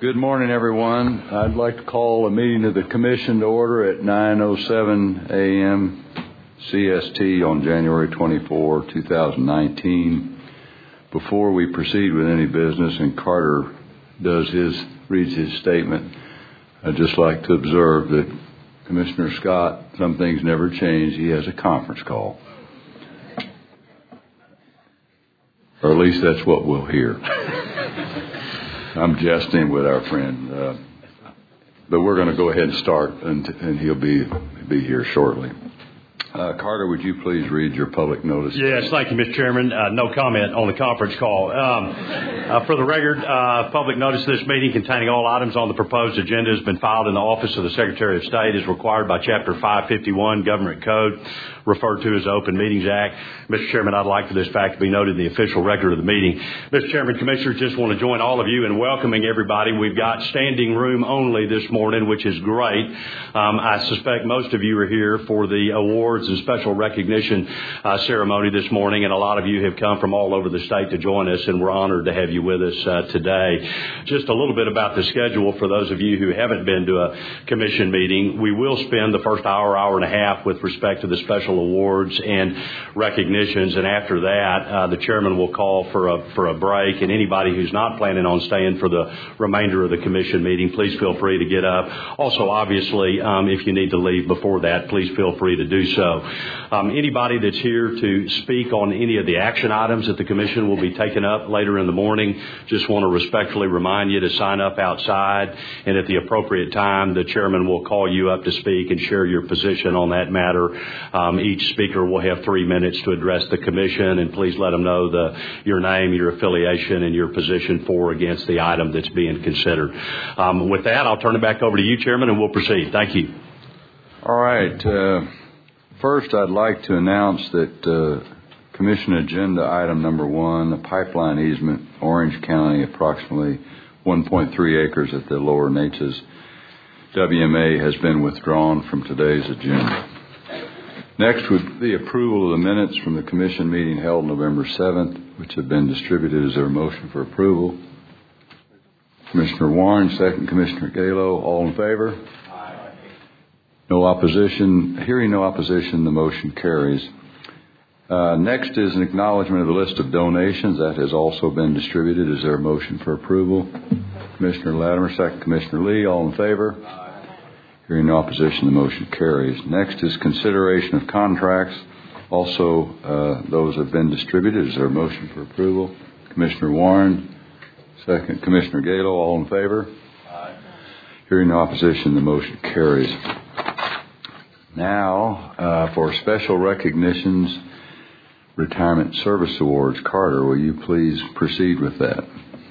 Good morning, everyone. I'd like to call a meeting of the Commission to order at 9:07 a.m. CST on January 24, 2019. Before we proceed with any business and Carter reads his statement, I'd just like to observe that Commissioner Scott, some things never change. He has a conference call. Or at least that's what we'll hear. I'm jesting with our friend, but we're going to go ahead and start, and he'll be here shortly. Carter, would you please read your public notice? Yes, thank you, Mr. Chairman. No comment on the conference call. For the record, public notice of this meeting containing all items on the proposed agenda has been filed in the Office of the Secretary of State as required by Chapter 551 Government Code, referred to as the Open Meetings Act. Mr. Chairman, I'd like for this fact to be noted in the official record of the meeting. Mr. Chairman, Commissioners, just want to join all of you in welcoming everybody. We've got standing room only this morning, which is great. I suspect most of you are here for the awards and special recognition ceremony this morning, and a lot of you have come from all over the state to join us, and we're honored to have you with us today. Just a little bit about the schedule for those of you who haven't been to a commission meeting. We will spend the first hour and a half with respect to the special awards and recognitions, and after that, the chairman will call for a break, and anybody who's not planning on staying for the remainder of the commission meeting, please feel free to get up. Also, obviously, if you need to leave before that, please feel free to do so. Anybody that's here to speak on any of the action items that the commission will be taking up later in the morning, just want to respectfully remind you to sign up outside, and at the appropriate time, the chairman will call you up to speak and share your position on that matter. Each speaker will have 3 minutes to address the commission, and please let them know your name, your affiliation, and your position for or against the item that's being considered. With that, I'll turn it back over to you, Chairman, and we'll proceed. Thank you. All right. First, I'd like to announce that Commission Agenda Item Number 1, the pipeline easement, Orange County, approximately 1.3 acres at the Lower Neches WMA, has been withdrawn from today's agenda. Next would be approval of the minutes from the Commission meeting held November 7th, which have been distributed. Is there a motion for approval? Commissioner Warren, second. Commissioner Galo, all in favor? No opposition. Hearing no opposition, the motion carries. Next is an acknowledgement of the list of donations. That has also been distributed. Is there a motion for approval? Commissioner Latimer, second. Commissioner Lee, all in favor? Hearing no opposition, the motion carries. Next is consideration of contracts. Also, those have been distributed. Is there a motion for approval? Commissioner Warren, second. Commissioner Galo, all in favor? Hearing no opposition, the motion carries. Now, for special recognitions, retirement service awards. Carter, will you please proceed with that?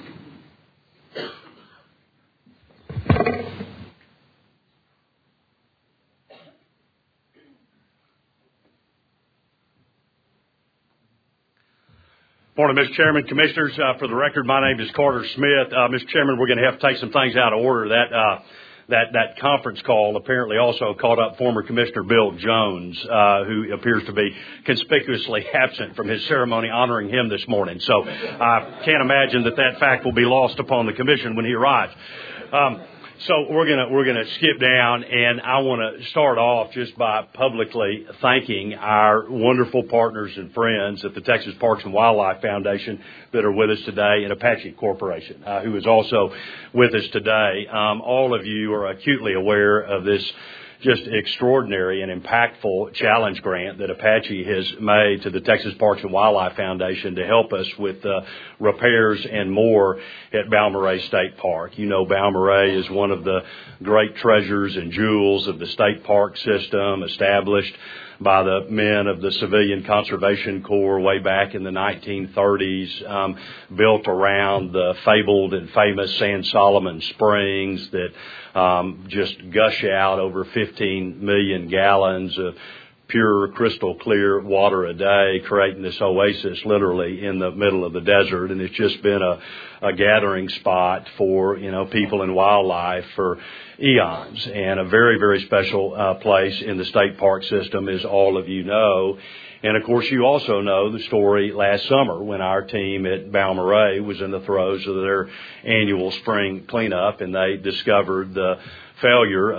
Morning, Mr. Chairman, Commissioners. For the record, my name is Carter Smith. Mr. Chairman, we're going to have to take some things out of order. That conference call apparently also caught up former Commissioner Bill Jones, who appears to be conspicuously absent from his ceremony honoring him this morning. So I can't imagine that fact will be lost upon the commission when he arrives. So we're gonna skip down, and I want to start off just by publicly thanking our wonderful partners and friends at the Texas Parks and Wildlife Foundation that are with us today, and Apache Corporation, who is also with us today. All of you are acutely aware of this just extraordinary and impactful challenge grant that Apache has made to the Texas Parks and Wildlife Foundation to help us with repairs and more at Balmorhea State Park. You know, Balmorhea is one of the great treasures and jewels of the state park system, established by the men of the Civilian Conservation Corps way back in the 1930s, built around the fabled and famous San Solomon Springs that just gush out over 15 million gallons of pure, crystal clear water a day, creating this oasis literally in the middle of the desert. And it's just been a gathering spot for, people and wildlife for eons, and a very, very special place in the state park system, as all of you know. And of course, you also know the story last summer when our team at Balmorhea was in the throes of their annual spring cleanup, and they discovered the failure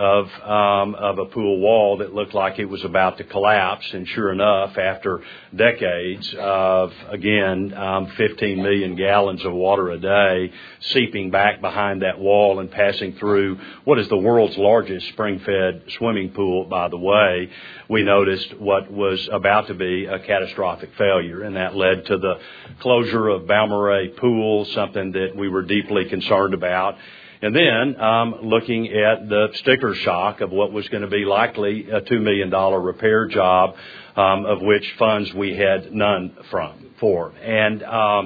of a pool wall that looked like it was about to collapse. And sure enough, after decades of, again, 15 million gallons of water a day seeping back behind that wall and passing through what is the world's largest spring-fed swimming pool, by the way, we noticed what was about to be a catastrophic failure. And that led to the closure of Balmorhea Pool, something that we were deeply concerned about. And then looking at the sticker shock of what was going to be likely a $2 million repair job, of which funds we had none for. And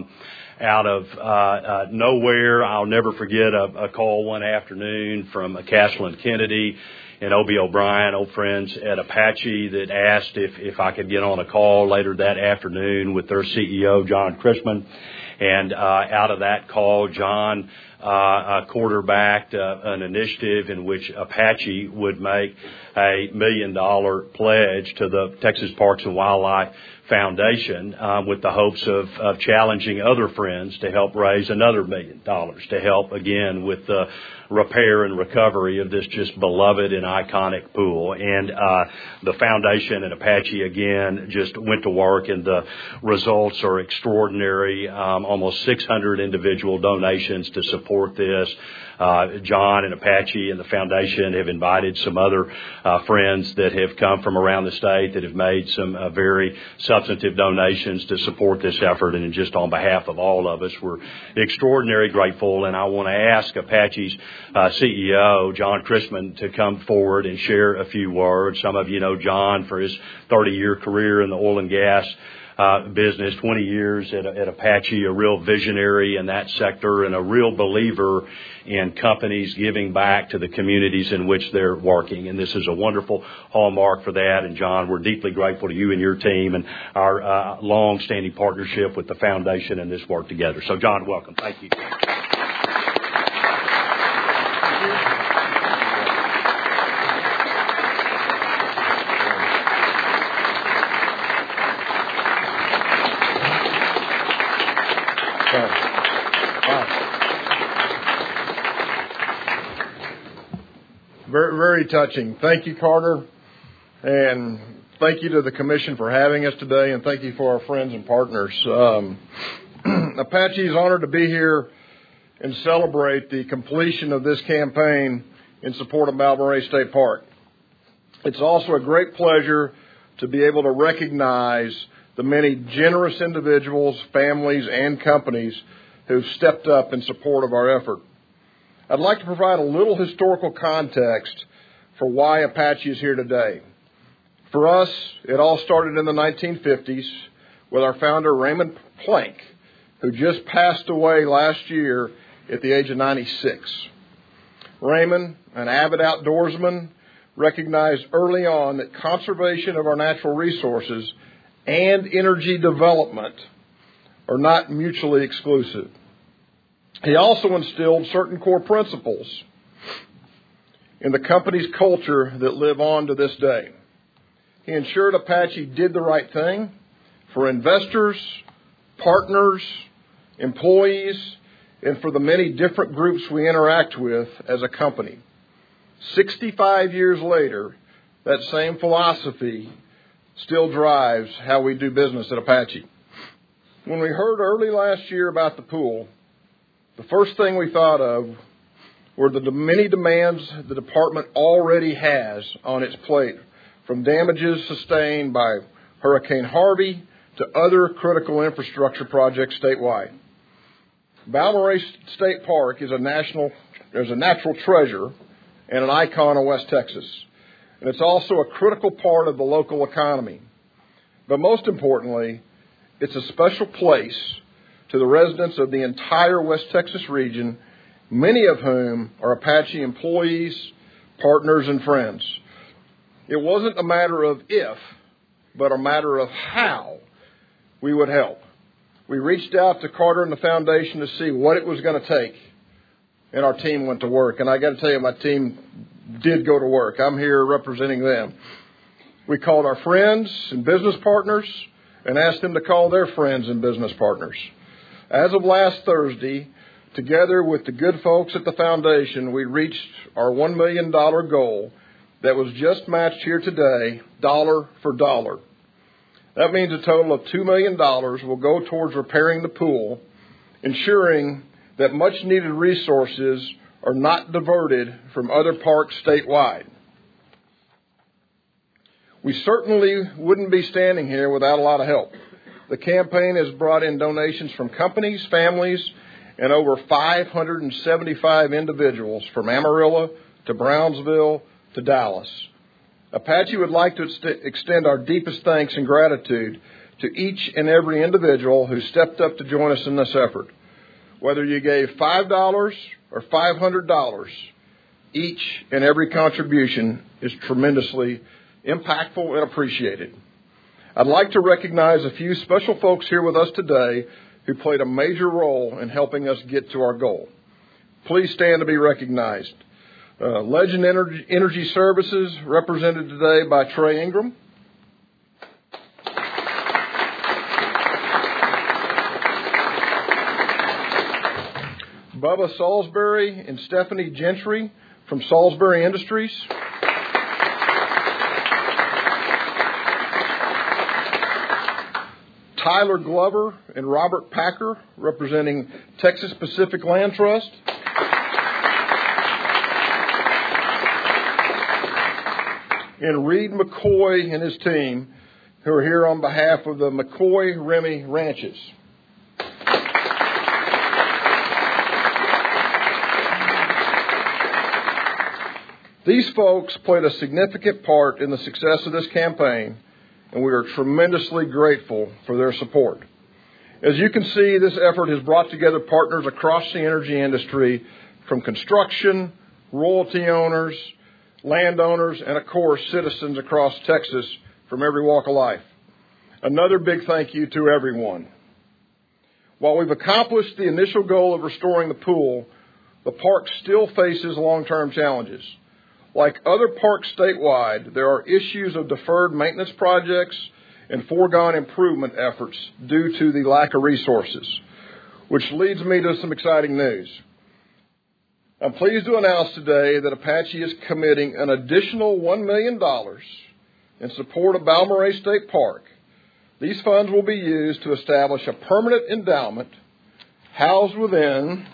out of nowhere, I'll never forget a call one afternoon from Castle and Kennedy and O.B. O'Brien, old friends at Apache, that asked if I could get on a call later that afternoon with their CEO, John Christman. And out of that call, John quarterbacked an initiative in which Apache would make a $1 million pledge to the Texas Parks and Wildlife Foundation with the hopes of challenging other friends to help raise another $1 million to help, again, with the repair and recovery of this just beloved and iconic pool. And the foundation and Apache, again, just went to work, and the results are extraordinary. Almost 600 individual donations to support this. John and Apache and the foundation have invited some other friends that have come from around the state that have made some very substantive donations to support this effort. And just on behalf of all of us, we're extraordinarily grateful. And I want to ask Apache's CEO, John Christman, to come forward and share a few words. Some of you know John for his 30-year career in the oil and gas business, 20 years at Apache, a real visionary in that sector and a real believer in companies giving back to the communities in which they're working. And this is a wonderful hallmark for that. And John, we're deeply grateful to you and your team and our long-standing partnership with the foundation and this work together. So John, welcome. Thank you. Very, very touching. Thank you, Carter. And thank you to the Commission for having us today. And thank you for our friends and partners. Apache is honored to be here and celebrate the completion of this campaign in support of Balmorhea State Park. It's also a great pleasure to be able to recognize the many generous individuals, families, and companies who've stepped up in support of our effort. I'd like to provide a little historical context for why Apache is here today. For us, it all started in the 1950s with our founder, Raymond Plank, who just passed away last year at the age of 96. Raymond, an avid outdoorsman, recognized early on that conservation of our natural resources and energy development are not mutually exclusive. He also instilled certain core principles in the company's culture that live on to this day. He ensured Apache did the right thing for investors, partners, employees, and for the many different groups we interact with as a company. 65 years later, that same philosophy still drives how we do business at Apache. When we heard early last year about the pool, the first thing we thought of were the many demands the department already has on its plate, from damages sustained by Hurricane Harvey to other critical infrastructure projects statewide. Balmorhea State Park is a natural treasure and an icon of West Texas. And it's also a critical part of the local economy. But most importantly, it's a special place to the residents of the entire West Texas region, many of whom are Apache employees, partners, and friends. It wasn't a matter of if, but a matter of how we would help. We reached out to Carter and the foundation to see what it was going to take, and our team went to work. And I got to tell you, my team did go to work. I'm here representing them. We called our friends and business partners and asked them to call their friends and business partners. As of last Thursday, together with the good folks at the foundation, we reached our $1 million goal that was just matched here today, dollar for dollar. That means a total of $2 million will go towards repairing the pool, ensuring that much-needed resources are not diverted from other parks statewide. We certainly wouldn't be standing here without a lot of help. The campaign has brought in donations from companies, families, and over 575 individuals from Amarillo to Brownsville to Dallas. Apache would like to extend our deepest thanks and gratitude to each and every individual who stepped up to join us in this effort. Whether you gave $5 or $500, each and every contribution is tremendously impactful and appreciated. I'd like to recognize a few special folks here with us today who played a major role in helping us get to our goal. Please stand to be recognized. Legend Energy Services, represented today by Trey Ingram. Bubba Salisbury and Stephanie Gentry from Salisbury Industries. Tyler Glover and Robert Packer, representing Texas Pacific Land Trust. And Reed McCoy and his team, who are here on behalf of the McCoy-Remy Ranches. These folks played a significant part in the success of this campaign, and we are tremendously grateful for their support. As you can see, this effort has brought together partners across the energy industry, from construction, royalty owners, landowners, and of course, citizens across Texas from every walk of life. Another big thank you to everyone. While we've accomplished the initial goal of restoring the pool, the park still faces long-term challenges. Like other parks statewide, there are issues of deferred maintenance projects and foregone improvement efforts due to the lack of resources, which leads me to some exciting news. I'm pleased to announce today that Apache is committing an additional $1 million in support of Balmorhea State Park. These funds will be used to establish a permanent endowment housed within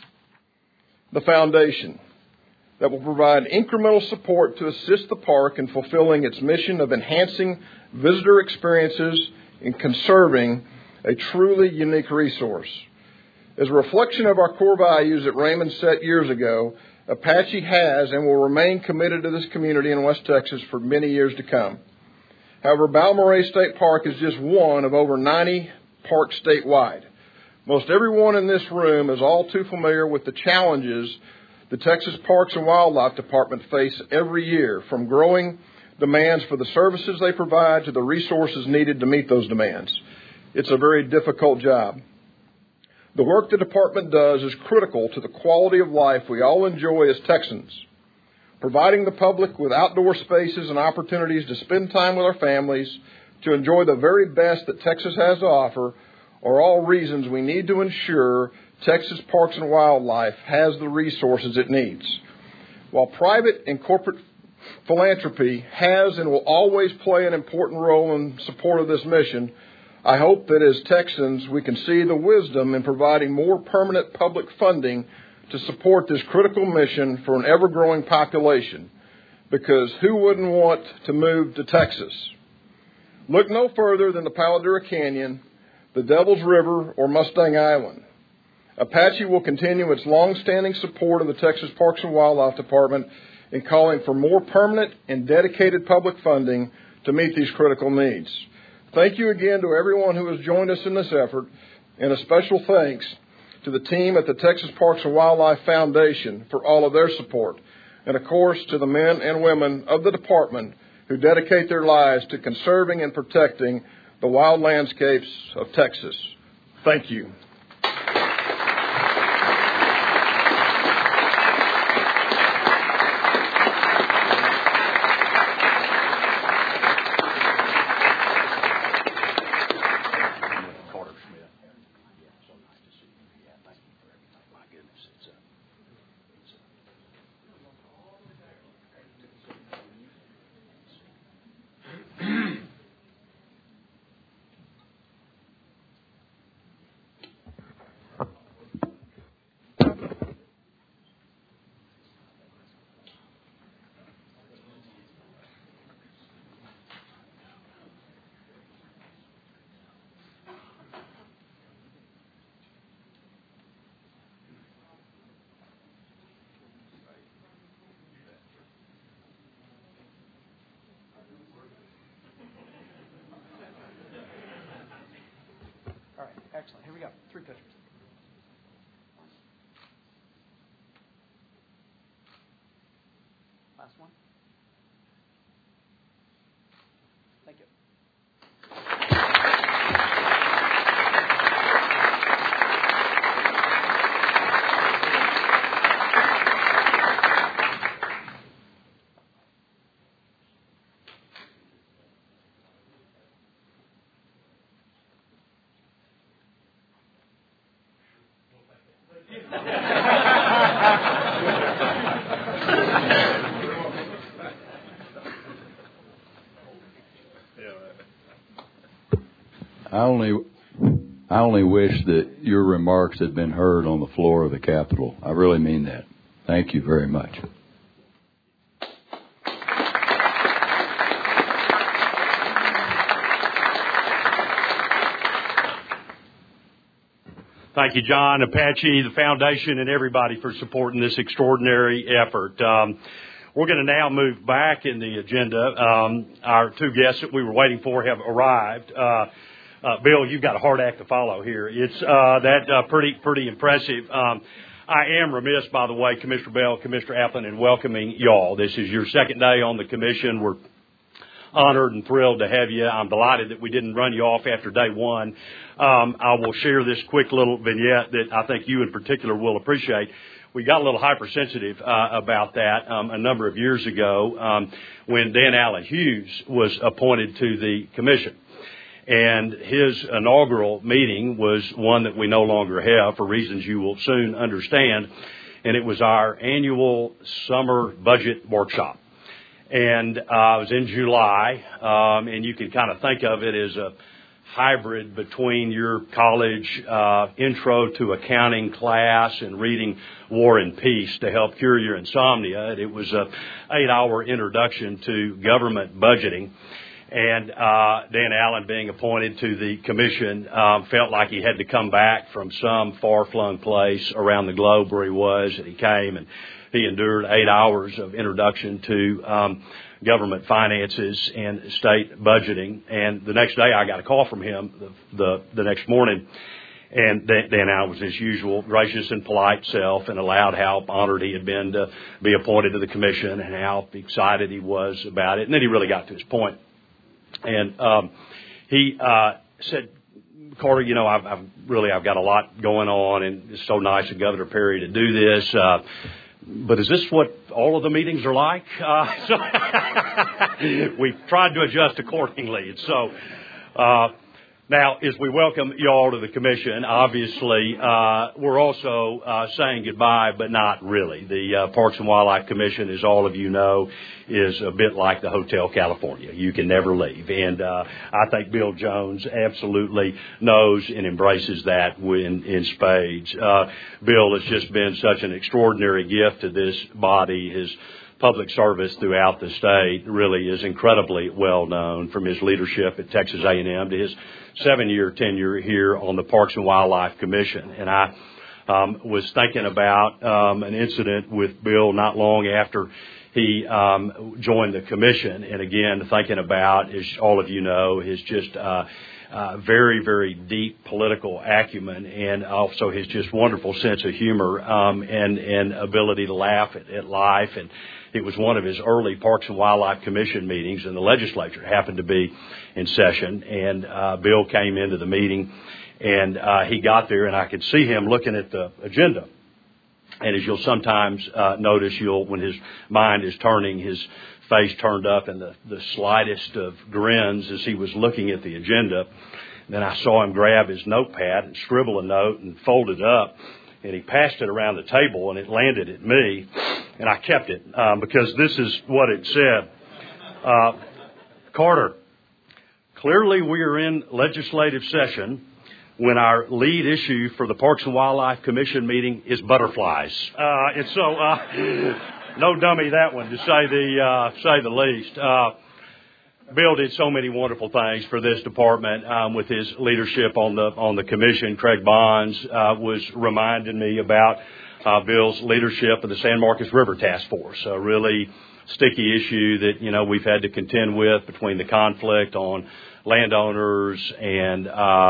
the foundation that will provide incremental support to assist the park in fulfilling its mission of enhancing visitor experiences and conserving a truly unique resource. As a reflection of our core values that Raymond set years ago, Apache has and will remain committed to this community in West Texas for many years to come. However, Balmorhea State Park is just one of over 90 parks statewide. Most everyone in this room is all too familiar with the challenges the Texas Parks and Wildlife Department face every year, from growing demands for the services they provide to the resources needed to meet those demands. It's a very difficult job. The work the department does is critical to the quality of life we all enjoy as Texans. Providing the public with outdoor spaces and opportunities to spend time with our families, to enjoy the very best that Texas has to offer, are all reasons we need to ensure Texas Parks and Wildlife has the resources it needs. While private and corporate philanthropy has and will always play an important role in support of this mission, I hope that as Texans we can see the wisdom in providing more permanent public funding to support this critical mission for an ever-growing population, because who wouldn't want to move to Texas? Look no further than the Palo Duro Canyon, the Devil's River, or Mustang Island. Apache will continue its long-standing support of the Texas Parks and Wildlife Department in calling for more permanent and dedicated public funding to meet these critical needs. Thank you again to everyone who has joined us in this effort, and a special thanks to the team at the Texas Parks and Wildlife Foundation for all of their support, and of course to the men and women of the department who dedicate their lives to conserving and protecting the wild landscapes of Texas. Thank you. All right, excellent. Here we go. 3 pictures. Last one. Thank you. I only wish that your remarks had been heard on the floor of the Capitol. I really mean that. Thank you very much. Thank you, John, Apache, the foundation, and everybody for supporting this extraordinary effort. We're going to now move back in the agenda. Our 2 guests that we were waiting for have arrived. Bill, you've got a hard act to follow here. It's pretty impressive. I am remiss, by the way, Commissioner Bell, Commissioner Applin, in welcoming y'all. This is your second day on the commission. We're honored and thrilled to have you. I'm delighted that we didn't run you off after day 1. I will share this quick little vignette that I think you in particular will appreciate. We got a little hypersensitive about that a number of years ago when Dan Allen Hughes was appointed to the commission. And his inaugural meeting was one that we no longer have for reasons you will soon understand. And it was our annual summer budget workshop. And it was in July, and you can kind of think of it as a hybrid between your college intro to accounting class and reading War and Peace to help cure your insomnia. It was a 8-hour introduction to government budgeting. And Dan Allen, being appointed to the commission, felt like he had to come back from some far-flung place around the globe where he was, and he came and he endured 8 hours of introduction to government finances and state budgeting. And the next day I got a call from him the next morning. And Dan Allen was his usual gracious and polite self and allowed how honored he had been to be appointed to the commission and how excited he was about it. And then he really got to his point. And he said, Carter, you know, I've got a lot going on, and it's so nice of Governor Perry to do this. But is this what all of the meetings are like? So we've tried to adjust accordingly. And so now, as we welcome you all to the commission, obviously, we're also saying goodbye, but not really. The Parks and Wildlife Commission, as all of you know, is a bit like the Hotel California. You can never leave. And I think Bill Jones absolutely knows and embraces that in spades. Bill has just been such an extraordinary gift to this body. His public service throughout the state really is incredibly well known, from his leadership at Texas A&M to his 7-year tenure here on the Parks and Wildlife Commission. And I was thinking about an incident with Bill not long after he joined the commission, and again thinking about, as all of you know, his just very, very deep political acumen, and also his just wonderful sense of humor and ability to laugh at life. And it was one of his early Parks and Wildlife Commission meetings, and the legislature happened to be in session. And Bill came into the meeting, and he got there, and I could see him looking at the agenda. And as you'll sometimes notice, when his mind is turning, his face turned up in the slightest of grins as he was looking at the agenda. Then I saw him grab his notepad and scribble a note and fold it up, and he passed it around the table, and it landed at me, and I kept it because this is what it said. Carter, clearly we are in legislative session when our lead issue for the Parks and Wildlife Commission meeting is butterflies. And so, no dummy that one, to say the least. Bill did so many wonderful things for this department with his leadership on the commission. Craig Bonds was reminding me about Bill's leadership of the San Marcos River Task Force, a really sticky issue that, we've had to contend with between the conflict on landowners and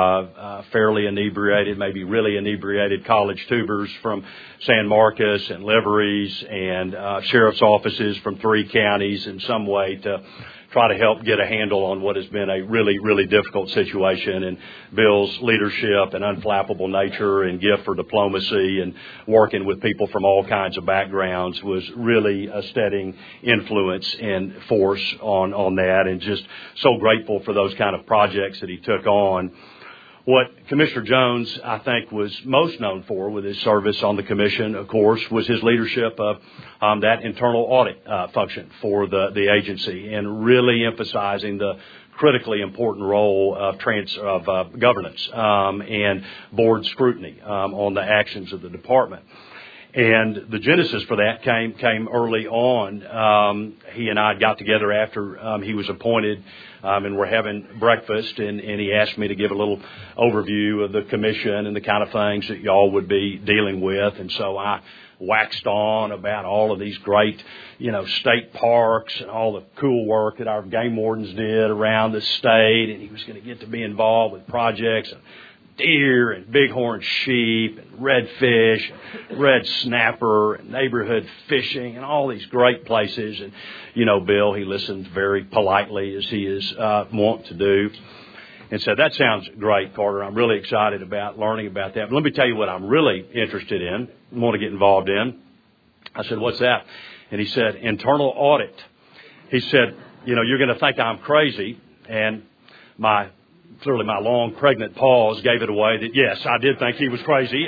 fairly inebriated, maybe really inebriated college tubers from San Marcos and liveries and sheriff's offices from 3 counties in some way to try to help get a handle on what has been a really, really difficult situation. And Bill's leadership and unflappable nature and gift for diplomacy and working with people from all kinds of backgrounds was really a steadying influence and force on that, and just so grateful for those kind of projects that he took on. What Commissioner Jones, I think, was most known for with his service on the commission, of course, was his leadership of that internal audit function for the agency, and really emphasizing the critically important role of governance and board scrutiny on the actions of the department. And the genesis for that came early on. He and I got together after he was appointed, and we're having breakfast, and he asked me to give a little overview of the commission and the kind of things that y'all would be dealing with. And so I waxed on about all of these great, state parks and all the cool work that our game wardens did around the state, and he was going to get to be involved with projects and deer and bighorn sheep and redfish and red snapper and neighborhood fishing and all these great places. And, Bill, he listened very politely, as he is wont to do, and said, "That sounds great, Carter. I'm really excited about learning about that. But let me tell you what I'm really interested in, want to get involved in." I said, "What's that?" And he said, "Internal audit." He said, "You're going to think I'm crazy." And clearly my long pregnant pause gave it away that, yes, I did think he was crazy.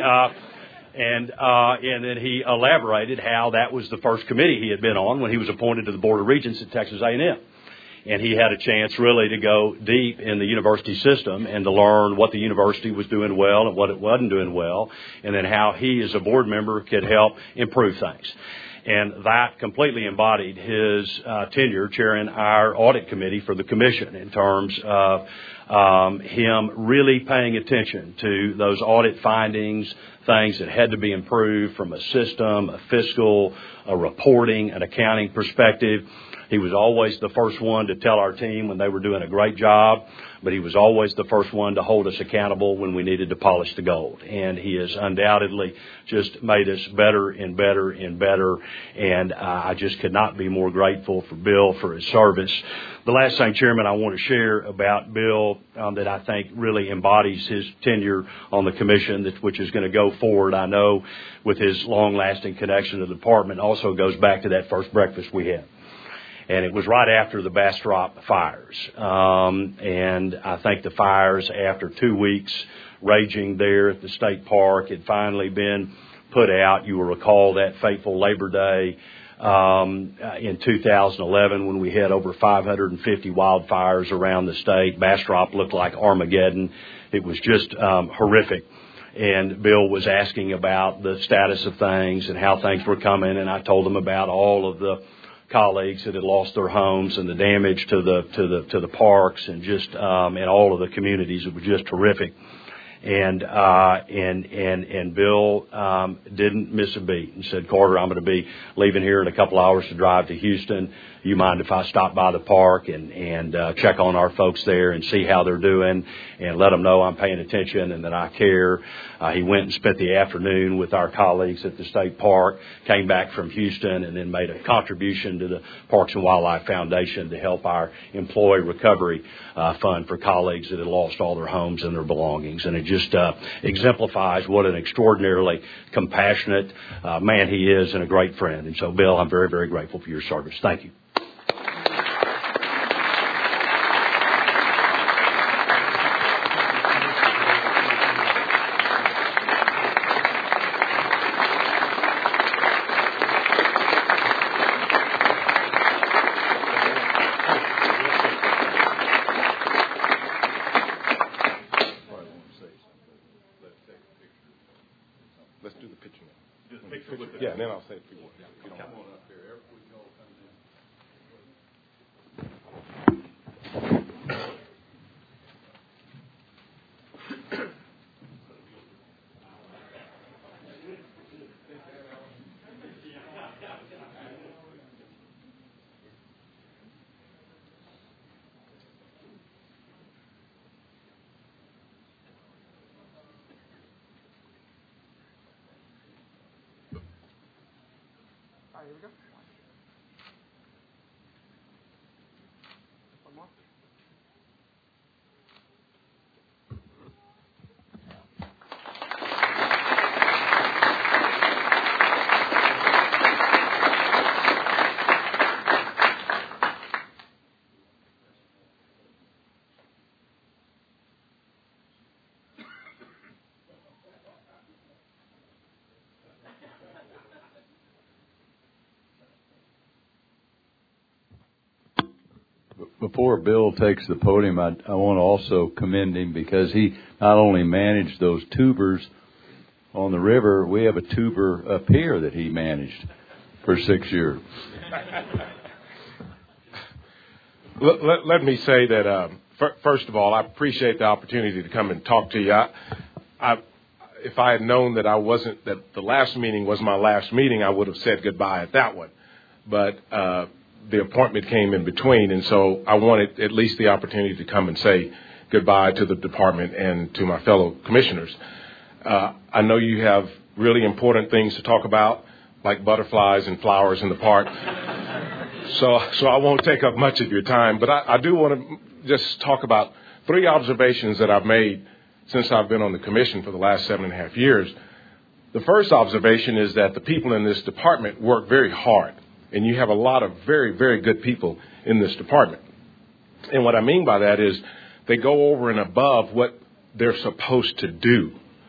And then he elaborated how that was the first committee he had been on when he was appointed to the Board of Regents at Texas A&M. And he had a chance really to go deep in the university system and to learn what the university was doing well and what it wasn't doing well, and then how he as a board member could help improve things. And that completely embodied his tenure chairing our audit committee for the commission, in terms of him really paying attention to those audit findings, things that had to be improved from a system, a fiscal, a reporting, an accounting perspective. He was always the first one to tell our team when they were doing a great job, but he was always the first one to hold us accountable when we needed to polish the gold. And he has undoubtedly just made us better and better and better. And I just could not be more grateful for Bill for his service. The last thing, Chairman, I want to share about Bill that I think really embodies his tenure on the commission, which is going to go forward, I know, with his long-lasting connection to the department, also goes back to that first breakfast we had. And it was right after the Bastrop fires. And I think the fires, after 2 weeks raging there at the state park, had finally been put out. You will recall that fateful Labor Day in 2011 when we had over 550 wildfires around the state. Bastrop looked like Armageddon. It was just horrific. And Bill was asking about the status of things and how things were coming. And I told him about all of the colleagues that had lost their homes and the damage to the parks and just and all of the communities. It was just terrific. And Bill didn't miss a beat and said, "Carter, I'm going to be leaving here in a couple hours to drive to Houston. You mind if I stop by the park and check on our folks there and see how they're doing and let them know I'm paying attention and that I care?" He went and spent the afternoon with our colleagues at the state park, came back from Houston, and then made a contribution to the Parks and Wildlife Foundation to help our employee recovery fund for colleagues that had lost all their homes and their belongings. And it just exemplifies what an extraordinarily compassionate man he is and a great friend. And so, Bill, I'm very, very grateful for your service. Thank you. Let's do the picture now. Yeah, and then I'll say a few words. Come on up here. right, here we go. One more. Before Bill takes the podium, I want to also commend him because he not only managed those tubers on the river, we have a tuber up here that he managed for 6 years. Let me say that, first of all, I appreciate the opportunity to come and talk to you. If I had known that that the last meeting was my last meeting, I would have said goodbye at that one. But the appointment came in between, and so I wanted at least the opportunity to come and say goodbye to the department and to my fellow commissioners. I know you have really important things to talk about, like butterflies and flowers in the park. So I won't take up much of your time, but I do want to just talk about 3 observations that I've made since I've been on the commission for the last 7.5 years. The first observation is that the people in this department work very hard, and you have a lot of very, very good people in this department. And what I mean by that is they go over and above what they're supposed to do.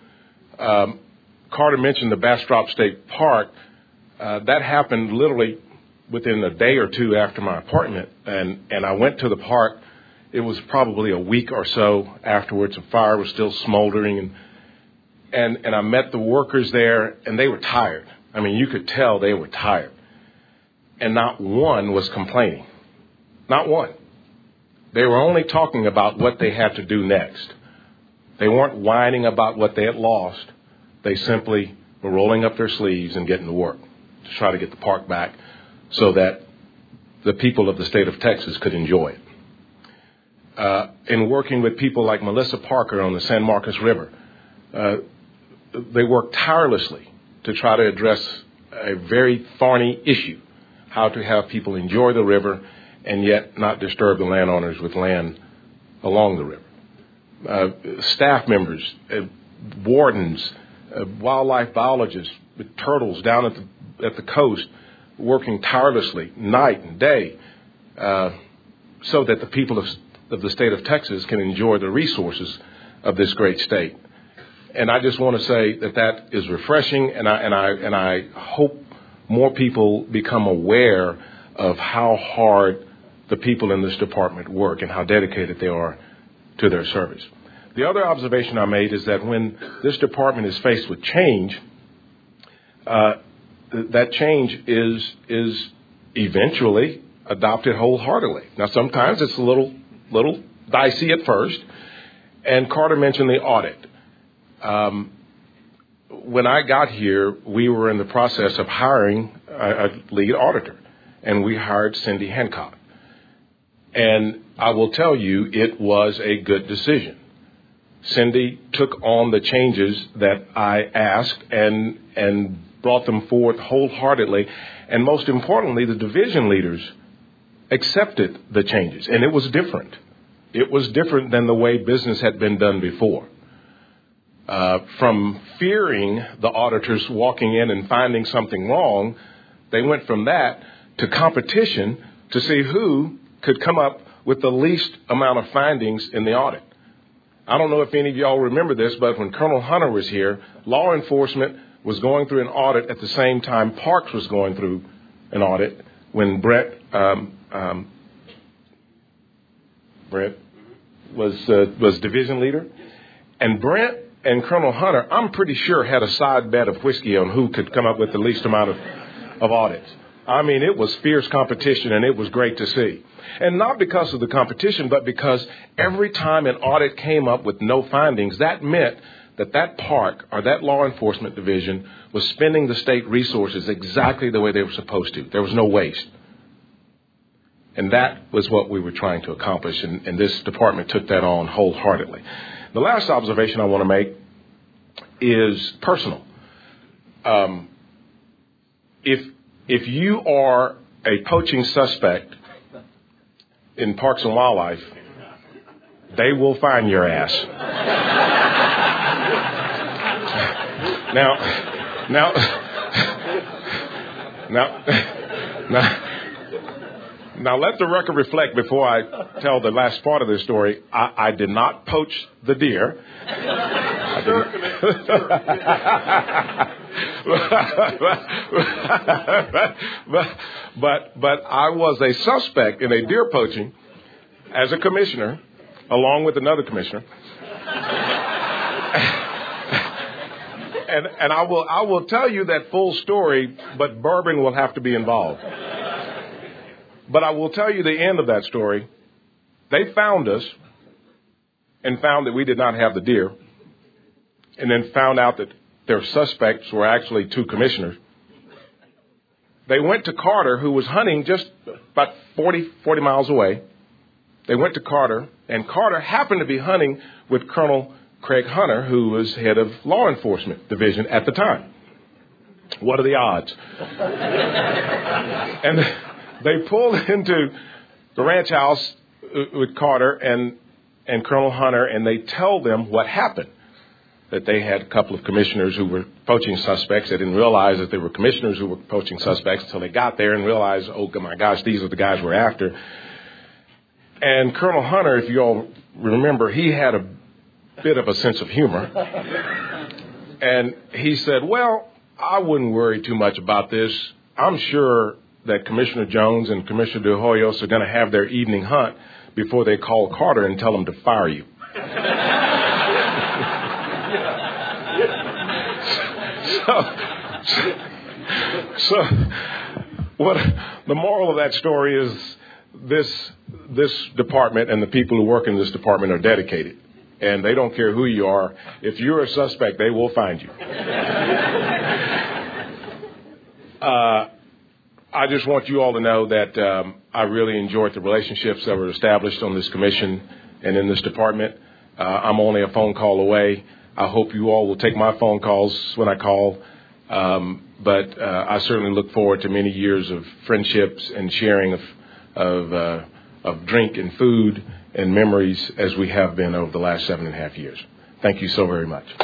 Carter mentioned the Bastrop State Park. That happened literally within a day or two after my appointment, and I went to the park. It was probably a week or so afterwards. The fire was still smoldering, and I met the workers there, and they were tired. I mean, you could tell they were tired. And not one was complaining. Not one. They were only talking about what they had to do next. They weren't whining about what they had lost. They simply were rolling up their sleeves and getting to work to try to get the park back so that the people of the state of Texas could enjoy it. In working with people like Melissa Parker on the San Marcos River, they worked tirelessly to try to address a very thorny issue, how to have people enjoy the river and yet not disturb the landowners with land along the river. Staff members, wardens, wildlife biologists with turtles down at the coast working tirelessly night and day so that the people of the state of Texas can enjoy the resources of this great state. And I just want to say that is refreshing, and I hope more people become aware of how hard the people in this department work and how dedicated they are to their service. The other observation I made is that when this department is faced with change, that change is eventually adopted wholeheartedly. Now, sometimes it's a little dicey at first, and Carter mentioned the audit. When I got here, we were in the process of hiring a lead auditor, and we hired Cindy Hancock. And I will tell you, it was a good decision. Cindy took on the changes that I asked and brought them forth wholeheartedly. And most importantly, the division leaders accepted the changes. And it was different. It was different than the way business had been done before. From fearing the auditors walking in and finding something wrong, they went from that to competition to see who could come up with the least amount of findings in the audit. I don't know if any of y'all remember this, but when Colonel Hunter was here, law enforcement was going through an audit at the same time Parks was going through an audit when Brett was division leader. And Brent and Colonel Hunter, I'm pretty sure, had a side bet of whiskey on who could come up with the least amount of audits. I mean, it was fierce competition, and it was great to see. And not because of the competition, but because every time an audit came up with no findings, that meant that park or that law enforcement division was spending the state resources exactly the way they were supposed to. There was no waste. And that was what we were trying to accomplish, and this department took that on wholeheartedly. The last observation I want to make is personal. If if you are a poaching suspect in Parks and Wildlife, they will find your ass. Now, let the record reflect before I tell the last part of this story. I did not poach the deer. But I was a suspect in a deer poaching as a commissioner, along with another commissioner. And I will tell you that full story, but bourbon will have to be involved. But I will tell you the end of that story. They found us and found that we did not have the deer, and then found out that their suspects were actually two commissioners. They went to Carter, who was hunting just about 40 miles away. They went to Carter, and Carter happened to be hunting with Colonel Craig Hunter, who was head of law enforcement division at the time. What are the odds? And they pulled into the ranch house with Carter and Colonel Hunter, and they tell them what happened. That they had a couple of commissioners who were poaching suspects. They didn't realize that they were commissioners who were poaching suspects until they got there and realized, oh, my gosh, these are the guys we're after. And Colonel Hunter, if you all remember, he had a bit of a sense of humor. And he said, well, I wouldn't worry too much about this. I'm sure that Commissioner Jones and Commissioner De Hoyos are going to have their evening hunt before they call Carter and tell him to fire you. So what the moral of that story is, this department and the people who work in this department are dedicated, and they don't care who you are. If you're a suspect, they will find you. I just want you all to know that I really enjoyed the relationships that were established on this commission and in this department. I'm only a phone call away. I hope you all will take my phone calls when I call. But I certainly look forward to many years of friendships and sharing of drink and food and memories as we have been over the last 7.5 years. Thank you so very much.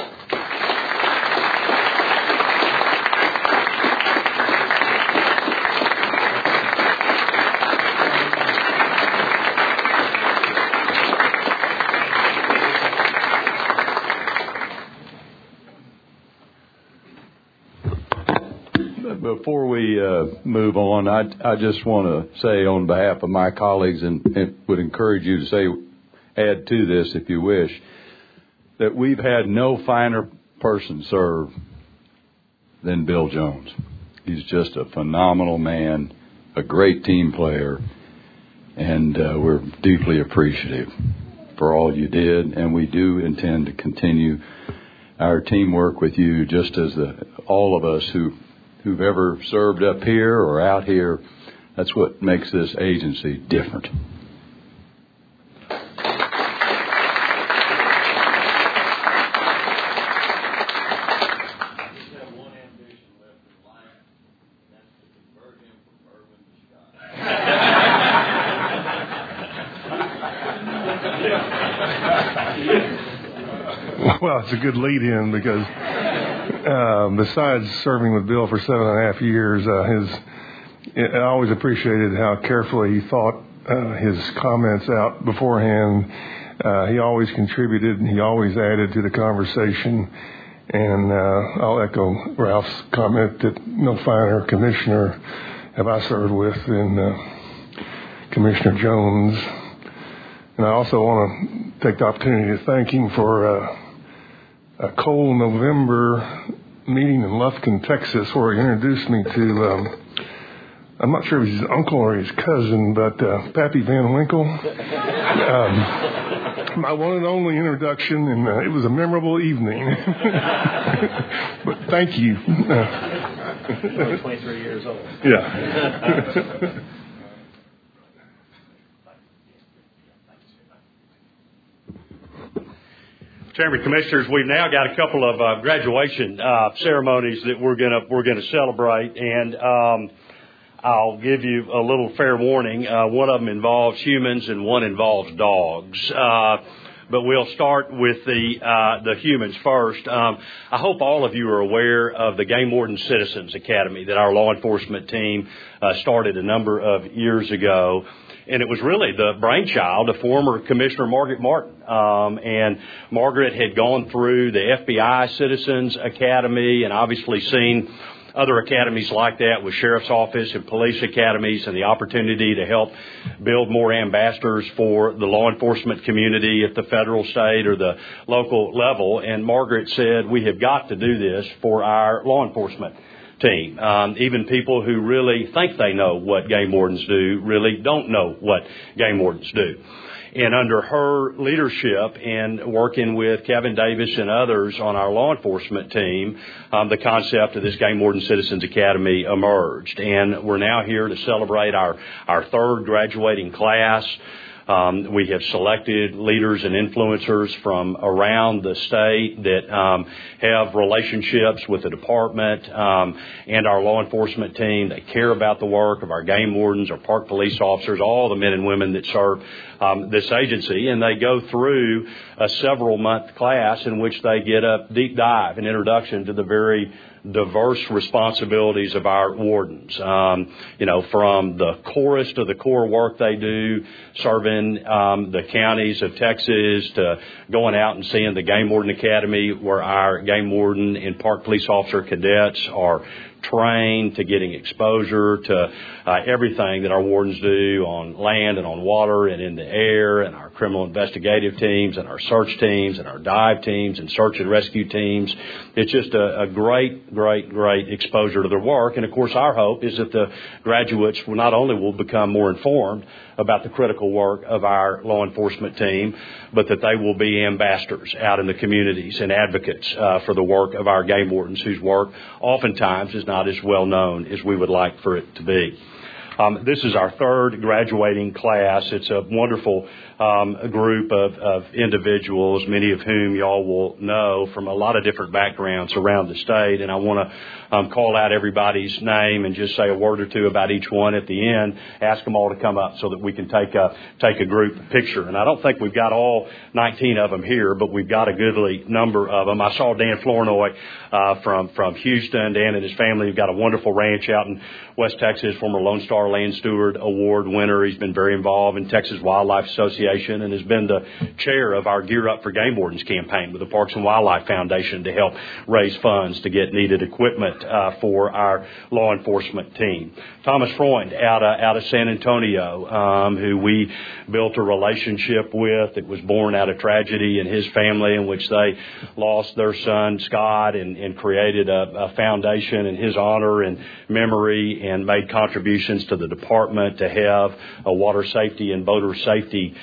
Before we move on, I just want to say on behalf of my colleagues and would encourage you to add to this if you wish, that we've had no finer person serve than Bill Jones. He's just a phenomenal man, a great team player, and we're deeply appreciative for all you did, and we do intend to continue our teamwork with you, just as all of us who've ever served up here or out here. That's what makes this agency different. Well, it's a good lead-in because besides serving with Bill for 7.5 years, I always appreciated how carefully he thought his comments out beforehand. He always contributed, and he always added to the conversation. And I'll echo Ralph's comment that no finer commissioner have I served with than Commissioner Jones. And I also want to take the opportunity to thank him for a cold November meeting in Lufkin, Texas, where he introduced me to, I'm not sure if he's his uncle or his cousin, but Pappy Van Winkle. My one and only introduction, and it was a memorable evening. But thank you. 23 years old. Yeah. Chairman, Commissioners, we've now got a couple of graduation ceremonies that we're gonna celebrate, and I'll give you a little fair warning. One of them involves humans and one involves dogs. But we'll start with the humans first. I hope all of you are aware of the Game Warden Citizens Academy that our law enforcement team started a number of years ago. And it was really the brainchild of former Commissioner Margaret Martin. And Margaret had gone through the FBI Citizens Academy and obviously seen other academies like that with sheriff's office and police academies, and the opportunity to help build more ambassadors for the law enforcement community at the federal, state, or the local level. And Margaret said, we have got to do this for our law enforcement team. Even people who really think they know what game wardens do really don't know what game wardens do. And under her leadership and working with Kevin Davis and others on our law enforcement team, the concept of this Game Warden Citizens Academy emerged. And we're now here to celebrate our third graduating class. We have selected leaders and influencers from around the state that have relationships with the department and our law enforcement team. They care about the work of our game wardens, our park police officers, all the men and women that serve this agency. And they go through a several-month class in which they get a deep dive, an introduction to the very diverse responsibilities of our wardens, from the chorus to the core work they do, serving the counties of Texas, to going out and seeing the Game Warden Academy, where our game warden and park police officer cadets are trained, to getting exposure to everything that our wardens do on land and on water and in the air, and our criminal investigative teams and our search teams and our dive teams and search and rescue teams. It's just a great exposure to their work. And of course, our hope is that the graduates not only will become more informed about the critical work of our law enforcement team, but that they will be ambassadors out in the communities and advocates for the work of our game wardens, whose work oftentimes is not as well known as we would like for it to be. This is our third graduating class. It's a wonderful group of individuals, many of whom y'all will know from a lot of different backgrounds around the state. And I want to call out everybody's name and just say a word or two about each one at the end. Ask them all to come up so that we can take a group picture. And I don't think we've got all 19 of them here, but we've got a goodly number of them. I saw Dan Flournoy from Houston. Dan and his family have got a wonderful ranch out in West Texas, former Lone Star Land Steward Award winner. He's been very involved in Texas Wildlife Association and has been the chair of our Gear Up for Game Wardens campaign with the Parks and Wildlife Foundation to help raise funds to get needed equipment for our law enforcement team. Thomas Freund out of San Antonio, who we built a relationship with. It was born out of tragedy in his family, in which they lost their son Scott, and created a foundation in his honor and memory, and made contributions to the department to have a water safety and boater safety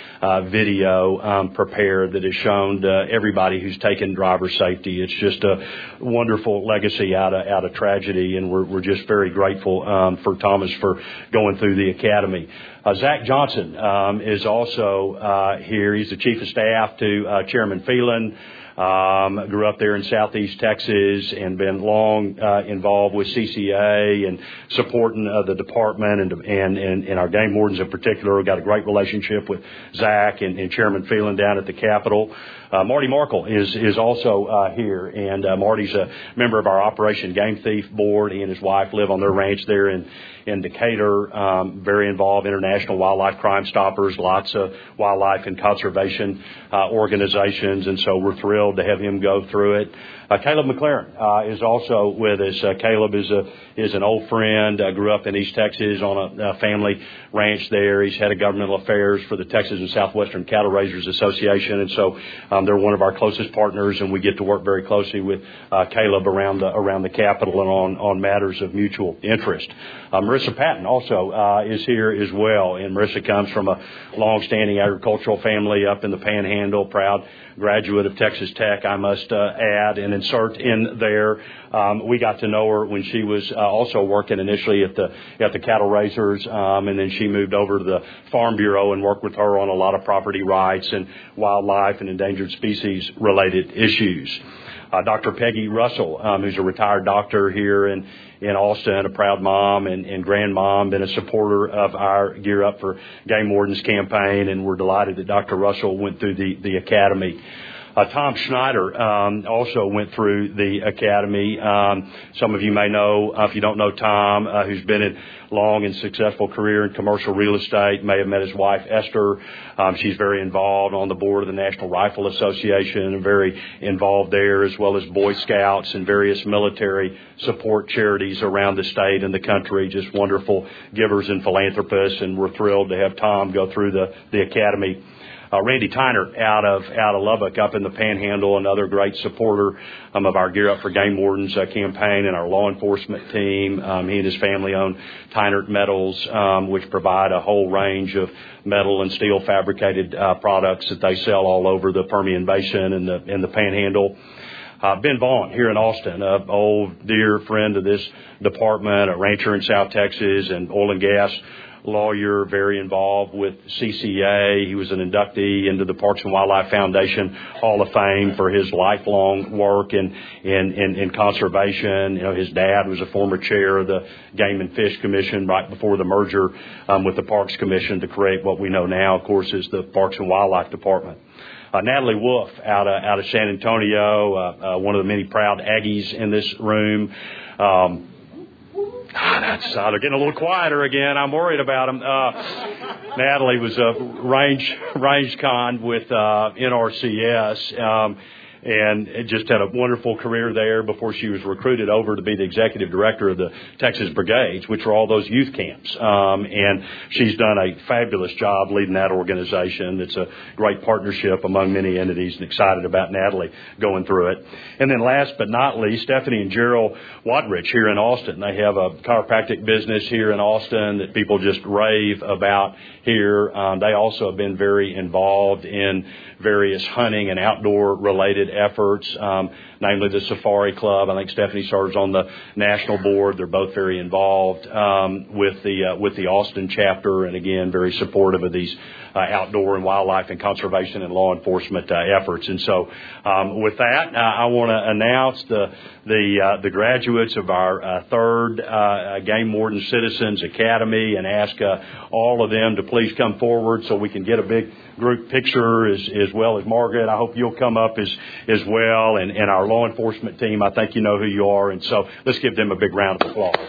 video prepared that has shown everybody who's taken driver safety. It's just a wonderful legacy out of tragedy, and we're just very grateful for Thomas for going through the academy. Zach Johnson is also here. He's the chief of staff to Chairman Phelan. Grew up there in southeast Texas and been long involved with CCA and supporting the department and our game wardens in particular. We've got a great relationship with Zach and Chairman Phelan down at the Capitol. Marty Markle is also here, and Marty's a member of our Operation Game Thief Board. He and his wife live on their ranch there in Decatur, very involved International Wildlife Crime Stoppers, lots of wildlife and conservation organizations, and so we're thrilled to have him go through it. Caleb McLaren is also with us. Caleb is an old friend. Grew up in East Texas on a family ranch there. He's head of governmental affairs for the Texas and Southwestern Cattle Raisers Association, and so they're one of our closest partners, and we get to work very closely with Caleb around the Capitol and on matters of mutual interest. Marissa Patton also is here as well, and Marissa comes from a long-standing agricultural family up in the Panhandle, proud graduate of Texas Tech, I must add and insert in there. We got to know her when she was also working initially at the cattle raisers, and then she moved over to the Farm Bureau and worked with her on a lot of property rights and wildlife and endangered species related issues. Dr. Peggy Russell, who's a retired doctor here in Austin, a proud mom and grandmom, been a supporter of our Gear Up for Game Wardens campaign, and we're delighted that Dr. Russell went through the academy. Tom Schneider also went through the academy. Some of you may know, if you don't know Tom, who's been in long and successful career in commercial real estate, may have met his wife, Esther. She's very involved on the board of the National Rifle Association and very involved there, as well as Boy Scouts and various military support charities around the state and the country. Just wonderful givers and philanthropists, and we're thrilled to have Tom go through the academy. Randy Tyner out of Lubbock up in the Panhandle, another great supporter of our Gear Up for Game Wardens campaign and our law enforcement team. He and his family own Tynert Metals, which provide a whole range of metal and steel fabricated products that they sell all over the Permian Basin and the Panhandle. Ben Vaughn here in Austin, an old dear friend of this department, a rancher in South Texas and oil and gas lawyer, very involved with CCA. He was an inductee into the Parks and Wildlife Foundation Hall of Fame for his lifelong work in conservation. You know, his dad was a former chair of the Game and Fish Commission right before the merger with the Parks Commission to create what we know now, of course, is the Parks and Wildlife Department. Natalie Wolf out of San Antonio, one of the many proud Aggies in this room. They're getting a little quieter again. I'm worried about them. Natalie was a range con with NRCS. And just had a wonderful career there before she was recruited over to be the executive director of the Texas Brigades, which are all those youth camps. And she's done a fabulous job leading that organization. It's a great partnership among many entities, and excited about Natalie going through it. And then last but not least, Stephanie and Gerald Wadrich here in Austin. They have a chiropractic business here in Austin that people just rave about here. They also have been very involved in various hunting and outdoor related efforts, namely the Safari Club. I think Stephanie serves on the national board. They're both very involved with the Austin chapter, and again, very supportive of these outdoor and wildlife and conservation and law enforcement efforts. And so, with that, I want to announce the graduates of our third Game Warden Citizens Academy, and ask all of them to please come forward so we can get a big group picture, as well as Margaret. I hope you'll come up as well, and our law enforcement team. I think you know who you are, and so let's give them a big round of applause.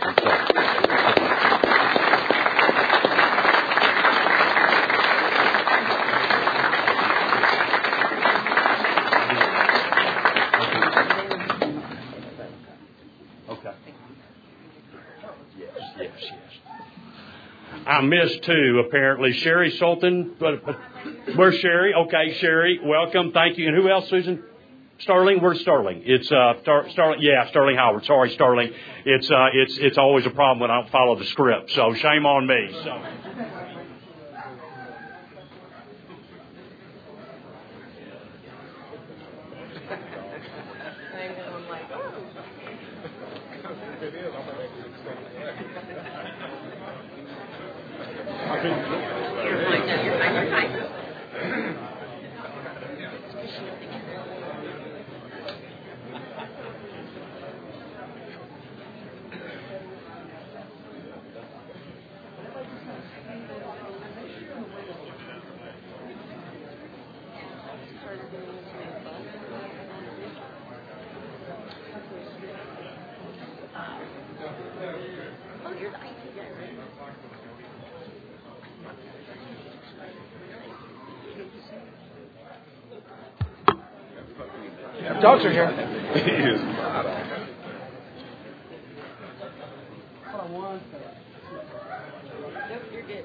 I missed two, apparently. Sherry Sultan. Where's Sherry? Okay, Sherry, welcome. Thank you. And who else, Susan? Sterling? Where's Sterling? It's Sterling. Yeah, Sterling Howard. Sorry, Sterling. It's always a problem when I don't follow the script. So shame on me. So. Dogs are here. He is not on. Hold on one second. Yep, you're good.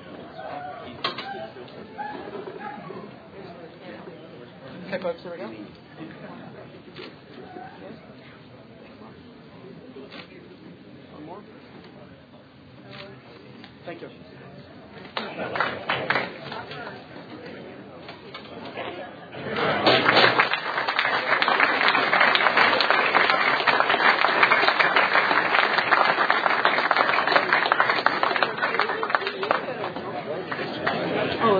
Okay, folks, here we go. One more. Thank you.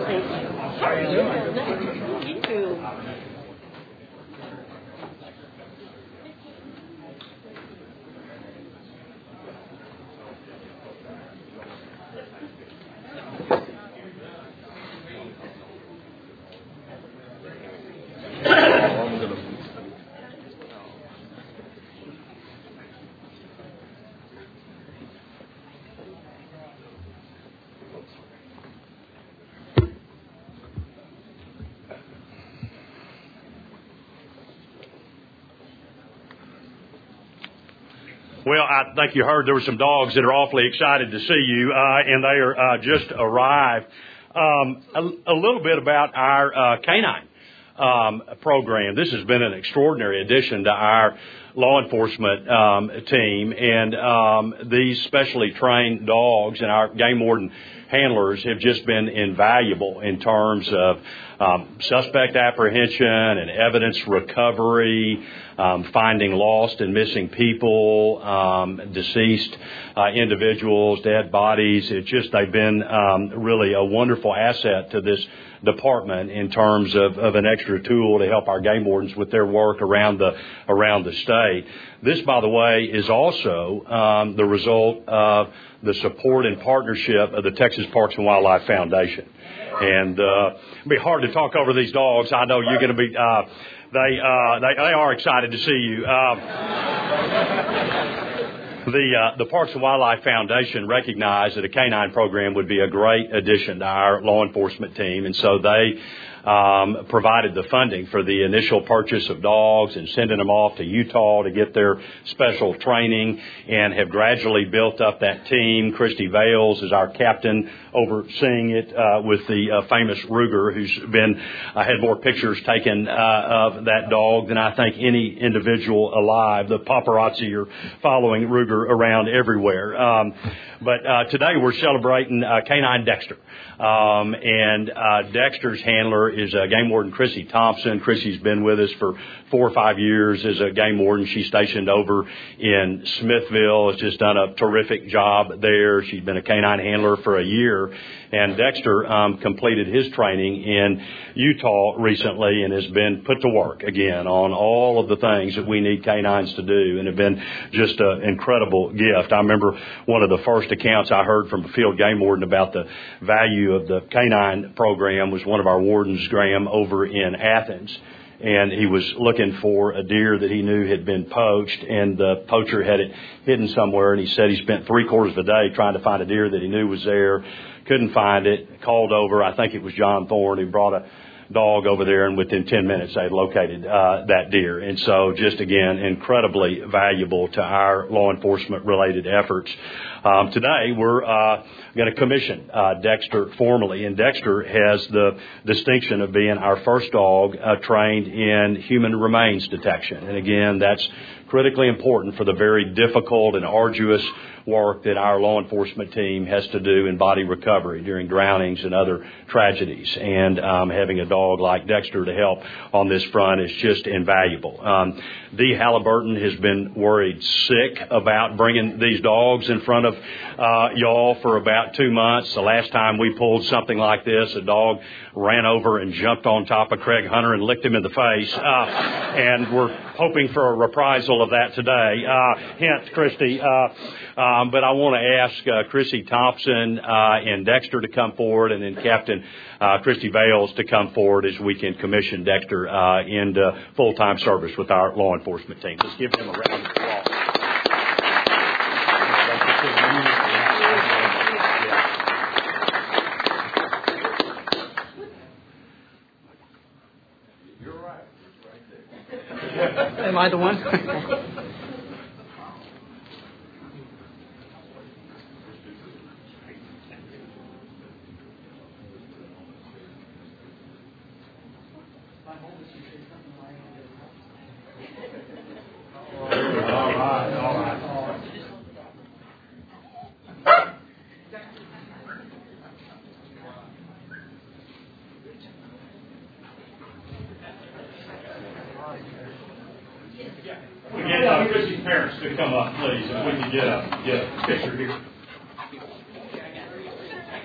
How are you doing? Nice to meet you. Well, I think you heard there were some dogs that are awfully excited to see you, and they are just arrived. A little bit about our canine program. This has been an extraordinary addition to our law enforcement team, and these specially trained dogs and our game warden handlers have just been invaluable in terms of suspect apprehension and evidence recovery, finding lost and missing people, deceased individuals, dead bodies. They've been really a wonderful asset to this department in terms of an extra tool to help our game wardens with their work around the state. This, by the way, is also the result of the support and partnership of the Texas Parks and Wildlife Foundation. And it'll be hard to talk over these dogs. I know you're going to be. They are excited to see you. The Parks and Wildlife Foundation recognized that a canine program would be a great addition to our law enforcement team, and so they provided the funding for the initial purchase of dogs and sending them off to Utah to get their special training, and have gradually built up that team. Christy Vales is our captain overseeing it with the famous Ruger, who's been had more pictures taken of that dog than I think any individual alive. The paparazzi are following Ruger around everywhere. But today we're celebrating Canine Dexter. And Dexter's handler is game warden Chrissy Thompson. Chrissy's been with us for 4 or 5 years as a game warden. She's stationed over in Smithville. Has just done a terrific job there. She's been a canine handler for a year. And Dexter completed his training in Utah recently and has been put to work again on all of the things that we need canines to do, and have been just an incredible gift. I remember one of the first accounts I heard from a field game warden about the value of the canine program was one of our wardens, Graham, over in Athens. And he was looking for a deer that he knew had been poached, and the poacher had it hidden somewhere. And he said he spent 3/4 of a day trying to find a deer that he knew was there. Couldn't find it. Called over. I think it was John Thorne, who brought a dog over there, and within 10 minutes they had located that deer. And so just, again, incredibly valuable to our law enforcement related efforts. Today we're going to commission Dexter formally, and Dexter has the distinction of being our first dog trained in human remains detection. And again, that's critically important for the very difficult and arduous work that our law enforcement team has to do in body recovery during drownings and other tragedies. And having a dog like Dexter to help on this front is just invaluable. Dee Halliburton has been worried sick about bringing these dogs in front of y'all for about 2 months. The last time we pulled something like this, a dog ran over and jumped on top of Craig Hunter and licked him in the face. And we're hoping for a reprisal of that today. Hint, Christy. But I want to ask Chrissy Thompson and Dexter to come forward, and then Captain Christy Vales to come forward as we can commission Dexter into full-time service with our law enforcement team. Let's give them a round of applause. You're right. Am I the one? Chrissy's parents to come up, please, if we can get a picture here.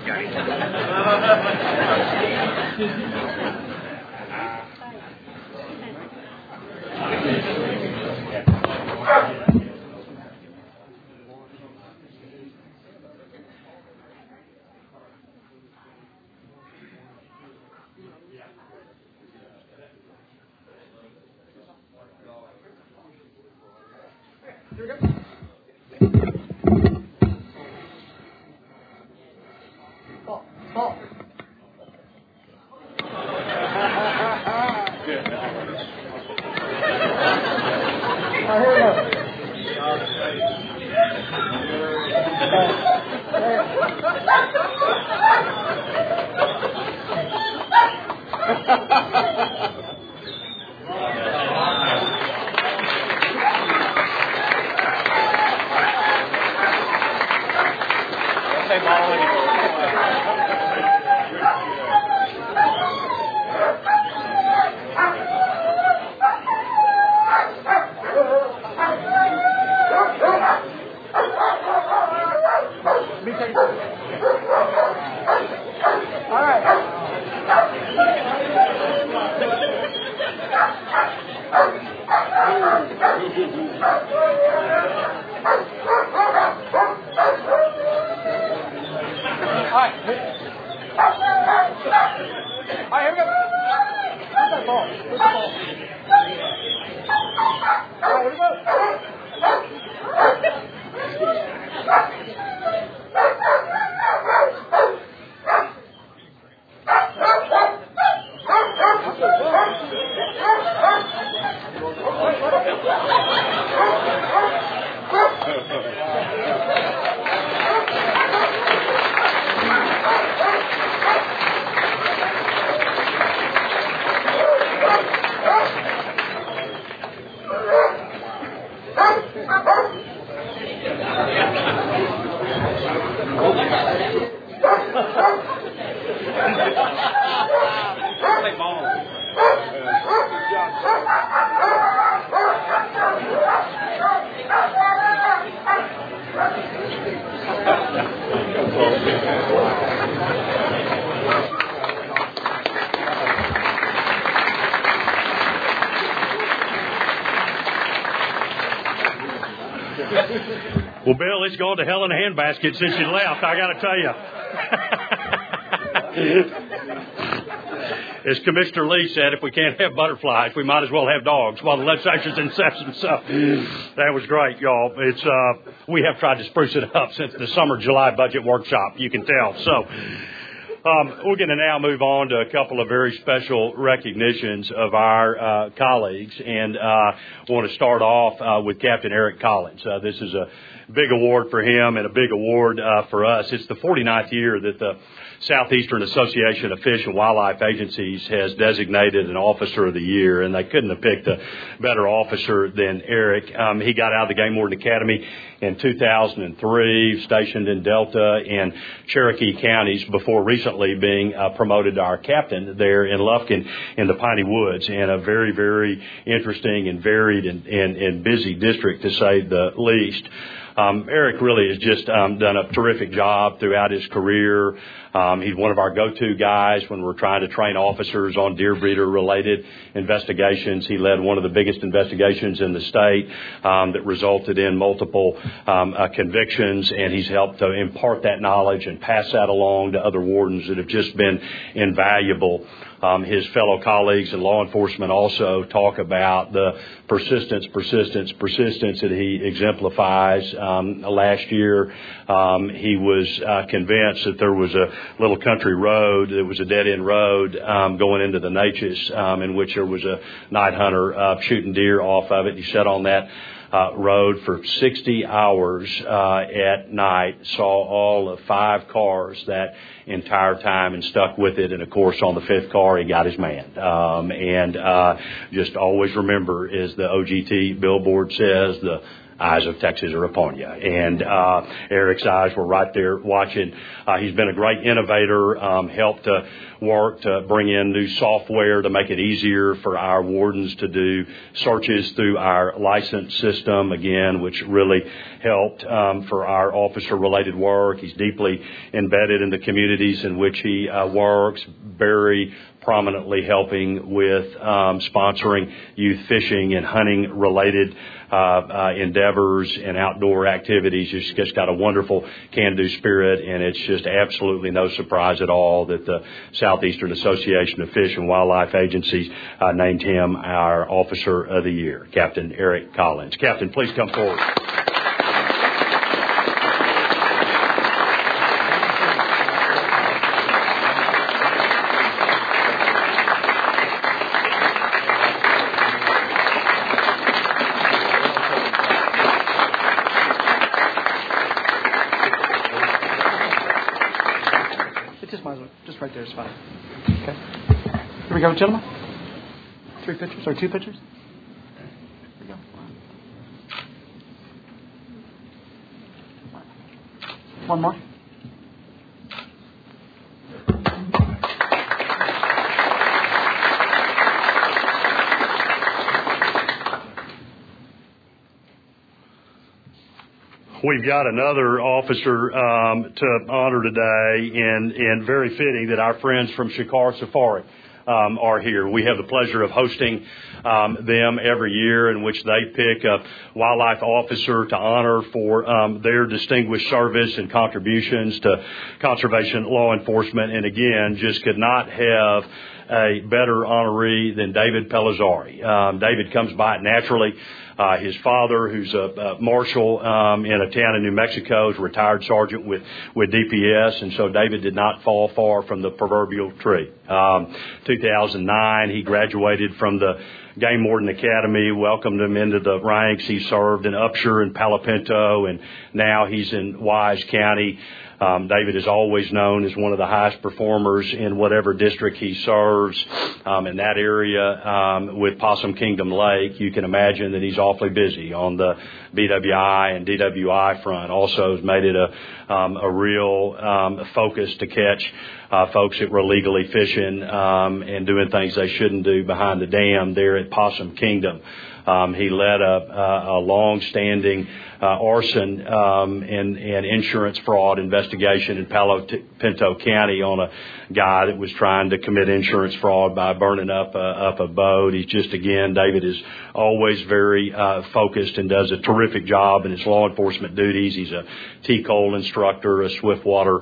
Well, Bill, it's gone to hell in a handbasket since you left, I got to tell you. As Commissioner Lee said, if we can't have butterflies, we might as well have dogs while the legislature's in session. So that was great, y'all. We have tried to spruce it up since the summer July budget workshop, you can tell. So we're going to now move on to a couple of very special recognitions of our colleagues, and I want to start off with Captain Eric Collins. This is a big award for him and a big award for us. It's the 49th year that the Southeastern Association of Fish and Wildlife Agencies has designated an Officer of the Year, and they couldn't have picked a better officer than Eric. He got out of the Game Warden Academy in 2003, stationed in Delta and Cherokee counties before recently being promoted to our captain there in Lufkin in the Piney Woods, in a very, very interesting and varied and busy district, to say the least. Eric really has just done a terrific job throughout his career. He's one of our go-to guys when we're trying to train officers on deer breeder-related investigations. He led one of the biggest investigations in the state that resulted in multiple convictions, and he's helped to impart that knowledge and pass that along to other wardens that have just been invaluable. His fellow colleagues in law enforcement also talk about the persistence that he exemplifies. Last year, he was convinced that there was a little country road, that was a dead-end road going into the Natchez, in which there was a night hunter shooting deer off of it. He sat on that road for 60 hours at night, saw all of 5 cars that entire time and stuck with it. And, of course, on the 5th car, he got his man. Just always remember, as the OGT billboard says, the eyes of Texas are upon you. And Eric's eyes were right there watching. He's been a great innovator, helped to work to bring in new software to make it easier for our wardens to do searches through our license system, again, which really helped for our officer-related work. He's deeply embedded in the communities in which he works, very prominently helping with sponsoring youth fishing and hunting-related endeavors and outdoor activities. He's just got a wonderful can-do spirit, and it's just absolutely no surprise at all that the Southeastern Association of Fish and Wildlife Agencies named him our Officer of the Year, Captain Eric Collins. Captain, please come forward. Just right there is fine. Okay. Here we go, gentlemen. 3 pictures or 2 pictures? Here we go. One more. We've got another officer to honor today, and very fitting that our friends from Shikar Safari are here. We have the pleasure of hosting them every year, in which they pick a wildlife officer to honor for their distinguished service and contributions to conservation law enforcement. And again, just could not have a better honoree than David Pellizzari. David comes by it naturally. His father, who's a marshal in a town in New Mexico, is a retired sergeant with DPS, and so David did not fall far from the proverbial tree. 2009, he graduated from the Game Warden Academy, welcomed him into the ranks. He served in Upshur and Palo Pinto, and now he's in Wise County. David is always known as one of the highest performers in whatever district he serves in that area with Possum Kingdom Lake. You can imagine that he's awfully busy on the BWI and DWI front. Also has made it a real focus to catch folks that were illegally fishing and doing things they shouldn't do behind the dam there at Possum Kingdom. He led a long-standing arson and insurance fraud investigation in Palo Pinto County on a guy that was trying to commit insurance fraud by burning up a boat. He's just, again, David is always very focused and does a terrific job in his law enforcement duties. He's a T-Cole instructor, a swiftwater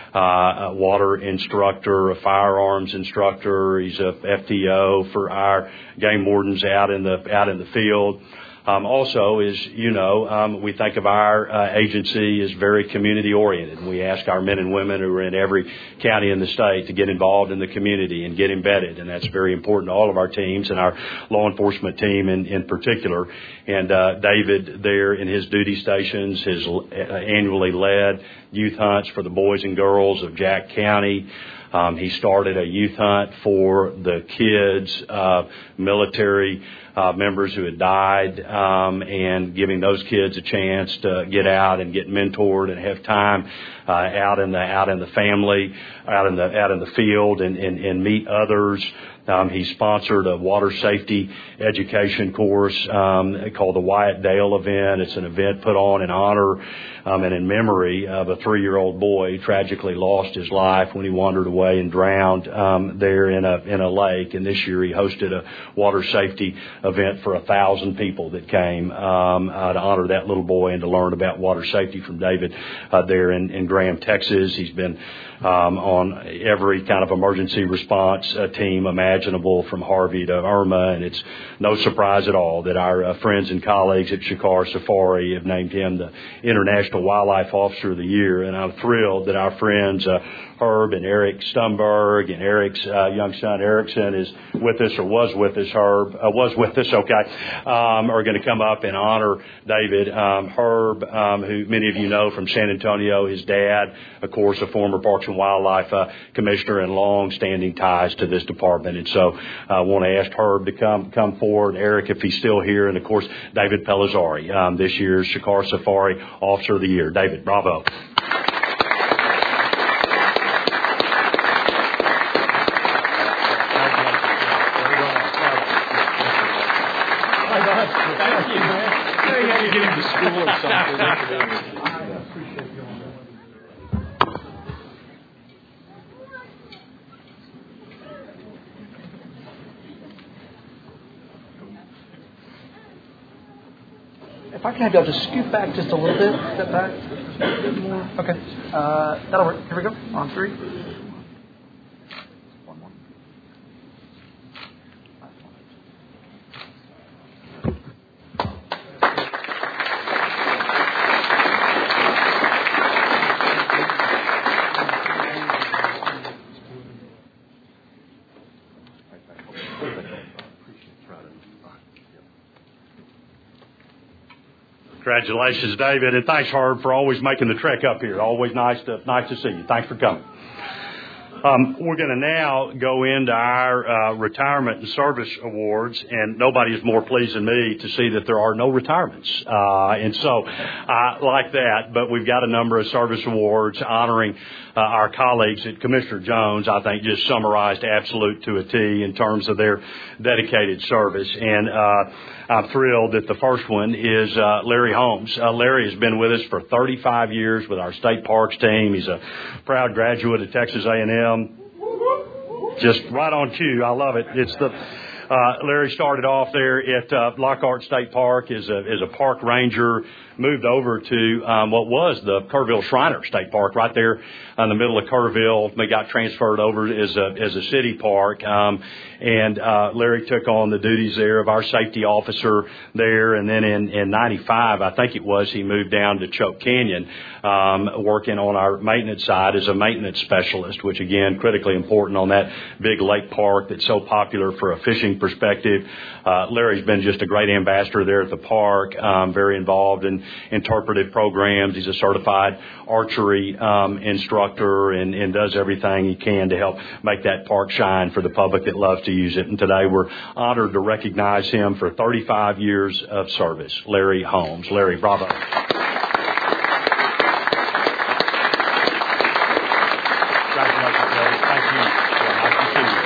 water instructor, a firearms instructor. He's a FTO for our game wardens out in the field. Also, as you know, we think of our agency as very community-oriented. And we ask our men and women who are in every county in the state to get involved in the community and get embedded. And that's very important to all of our teams and our law enforcement team in particular. And David there in his duty stations has annually led youth hunts for the boys and girls of Jack County. He started a youth hunt for the kids, military members who had died, and giving those kids a chance to get out and get mentored and have time out in the family, out in the field, and meet others. He sponsored a water safety education course called the Wyatt Dale event. It's an event put on in honor and in memory of a 3-year-old boy who tragically lost his life when he wandered away and drowned there in a lake. And this year he hosted a water safety event for 1,000 people that came to honor that little boy and to learn about water safety from David there in Graham, Texas. He's been on every kind of emergency response team imaginable, from Harvey to Irma, and it's no surprise at all that our friends and colleagues at Shikar Safari have named him the International Wildlife Officer of the Year. And I'm thrilled that our friends Herb and Eric Stumberg and Eric's young son Erickson is with us, or was with us. Herb was with us. Okay, are going to come up and honor David. Herb, who many of you know from San Antonio, his dad dad, of course, a former Parks and Wildlife commissioner and long-standing ties to this department. And so I want to ask Herb to come forward, Eric, if he's still here, and, of course, David Pellizzari, this year's Shikar Safari Officer of the Year. David, bravo. If I can have y'all just scoot back just a little bit, step back, just a bit more. Okay, that'll work. Here we go. On 3. One more. Congratulations, David, and thanks, Herb, for always making the trek up here. Always nice to see you. Thanks for coming. We're going to now go into our retirement and service awards, and nobody is more pleased than me to see that there are no retirements. And so I like that, but we've got a number of service awards honoring our colleagues at Commissioner Jones, I think, just summarized absolute to a T in terms of their dedicated service. And I'm thrilled that the first one is Larry Holmes. Larry has been with us for 35 years with our state parks team. He's a proud graduate of Texas A&M. Just right on cue. I love it. It's the Larry started off there at Lockhart State Park as a park ranger, moved over to what was the Kerrville Shriner State Park right there in the middle of Kerrville. They got transferred over as a city park, and Larry took on the duties there of our safety officer there. And then in 95, I think it was, he moved down to Choke Canyon, working on our maintenance side as a maintenance specialist, which again, critically important on that big lake park that's so popular for a fishing perspective. Larry's been just a great ambassador there at the park, very involved in interpretive programs. He's a certified archery instructor and does everything he can to help make that park shine for the public that loves to use it. And today we're honored to recognize him for 35 years of service. Larry Holmes. Larry, bravo. Congratulations, Larry. Thank you. Yeah, nice to see you.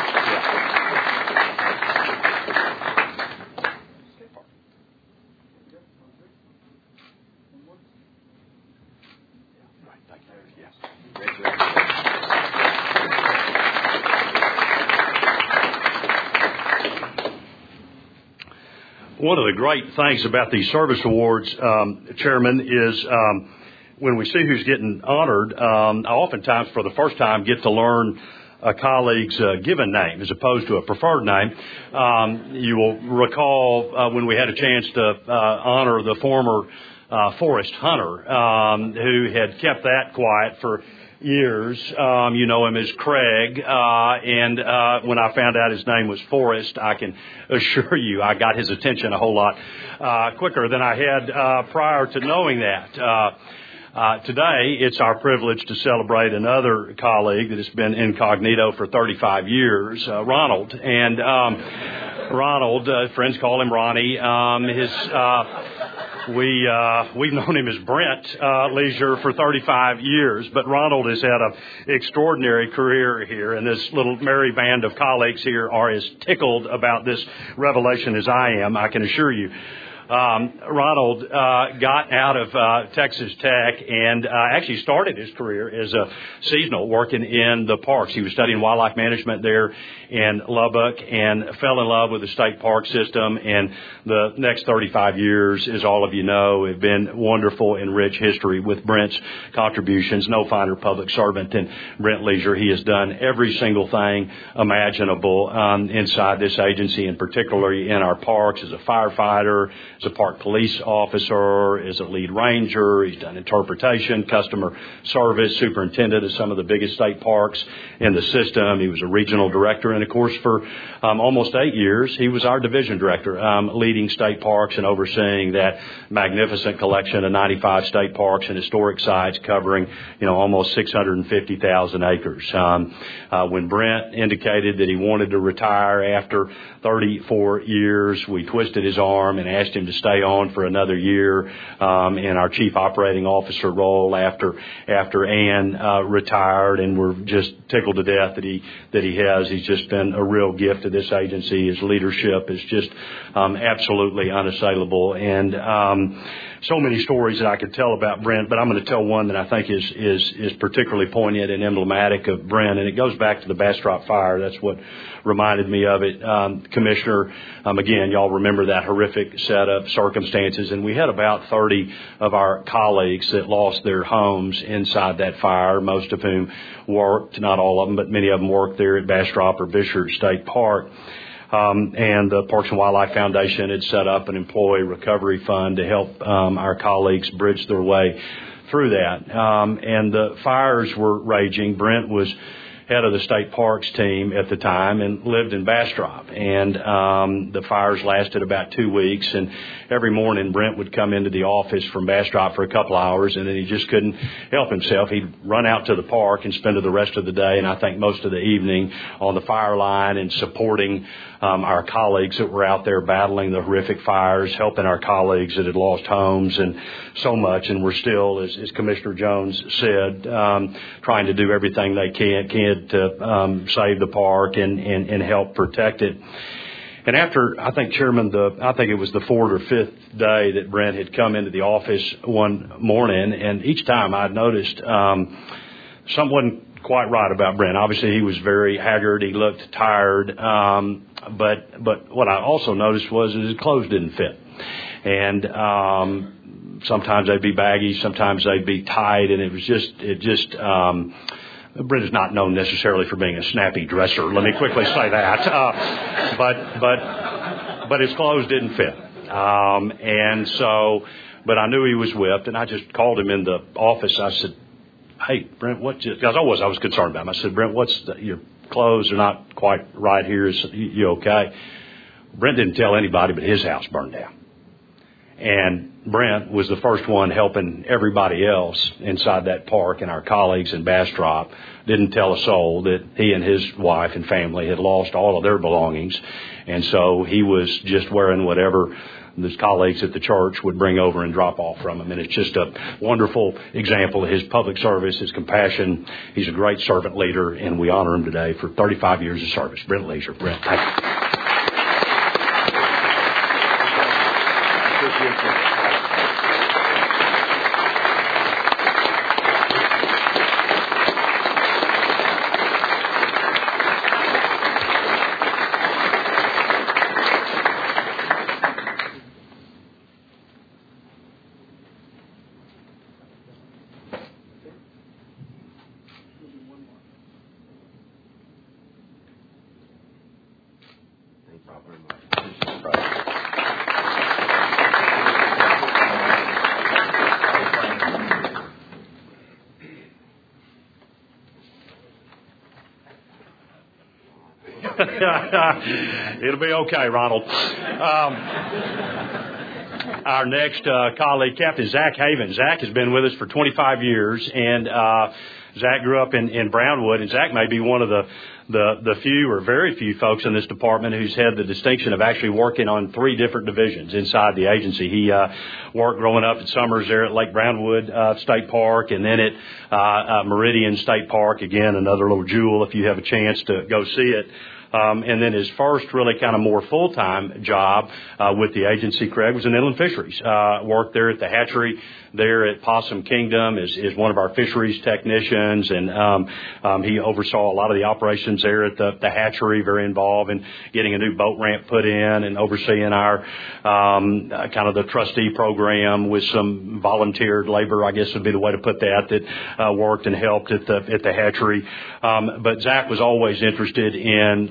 One of the great things about these service awards, Chairman, is when we see who's getting honored, I oftentimes for the first time get to learn a colleague's given name as opposed to a preferred name. You will recall when we had a chance to honor the former Forrest Hunter, who had kept that quiet for years. You know him as Craig, and when I found out his name was Forrest, I can assure you I got his attention a whole lot quicker than I had prior to knowing that. Today, it's our privilege to celebrate another colleague that has been incognito for 35 years, Ronald. And Ronald, friends call him Ronnie. We've known him as Brent Leisure for 35 years, but Ronald has had an extraordinary career here, and this little merry band of colleagues here are as tickled about this revelation as I am, I can assure you. Ronald got out of Texas Tech and actually started his career as a seasonal working in the parks. He was studying wildlife management there in Lubbock and fell in love with the state park system. And the next 35 years, as all of you know, have been wonderful and rich history with Brent's contributions. No finer public servant than Brent Leisure. He has done every single thing imaginable inside this agency, and particularly in our parks as a firefighter, as a park police officer, as a lead ranger. He's done interpretation, customer service, superintendent of some of the biggest state parks in the system. He was a regional director, and of course for almost 8 years he was our division director, leading state parks and overseeing that magnificent collection of 95 state parks and historic sites covering almost 650,000 acres. When Brent indicated that he wanted to retire after 34 years, we twisted his arm and asked him to stay on for another year in our chief operating officer role after Ann retired, and we're just tickled to death that he has. He's just been a real gift to this agency. His leadership is just absolutely unassailable, and so many stories that I could tell about Brent, but I'm going to tell one that I think is particularly poignant and emblematic of Brent, and it goes back to the Bastrop fire. That's what reminded me of it. Commissioner, again, y'all remember that horrific set of circumstances, and we had about 30 of our colleagues that lost their homes inside that fire, most of whom worked, not all of them, but many of them worked there at Bastrop or Bishop State Park. And the Parks and Wildlife Foundation had set up an employee recovery fund to help our colleagues bridge their way through that. And the fires were raging. Brent was head of the state parks team at the time and lived in Bastrop. And the fires lasted about 2 weeks. And every morning Brent would come into the office from Bastrop for a couple hours, and then he just couldn't help himself. He'd run out to the park and spend the rest of the day, and I think most of the evening, on the fire line and supporting our colleagues that were out there battling the horrific fires, helping our colleagues that had lost homes and so much. And we're still, as Commissioner Jones said, trying to do everything they can to save the park and help protect it. And after, I think, Chairman, I think it was the fourth or fifth day that Brent had come into the office one morning, and each time I'd noticed something wasn't quite right about Brent. Obviously, he was very haggard. He looked tired. But what I also noticed was that his clothes didn't fit. And sometimes they'd be baggy, sometimes they'd be tight, and Brent is not known necessarily for being a snappy dresser. Let me quickly say that. But his clothes didn't fit. But I knew he was whipped, and I just called him in the office. I said, "Hey, Brent, because I was concerned about him. I said, Brent, your clothes are not quite right here. Is you okay?" Brent didn't tell anybody, but his house burned down. And Brent was the first one helping everybody else inside that park, and our colleagues in Bastrop didn't tell a soul that he and his wife and family had lost all of their belongings. And so he was just wearing whatever his colleagues at the church would bring over and drop off from him. And it's just a wonderful example of his public service, his compassion. He's a great servant leader, and we honor him today for 35 years of service. Brent Leisure. Brent, thank you. It'll be okay, Ronald. Our next colleague, Captain Zach Haven. Zach has been with us for 25 years, and Zach grew up in Brownwood, and Zach may be one of the few or very few folks in this department who's had the distinction of actually working on 3 different divisions inside the agency. He worked growing up at Summers there at Lake Brownwood State Park, and then at Meridian State Park, again, another little jewel if you have a chance to go see it. And then his first really kind of more full-time job with the agency, Craig, was in inland fisheries. Worked there at the hatchery there at Possum Kingdom is one of our fisheries technicians, and he oversaw a lot of the operations there at the hatchery, very involved in getting a new boat ramp put in and overseeing our kind of the trustee program with some volunteered labor, I guess would be the way to put that worked and helped at the hatchery. But Zach was always interested in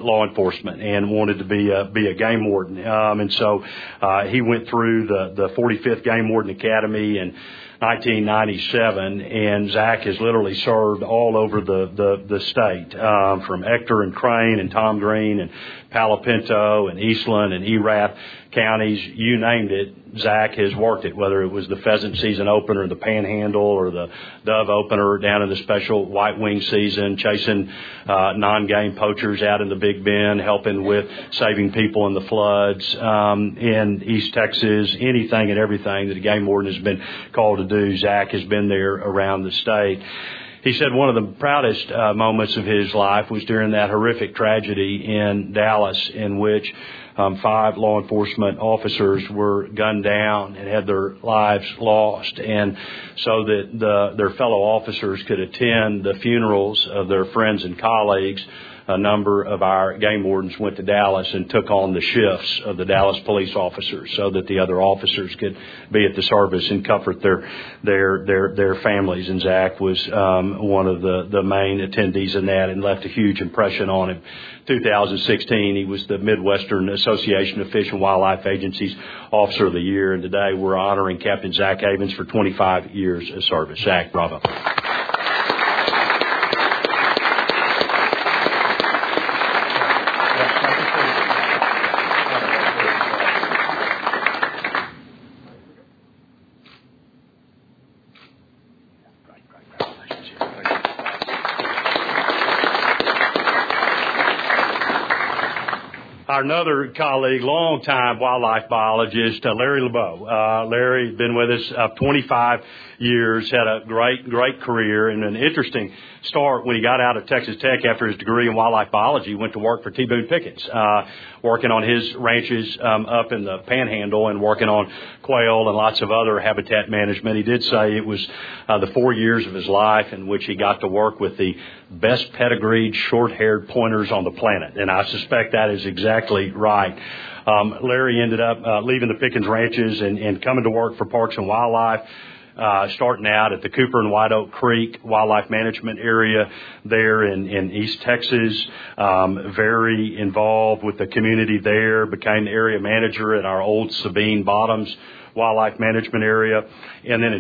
law enforcement and wanted to be a game warden. And so he went through the 45th Game Warden Academy in 1997, and Zach has literally served all over the state, from Ector and Crane and Tom Green and Palo Pinto and Eastland and Erath counties, you named it, Zach has worked it, whether it was the pheasant season opener, the panhandle, or the dove opener down in the special white wing season, chasing non-game poachers out in the Big Bend, helping with saving people in the floods in East Texas, anything and everything that a game warden has been called to do. Zach has been there around the state. He said one of the proudest moments of his life was during that horrific tragedy in Dallas, in which 5 law enforcement officers were gunned down and had their lives lost. And so that their fellow officers could attend the funerals of their friends and colleagues, a number of our game wardens went to Dallas and took on the shifts of the Dallas police officers so that the other officers could be at the service and comfort their families. And Zach was one of the main attendees in that and left a huge impression on him. 2016, he was the Midwestern Association of Fish and Wildlife Agencies Officer of the Year. And today we're honoring Captain Zach Havens for 25 years of service. Zach, bravo. Our another colleague, longtime wildlife biologist, Larry LeBeau. Larry had been with us 25 years, had a great career, and an interesting start when he got out of Texas Tech after his degree in wildlife biology. He went to work for T. Boone Pickens, working on his ranches up in the Panhandle and working on quail and lots of other habitat management. He did say it was the 4 years of his life in which he got to work with the best pedigreed short-haired pointers on the planet, and I suspect that is exactly right. Larry ended up leaving the Pickens ranches and coming to work for Parks and Wildlife, starting out at the Cooper and White Oak Creek Wildlife Management Area there in East Texas. Very involved with the community there, became the area manager at our old Sabine Bottoms Wildlife Management Area. And then in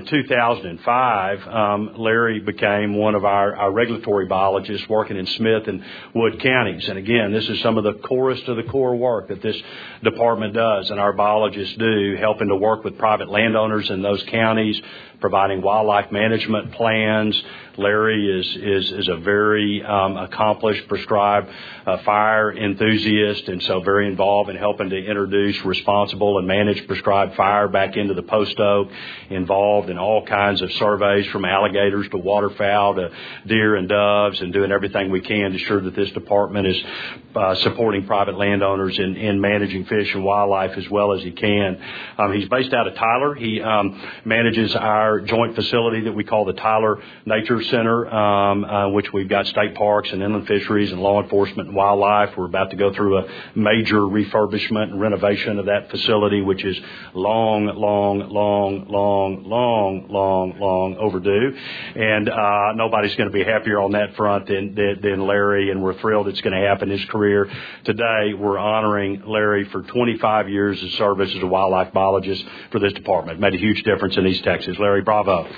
2005, Larry became one of our regulatory biologists working in Smith and Wood counties. And again, this is some of the corest of the core work that this department does and our biologists do, helping to work with private landowners in those counties, providing wildlife management plans. Larry is a very accomplished prescribed fire enthusiast, and so very involved in helping to introduce responsible and manage prescribed fire back into the post oak, involved in all kinds of surveys from alligators to waterfowl to deer and doves, and doing everything we can to ensure that this department is supporting private landowners in managing fish and wildlife as well as he can. He's based out of Tyler. He manages our joint facility that we call the Tyler Nature Center, which we've got state parks and inland fisheries and law enforcement and wildlife. We're about to go through a major refurbishment and renovation of that facility, which is long overdue. And nobody's going to be happier on that front than Larry, and we're thrilled it's going to happen in his career. Today, we're honoring Larry for 25 years of service as a wildlife biologist for this department. Made a huge difference in East Texas. Larry, bravo.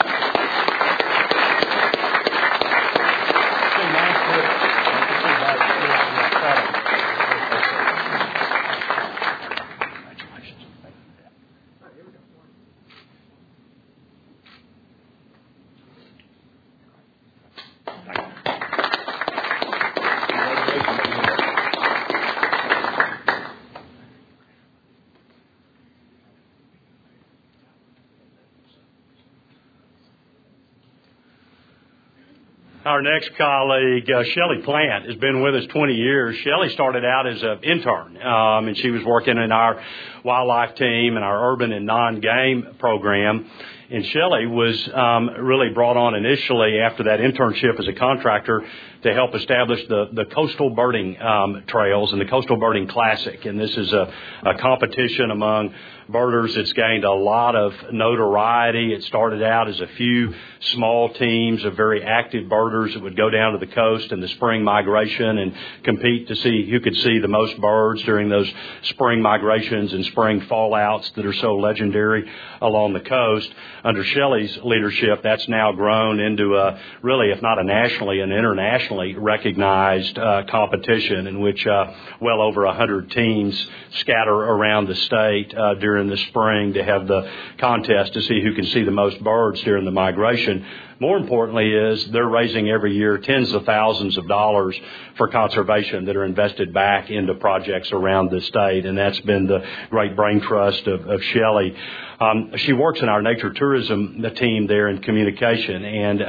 Our next colleague, Shelley Plant, has been with us 20 years. Shelley started out as an intern, and she was working in our wildlife team and our urban and non-game program. And Shelley was really brought on initially after that internship as a contractor to help establish the coastal birding trails and the Coastal Birding Classic. And this is a competition among birders. It's gained a lot of notoriety. It started out as a few small teams of very active birders that would go down to the coast in the spring migration and compete to see who could see the most birds during those spring migrations and spring fallouts that are so legendary along the coast. Under Shelley's leadership, that's now grown into a really, if not a nationally, an internationally recognized competition in which well over 100 teams scatter around the state during the spring to have the contest to see who can see the most birds during the migration. More importantly is they're raising every year tens of thousands of dollars for conservation that are invested back into projects around the state, and that's been the great brain trust of Shelley. She works in our nature tourism team there in communication,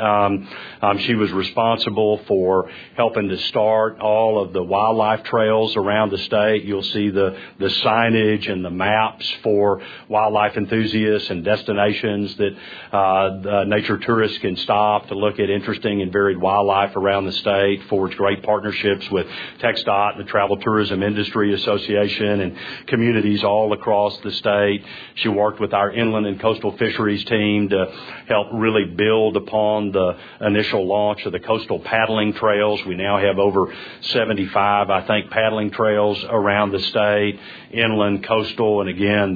and she was responsible for helping to start all of the wildlife trails around the state. You'll see the signage and the maps for wildlife enthusiasts and destinations that the nature tourists can stop to look at interesting and varied wildlife around the state, forge great partnerships with TxDOT, the Travel Tourism Industry Association, and communities all across the state. She worked with our inland and coastal fisheries team to help really build upon the initial launch of the coastal paddling trails. We now have over 75, I think, paddling trails around the state, inland, coastal, and again,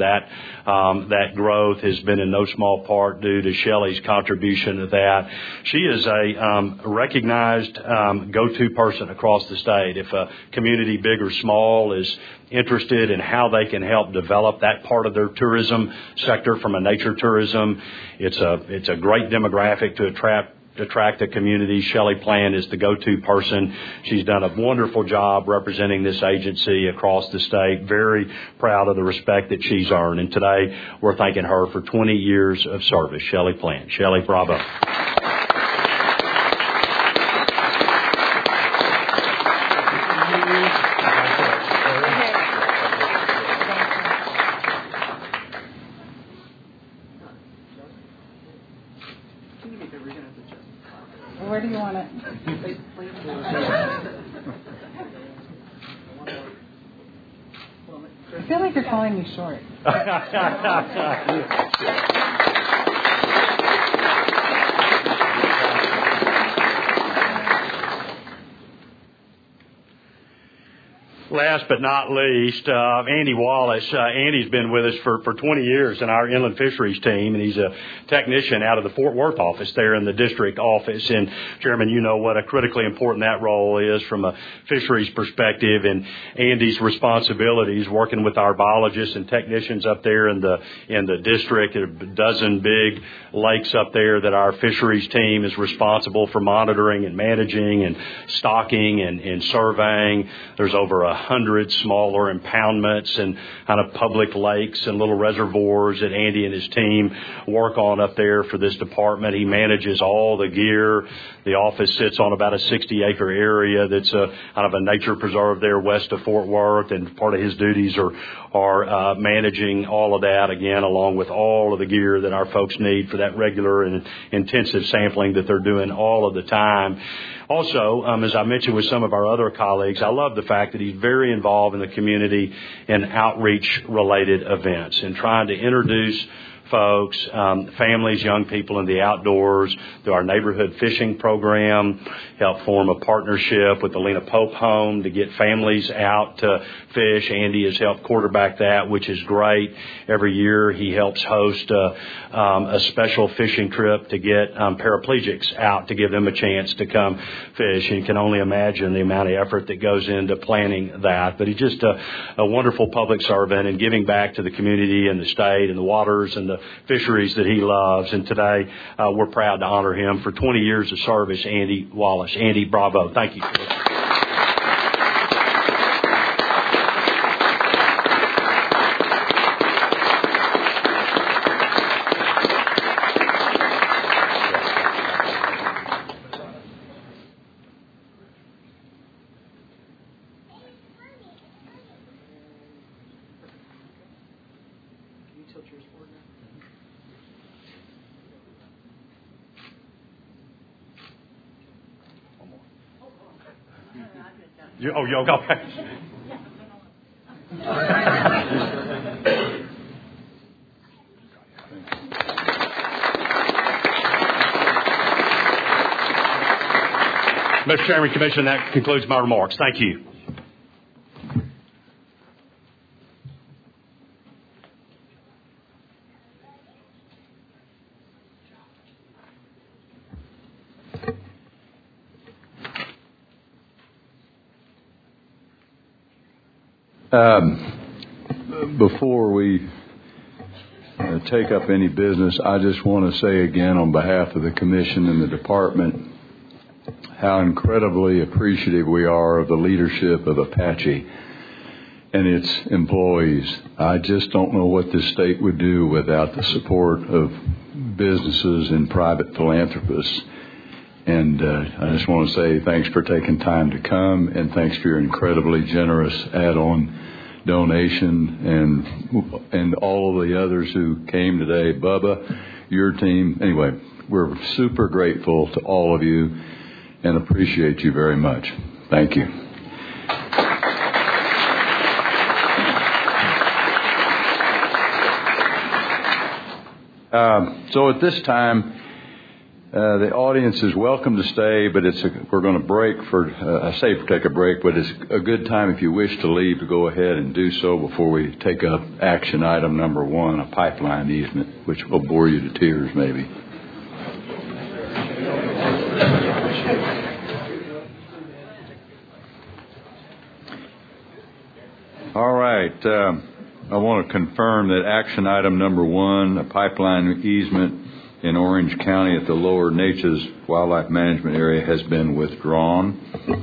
that growth has been in no small part due to Shelley's contribution to that. She is a recognized go-to person across the state. If a community, big or small, is interested in how they can help develop that part of their tourism sector from a nature tourism, it's a great demographic to attract a community. Shelley Plant is the go-to person. She's done a wonderful job representing this agency across the state. Very proud of the respect that she's earned. And today we're thanking her for 20 years of service. Shelley Plant. Shelley, bravo. Where do you want it? I feel like you're calling me short. Last but not least, Andy Wallace. Andy's been with us for 20 years in our inland fisheries team, and he's a technician out of the Fort Worth office there in the district office. And, Chairman, you know what a critically important that role is from a fisheries perspective, and Andy's responsibilities working with our biologists and technicians up there in the district. There are a dozen big lakes up there that our fisheries team is responsible for monitoring and managing and stocking and surveying. There's over 100 smaller impoundments and kind of public lakes and little reservoirs that Andy and his team work on up there for this department. He manages all the gear. The office sits on about a 60-acre area that's kind of a nature preserve there west of Fort Worth, and part of his duties are managing all of that, again, along with all of the gear that our folks need for that regular and intensive sampling that they're doing all of the time. Also, as I mentioned with some of our other colleagues, I love the fact that he's very involved in the community in outreach-related events and trying to introduce folks, families, young people in the outdoors through our neighborhood fishing program, help form a partnership with the Lena Pope Home to get families out to fish. Andy has helped quarterback that, which is great. Every year he helps host a special fishing trip to get paraplegics out to give them a chance to come fish. And you can only imagine the amount of effort that goes into planning that. But he's just a wonderful public servant and giving back to the community and the state and the waters and the fisheries that he loves. And today we're proud to honor him for 20 years of service, Andy Wallace. Andy, bravo. Thank you. Mr. Chairman, Commissioner, that concludes my remarks. Thank you. Before we take up any business, I just want to say again on behalf of the Commission and the Department how incredibly appreciative we are of the leadership of Apache and its employees. I just don't know what this state would do without the support of businesses and private philanthropists. And I just want to say thanks for taking time to come, and thanks for your incredibly generous add-on donation and all of the others who came today. Bubba, your team. Anyway, we're super grateful to all of you and appreciate you very much. Thank you. So at this time, the audience is welcome to stay, but we're going to break take a break, but it's a good time if you wish to leave to go ahead and do so before we take up action item number 1, a pipeline easement, which will bore you to tears maybe. All right. I want to confirm that action item number 1, a pipeline easement in Orange County at the Lower Neches Wildlife Management Area, has been withdrawn.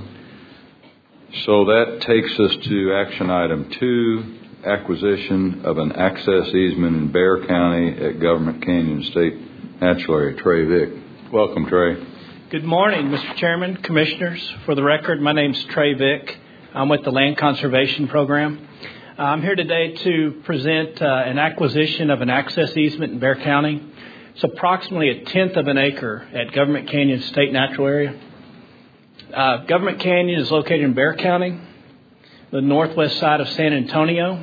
So that takes us to action item 2, acquisition of an access easement in Bexar County at Government Canyon State Natural Area. Trey Vick. Welcome, Trey. Good morning, Mr. Chairman, Commissioners. For the record, my name's Trey Vick. I'm with the Land Conservation Program. I'm here today to present an acquisition of an access easement in Bexar County. It's approximately 1/10 of an acre at Government Canyon State Natural Area. Government Canyon is located in Bexar County, the northwest side of San Antonio.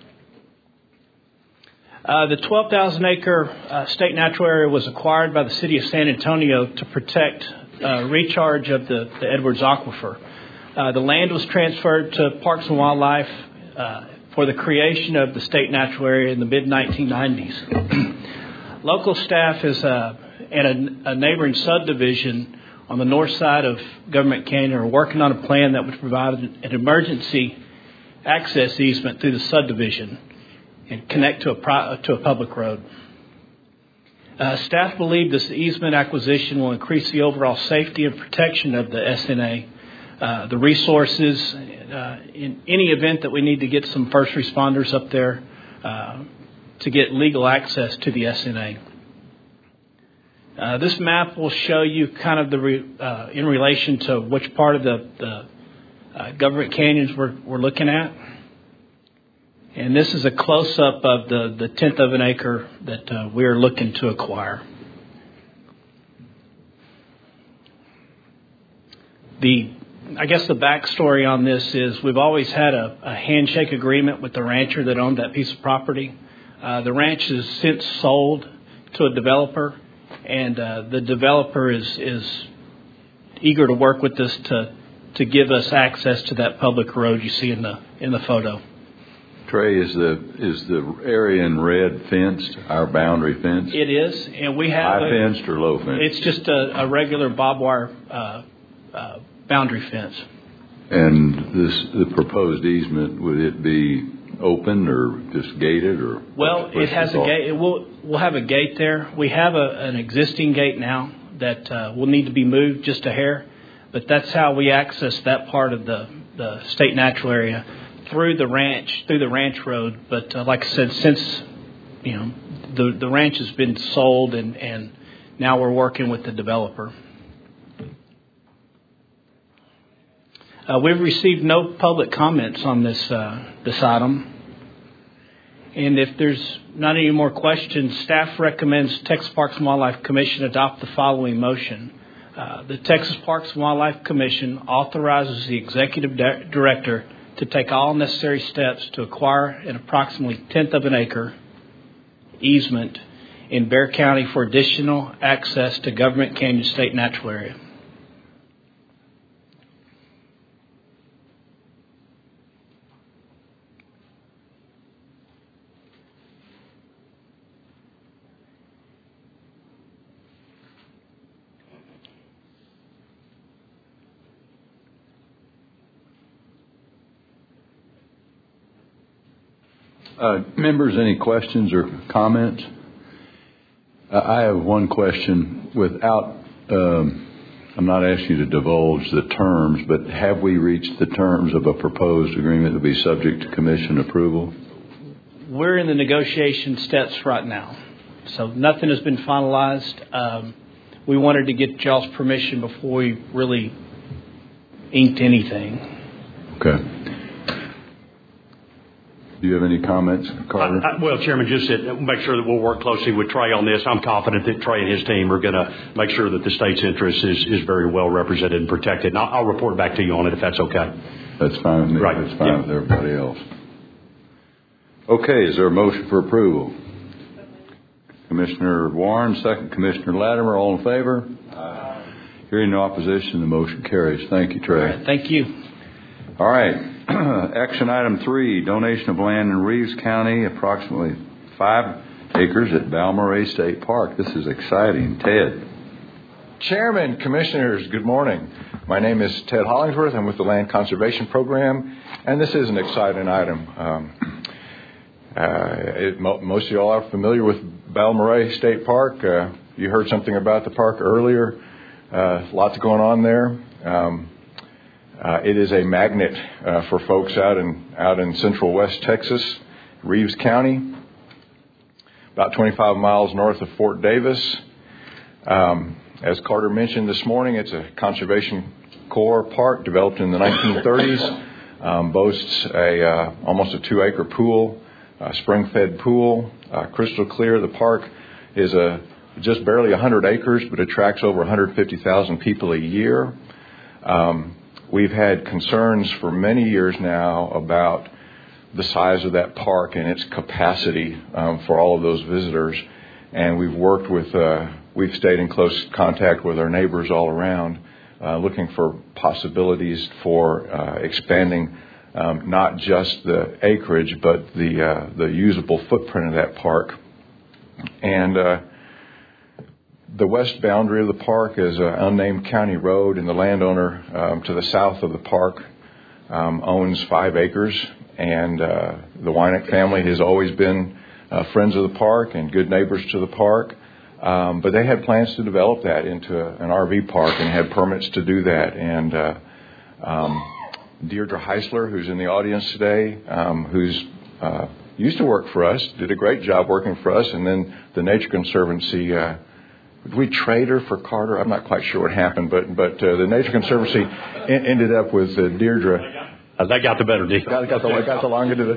The 12,000-acre state natural area was acquired by the city of San Antonio to protect recharge of the Edwards Aquifer. The land was transferred to Parks and Wildlife for the creation of the state natural area in the mid-1990s. Local staff is at a neighboring subdivision on the north side of Government Canyon are working on a plan that would provide an emergency access easement through the subdivision and connect to a public road. Staff believe this easement acquisition will increase the overall safety and protection of the SNA, the resources, in any event that we need to get some first responders up there to get legal access to the SNA. This map will show you kind of in relation to which part of the Government Canyons we're looking at. And this is a close-up of the 1/10 of an acre that we are looking to acquire. I guess the backstory on this is we've always had a handshake agreement with the rancher that owned that piece of property. The ranch has since sold to a developer, and the developer is eager to work with us to give us access to that public road you see in the photo. Trey, is the area in red fenced, our boundary fence? It is, and we have high fenced or low fenced? It's just a regular barbed wire boundary fence. And the proposed easement, would it be open or just gated, or? Well, it has a gate. We'll have a gate there. We have an existing gate now that will need to be moved just a hair, but that's how we access that part of the state natural area through the ranch road. But like I said, since the ranch has been sold and now we're working with the developer. We've received no public comments on this item. And if there's not any more questions, staff recommends Texas Parks and Wildlife Commission adopt the following motion. The Texas Parks and Wildlife Commission authorizes the executive director to take all necessary steps to acquire an approximately 1/10 of an acre easement in Bexar County for additional access to Government Canyon State Natural Area. Members, any questions or comments? I have one question. Without, I'm not asking you to divulge the terms, but have we reached the terms of a proposed agreement to be subject to commission approval? We're in the negotiation steps right now, so nothing has been finalized. We wanted to get y'all's permission before we really inked anything. Okay. Do you have any comments, Carter? Well, Chairman, just make sure that we'll work closely with Trey on this. I'm confident that Trey and his team are going to make sure that the state's interest is very well represented and protected. And I'll report back to you on it if that's okay. That's fine with me. Right. That's fine with everybody else. Okay, is there a motion for approval? Commissioner Warren, second. Commissioner Latimer, all in favor? Aye. Hearing no opposition, the motion carries. Thank you, Trey. All right, thank you. All right. Action item 3, donation of land in Reeves County, approximately 5 acres at Balmorhea State Park. This is exciting. Ted. Chairman, Commissioners, good morning. My name is Ted Hollingsworth. I'm with the Land Conservation Program, and this is an exciting item. Most of you all are familiar with Balmorhea State Park. You heard something about the park earlier. Lots going on there. It is a magnet for folks out in central West Texas, Reeves County, about 25 miles north of Fort Davis. As Carter mentioned this morning, it's a Conservation Corps park developed in the 1930s. Boasts almost a 2-acre pool, a spring-fed pool, crystal clear. The park is just barely 100 acres, but attracts over 150,000 people a year. We've had concerns for many years now about the size of that park and its capacity for all of those visitors. And we've stayed in close contact with our neighbors all around, looking for possibilities for expanding not just the acreage, but the usable footprint of that park. And the west boundary of the park is an unnamed county road, and the landowner to the south of the park owns 5 acres. And the Wynick family has always been friends of the park and good neighbors to the park. But they had plans to develop that into an RV park and had permits to do that. And Deirdre Heisler, who's in the audience today, who's used to work for us, did a great job working for us. And then the Nature Conservancy, we trade her for Carter. I'm not quite sure what happened, but the Nature Conservancy ended up with Deirdre. They got the better deal. Got the longer to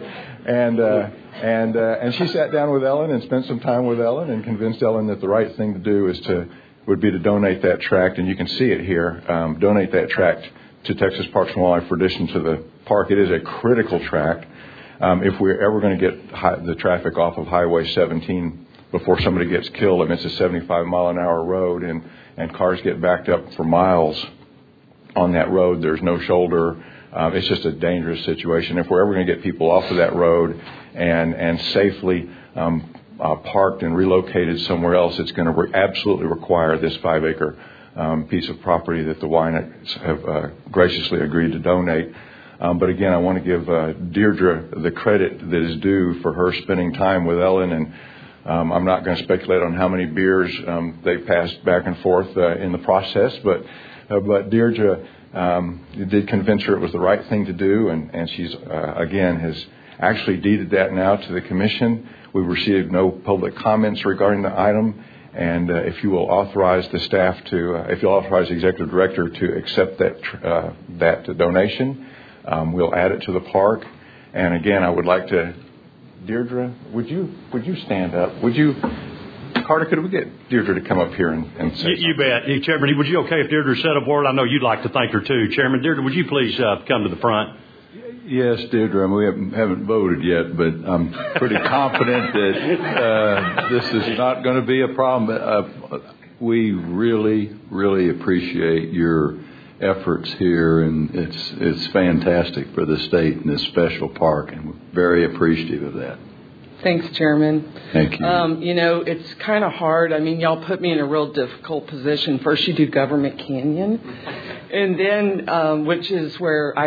and she sat down with Ellen and spent some time with Ellen and convinced Ellen that the right thing to do would be to donate that tract, and you can see it here. Donate that tract to Texas Parks and Wildlife for addition to the park. It is a critical tract. If we're ever going to get the traffic off of Highway 17 before somebody gets killed, I mean, it's a 75-mile-an-hour road, and cars get backed up for miles on that road. There's no shoulder. It's just a dangerous situation. If we're ever going to get people off of that road and safely parked and relocated somewhere else, it's going to absolutely require this 5-acre piece of property that the Wynecks have graciously agreed to donate. But again, I want to give Deirdre the credit that is due for her spending time with Ellen, and I'm not going to speculate on how many beers they passed back and forth in the process, but Deirdre did convince her it was the right thing to do, and she's again has actually deeded that now to the commission. We've received no public comments regarding the item, and if you will authorize the staff if you'll authorize the executive director to accept that donation, we'll add it to the park. And again, I would like to, Deirdre, would you stand up? Carter, could we get Deirdre to come up here and say You bet. Hey, Chairman, would you okay if Deirdre said a word? I know you'd like to thank her too. Chairman, Deirdre, would you please come to the front? Yes, Deirdre, we haven't voted yet, but I'm pretty confident that this is not going to be a problem. We really, really appreciate your efforts here, and it's fantastic for the state and this special park, and we're very appreciative of that. Thanks, Chairman. Thank you. It's kind of hard. I mean, y'all put me in a real difficult position. First, you do Government Canyon, and then, which is where I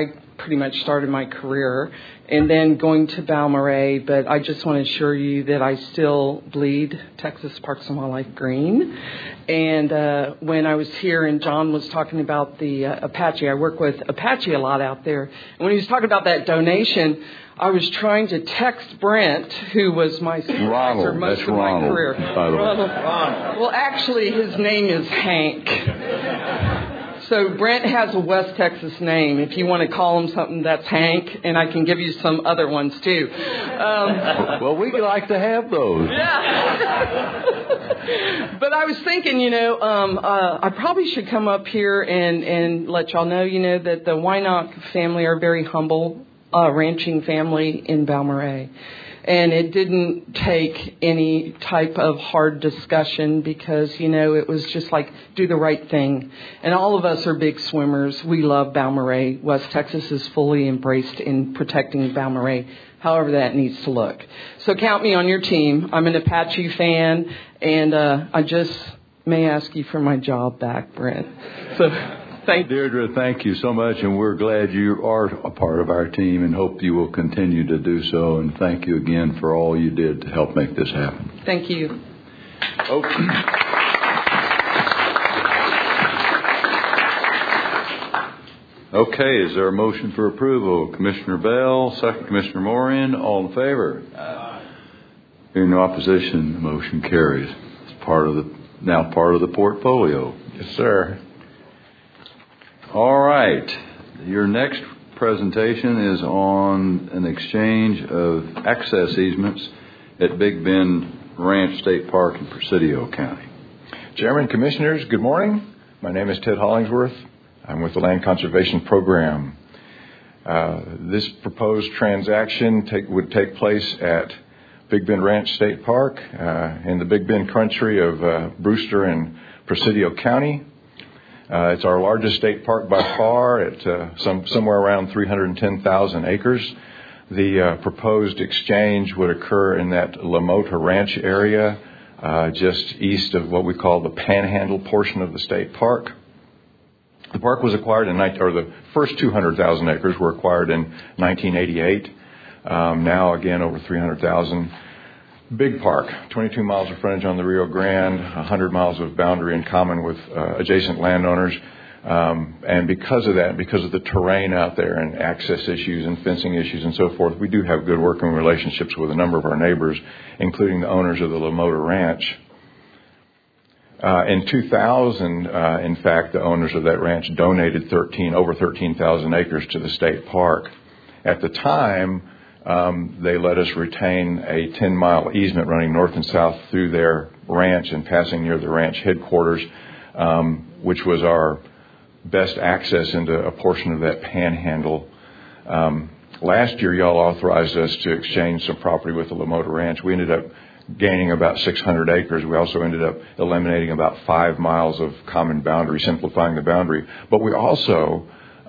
pretty much started my career, and then going to Balmorhea. But I just want to assure you that I still bleed Texas Parks and Wildlife green. And when I was here and John was talking about the Apache, I work with Apache a lot out there. And when he was talking about that donation, I was trying to text Brent, who was my supervisor most of my career. Ronald. Well, actually, his name is Hank. So Brent has a West Texas name. If you want to call him something, that's Hank, and I can give you some other ones too. Well, we like to have those. Yeah. But I was thinking, I probably should come up here and let y'all know, that the Wynock family are very humble ranching family in Balmorhea. And it didn't take any type of hard discussion because, it was just like, do the right thing. And all of us are big swimmers. We love Balmorhea. West Texas is fully embraced in protecting Balmorhea, however that needs to look. So count me on your team. I'm an Apache fan, and I just may ask you for my job back, Brent. So thank you. Deirdre, thank you so much, and we're glad you are a part of our team and hope you will continue to do so. And thank you again for all you did to help make this happen. Thank you. Okay, is there a motion for approval? Commissioner Bell, second Commissioner Moran, all in favor? Aye. Hearing no opposition, the motion carries. It's now part of the portfolio. Yes, sir. All right. Your next presentation is on an exchange of access easements at Big Bend Ranch State Park in Presidio County. Chairman, Commissioners, good morning. My name is Ted Hollingsworth. I'm with the Land Conservation Program. This proposed transaction would take place at Big Bend Ranch State Park in the Big Bend country of Brewster and Presidio County. It's our largest state park by far at somewhere around 310,000 acres. The proposed exchange would occur in that LaMota Ranch area, just east of what we call the Panhandle portion of the state park. The park was acquired the first 200,000 acres were acquired in 1988. Now again over 300,000. Big park, 22 miles of frontage on the Rio Grande, 100 miles of boundary in common with adjacent landowners. And because of that, because of the terrain out there and access issues and fencing issues and so forth, we do have good working relationships with a number of our neighbors, including the owners of the LaMota Ranch. In 2000, in fact, the owners of that ranch donated over 13,000 acres to the state park. At the time, they let us retain a 10-mile easement running north and south through their ranch and passing near the ranch headquarters, which was our best access into a portion of that panhandle. Last year, y'all authorized us to exchange some property with the LaMota Ranch. We ended up gaining about 600 acres. We also ended up eliminating about 5 miles of common boundary, simplifying the boundary. But we also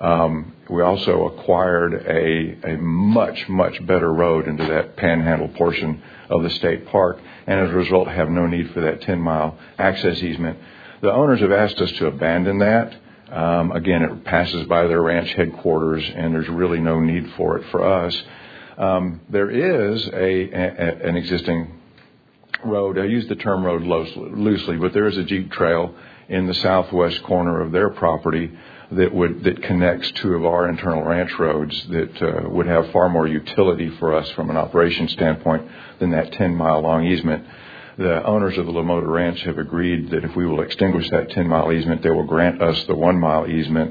acquired a much, much better road into that panhandle portion of the state park, and as a result have no need for that 10-mile access easement. The owners have asked us to abandon that. Again, it passes by their ranch headquarters, and there's really no need for it for us. There is an existing road. I use the term road loosely, but there is a jeep trail in the southwest corner of their property that connects two of our internal ranch roads that would have far more utility for us from an operation standpoint than that 10-mile long easement. The owners of the LaMota Ranch have agreed that if we will extinguish that 10-mile easement, they will grant us the 1-mile easement.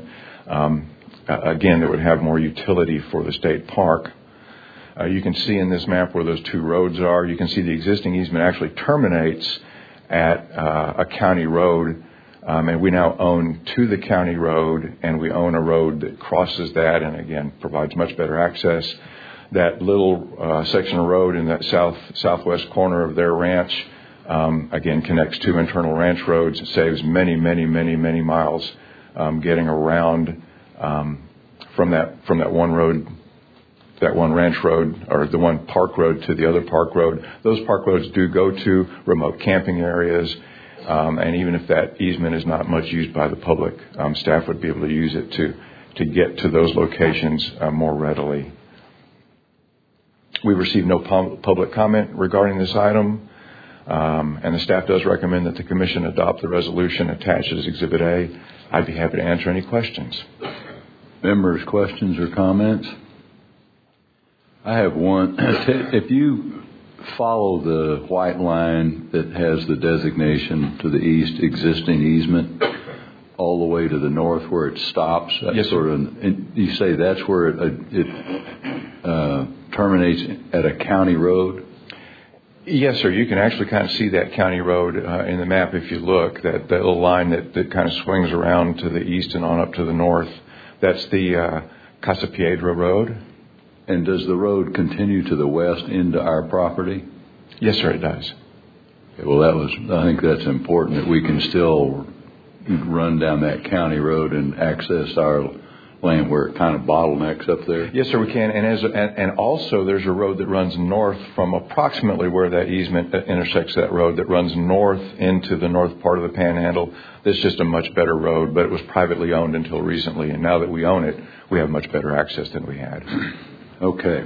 Again, that would have more utility for the state park. You can see in this map where those two roads are. You can see the existing easement actually terminates at a county road. And we now own to the county road, and we own a road that crosses that and, again, provides much better access. That little section of road in that southwest corner of their ranch, again, connects two internal ranch roads. It saves many, many, many, many miles getting around from that one road, that one ranch road, or the one park road to the other park road. Those park roads do go to remote camping areas. And even if that easement is not much used by the public, staff would be able to use it to to get to those locations more readily. We received no public comment regarding this item, and the staff does recommend that the Commission adopt the resolution attached as Exhibit A. I'd be happy to answer any questions. Members, questions or comments? I have one. If you follow the white line that has the designation to the east, existing easement, all the way to the north where it stops, yes, sort of, and you say that's where it terminates at a county road? Yes, sir. You can actually kind of see that county road in the map if you look, that little line that kind of swings around to the east and on up to the north. That's the Casa Piedra Road. And does the road continue to the west into our property? Yes, sir, it does. Okay, well, I think that's important that we can still run down that county road and access our land where it kind of bottlenecks up there. Yes, sir, we can. And also there's a road that runs north from approximately where that easement intersects that road, that runs north into the north part of the Panhandle. That's just a much better road, but it was privately owned until recently. And now that we own it, we have much better access than we had. Okay.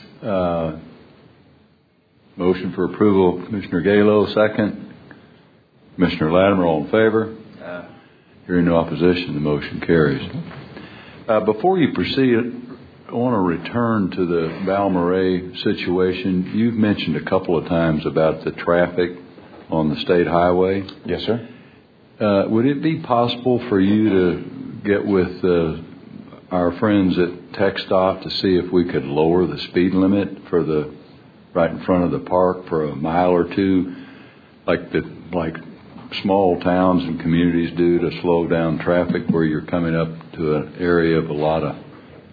Motion for approval, Commissioner Galo, second. Commissioner Latimer, all in favor? Hearing no opposition, the motion carries. Before you proceed, I want to return to the Balmorhea situation. You've mentioned a couple of times about the traffic on the state highway. Yes, sir. Would it be possible for you to get with our friends at TxDOT to see if we could lower the speed limit for the right in front of the park for a mile or two, like small towns and communities do, to slow down traffic where you're coming up to an area of a lot of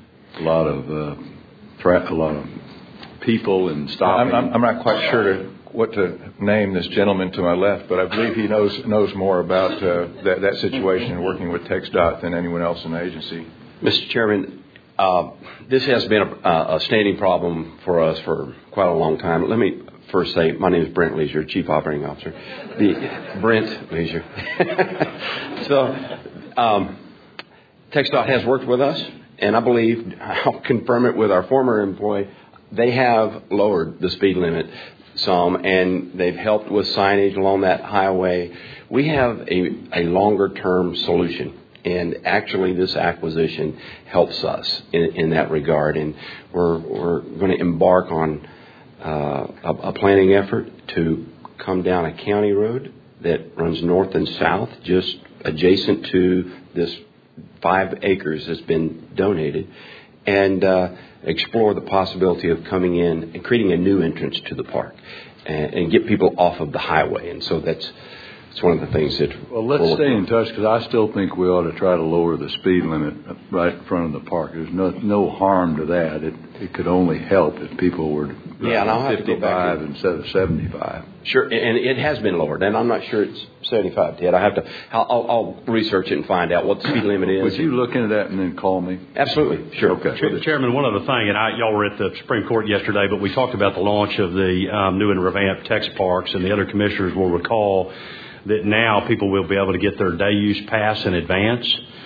people and stopping? I'm not quite sure what to name this gentleman to my left, but I believe he knows more about that situation and working with TxDOT than anyone else in the agency. Mr. Chairman, this has been a standing problem for us for quite a long time. Let me first say, my name is Brent Leisure, Chief Operating Officer. Brent Leisure. So, TxDOT has worked with us, and I believe, I'll confirm it with our former employee, they have lowered the speed limit some, and they've helped with signage along that highway. We have a longer-term solution, and actually this acquisition helps us in that regard, and we're going to embark on a planning effort to come down a county road that runs north and south, just adjacent to this 5 acres that's been donated, and explore the possibility of coming in and creating a new entrance to the park and get people off of the highway. And so that's one of the things that... Well, let's stay in touch, because I still think we ought to try to lower the speed limit right in front of the park. There's no harm to that. It could only help if people were and 55 instead of 75. Sure, and it has been lowered, and I'm not sure it's 75 yet. I'll research it and find out what the speed limit is. Would you look into that and then call me? Absolutely, sure. Okay. Chairman, one other thing, and y'all were at the Supreme Court yesterday, but we talked about the launch of the new and revamped Tex Parks, and the other commissioners will recall that now people will be able to get their day use pass in advance.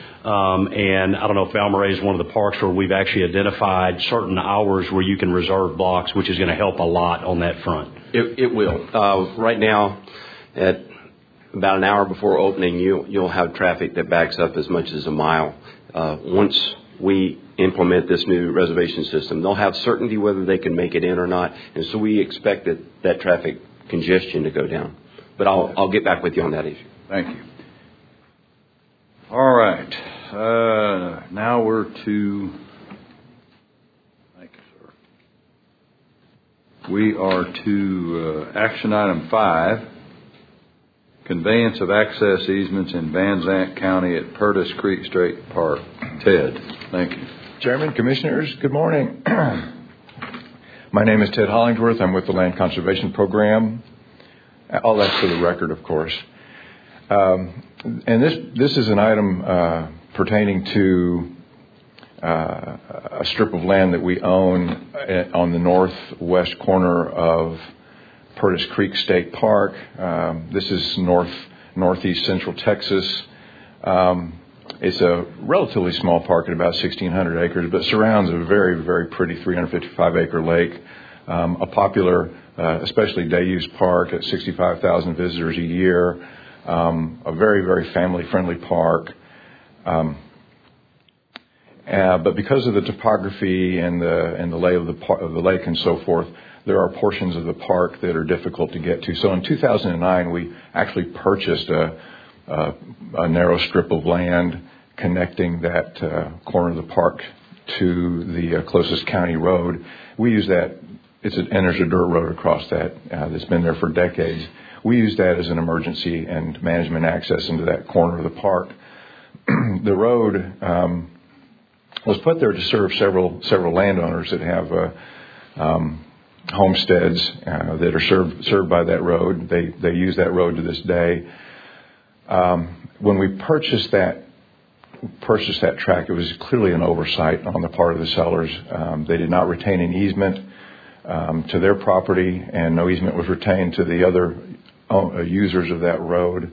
And I don't know if Balmorhea is one of the parks where we've actually identified certain hours where you can reserve blocks, which is going to help a lot on that front. It will. Right now, at about an hour before opening, you'll have traffic that backs up as much as a mile. Once we implement this new reservation system, they'll have certainty whether they can make it in or not. And so we expect that traffic congestion to go down. But I'll get back with you on that issue. Thank you. All right. Now we're to... Thank you, sir. We are to action item 5, conveyance of access easements in Van Zandt County at Purtis Creek State Park. Ted, thank you. Chairman, Commissioners, good morning. My name is Ted Hollingsworth. I'm with the Land Conservation Program. All that's for the record, of course. And this is an item pertaining to a strip of land that we own on the northwest corner of Purtis Creek State Park. This is northeast central Texas. It's a relatively small park at about 1,600 acres, but surrounds a very, very pretty 355-acre lake. A popular, especially day-use park at 65,000 visitors a year. A very, very family-friendly park. But because of the topography and the lay of the lake and so forth, there are portions of the park that are difficult to get to. So in 2009, we actually purchased a narrow strip of land connecting that corner of the park to the closest county road. We use that. There's a dirt road across that that's been there for decades. We use that as an emergency and management access into that corner of the park. The road was put there to serve several landowners that have homesteads that are served by that road. They use that road to this day. When we purchased that tract, it was clearly an oversight on the part of the sellers. They did not retain an easement to their property, and no easement was retained to the other users of that road.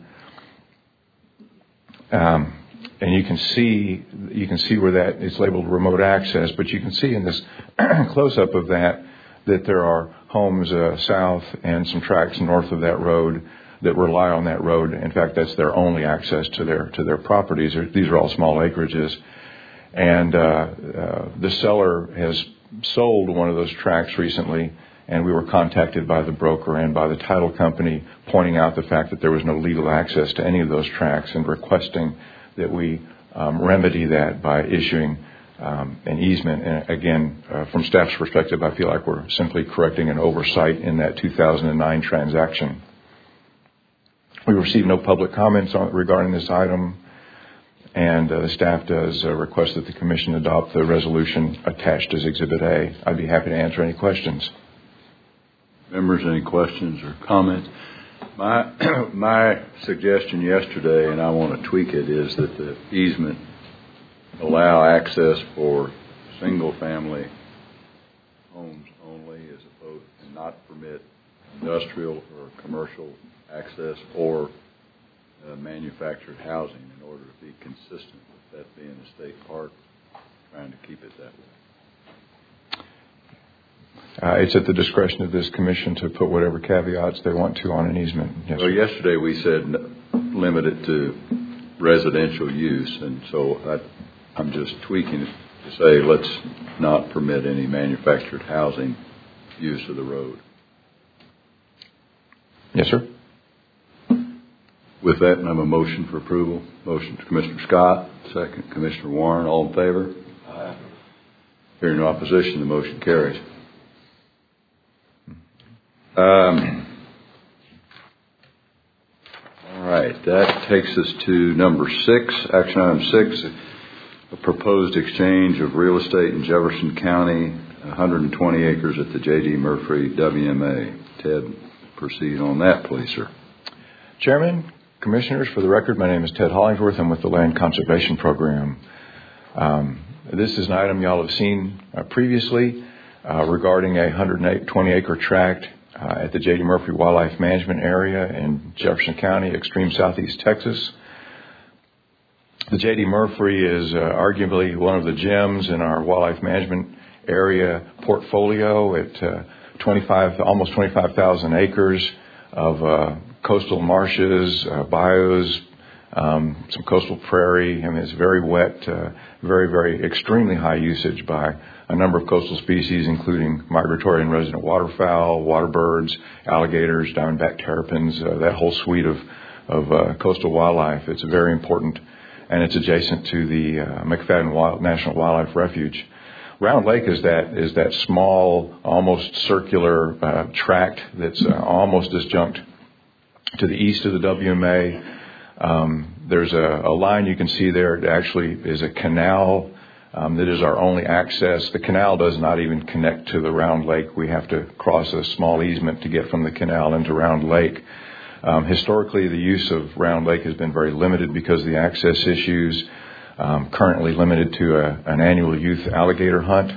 And you can see where that it's labeled remote access, but you can see in this close-up of that there are homes south and some tracts north of that road that rely on that road. In fact, that's their only access to their properties. These are all small acreages, and the seller has sold one of those tracts recently, and we were contacted by the broker and by the title company pointing out the fact that there was no legal access to any of those tracts and requesting that we remedy that by issuing an easement. And again, from staff's perspective, I feel like we're simply correcting an oversight in that 2009 transaction. We received no public comments regarding this item, and the staff does request that the Commission adopt the resolution attached as Exhibit A. I'd be happy to answer any questions. Members, any questions or comments? My suggestion yesterday, and I want to tweak it, is that the easement allow access for single-family homes only, as opposed to not permit industrial or commercial access or manufactured housing, in order to be consistent with that being a state park, trying to keep it that way. It's at the discretion of this Commission to put whatever caveats they want to on an easement. Yes, well, yesterday we said limit it to residential use, and so I'm just tweaking it to say let's not permit any manufactured housing use of the road. Yes, sir. With that, I have a motion for approval. Motion to Commissioner Scott, second Commissioner Warren. All in favor? Aye. Hearing no opposition, the motion carries. All right, that takes us to number 6, action item 6, a proposed exchange of real estate in Jefferson County, 120 acres at the J.D. Murphy WMA. Ted, proceed on that, please, sir. Chairman, Commissioners, for the record, my name is Ted Hollingsworth. I'm with the Land Conservation Program. This is an item y'all have seen previously regarding a 120-acre tract at the J.D. Murphy Wildlife Management Area in Jefferson County, extreme southeast Texas. The J.D. Murphy is arguably one of the gems in our wildlife management area portfolio at almost 25,000 acres of coastal marshes, bayous, some coastal prairie. I mean, it's very wet, very, very extremely high usage by a number of coastal species, including migratory and resident waterfowl, waterbirds, alligators, diamondback terrapins, that whole suite of coastal wildlife. It's very important, and it's adjacent to the McFadden National Wildlife Refuge. Round Lake is that small, almost circular tract that's almost disjunct to the east of the WMA. There's a line you can see there. It actually is a canal that is our only access. The canal does not even connect to the Round Lake. We have to cross a small easement to get from the canal into Round Lake. Historically, the use of Round Lake has been very limited because of the access issues. Currently limited to an annual youth alligator hunt.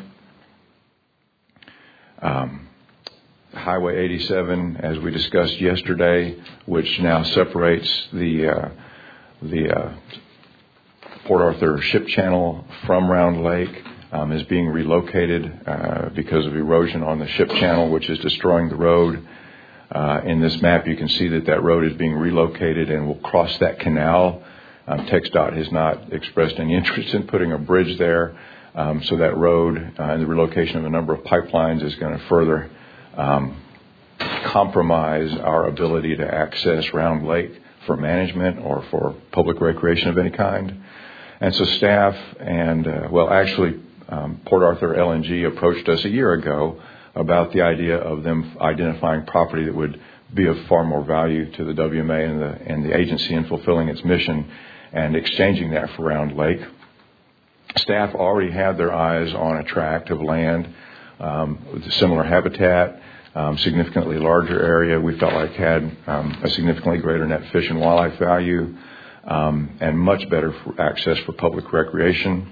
Highway 87, as we discussed yesterday, which now separates the Port Arthur Ship Channel from Round Lake is being relocated because of erosion on the ship channel, which is destroying the road. In this map, you can see that road is being relocated and will cross that canal. TxDOT has not expressed any interest in putting a bridge there. So that road and the relocation of a number of pipelines is going to further compromise our ability to access Round Lake for management or for public recreation of any kind. And so staff and, Port Arthur LNG approached us a year ago about the idea of them identifying property that would be of far more value to the WMA and the agency in fulfilling its mission and exchanging that for Round Lake. Staff already had their eyes on a tract of land with similar habitat, significantly larger area we felt like had a significantly greater net fish and wildlife value and much better access for public recreation.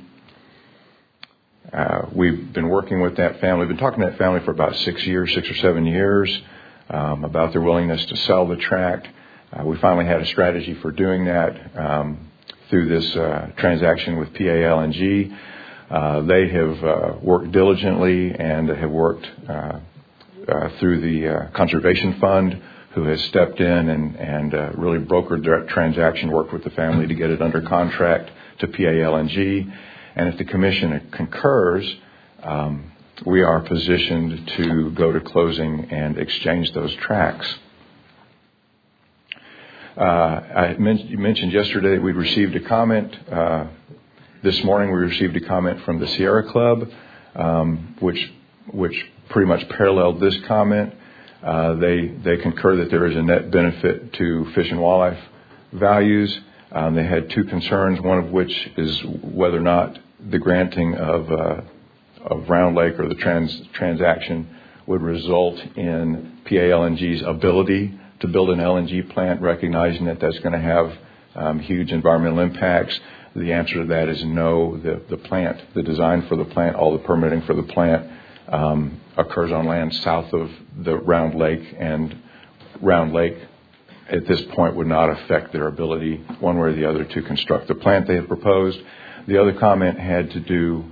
We've been working with that family. We've been talking to that family for about 6 or 7 years about their willingness to sell the tract. We finally had a strategy for doing that through this transaction with PA LNG. They have worked diligently and have worked through the Conservation Fund, who has stepped in and really brokered that transaction, worked with the family to get it under contract to PA LNG. And if the Commission concurs, we are positioned to go to closing and exchange those tracts. You mentioned yesterday that we received a comment. This morning we received a comment from the Sierra Club, which pretty much paralleled this comment. They concur that there is a net benefit to fish and wildlife values. They had two concerns, one of which is whether or not the granting of Round Lake or the transaction would result in PA LNG's ability to build an LNG plant, recognizing that that's going to have huge environmental impacts. The answer to that is no. The plant, the design for the plant, all the permitting for the plant occurs on land south of the Round Lake, and Round Lake at this point would not affect their ability one way or the other to construct the plant they have proposed. The other comment had to do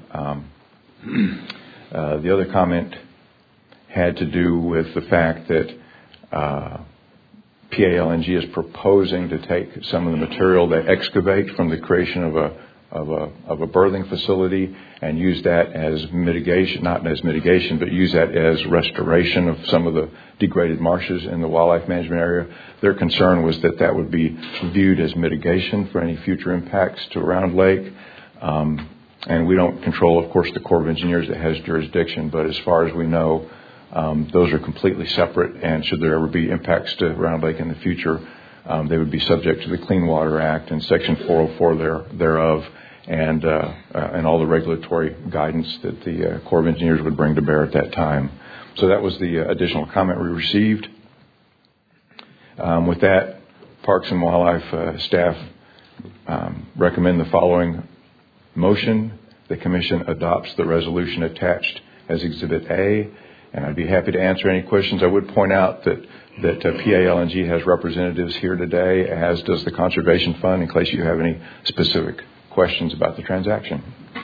with the fact that PA LNG is proposing to take some of the material they excavate from the creation of a berthing facility and use that as mitigation, not as mitigation, but use that as restoration of some of the degraded marshes in the wildlife management area. Their concern was that would be viewed as mitigation for any future impacts to Round Lake. And we don't control, of course, the Corps of Engineers that has jurisdiction, but as far as we know, those are completely separate, and should there ever be impacts to Round Lake in the future, they would be subject to the Clean Water Act and Section 404 thereof, and all the regulatory guidance that the Corps of Engineers would bring to bear at that time. So that was the additional comment we received. With that, Parks and Wildlife staff recommend the following motion. The Commission adopts the resolution attached as Exhibit A, and I'd be happy to answer any questions. I would point out that PA LNG has representatives here today, as does the Conservation Fund, in case you have any specific questions about the transaction.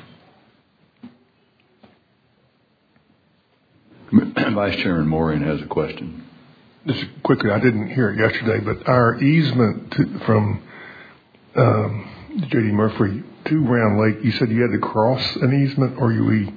Vice Chairman Moran has a question. Just quickly, I didn't hear it yesterday, but our easement from J.D. Murphy to Round Lake, you said you had to cross an easement, or we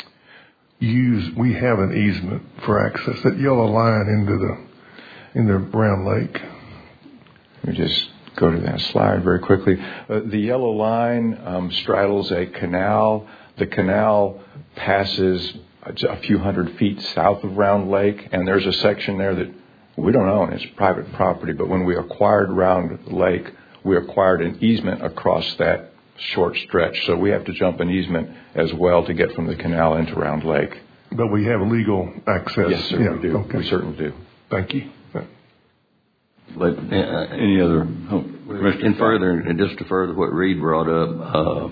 have an easement for access, that yellow line into Round Lake. Let me just go to that slide very quickly. The yellow line straddles a canal. The canal passes a few hundred feet south of Round Lake, and there's a section there that we don't own. It's private property, but when we acquired Round Lake, we acquired an easement across that short stretch, so we have to jump an easement as well to get from the canal into Round Lake. But we have legal access. Yes, sir, we do. Okay. We certainly do. Thank you. But any other? Just to further what Reed brought up,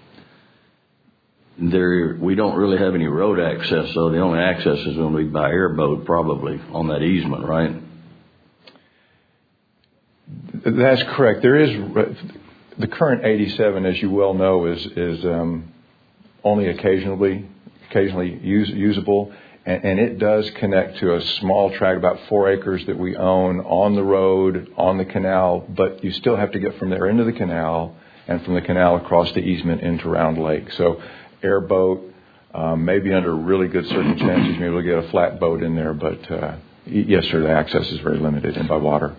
we don't really have any road access, so the only access is going to be by airboat, probably on that easement, right? That's correct. There is. The current 87, as you well know, is only occasionally usable, and it does connect to a small tract, about 4 acres that we own on the road, on the canal, but you still have to get from there into the canal, and from the canal across the easement into Round Lake. So airboat, maybe under really good circumstances, maybe we'll get a flat boat in there, but yes, sir, the access is very limited and by water.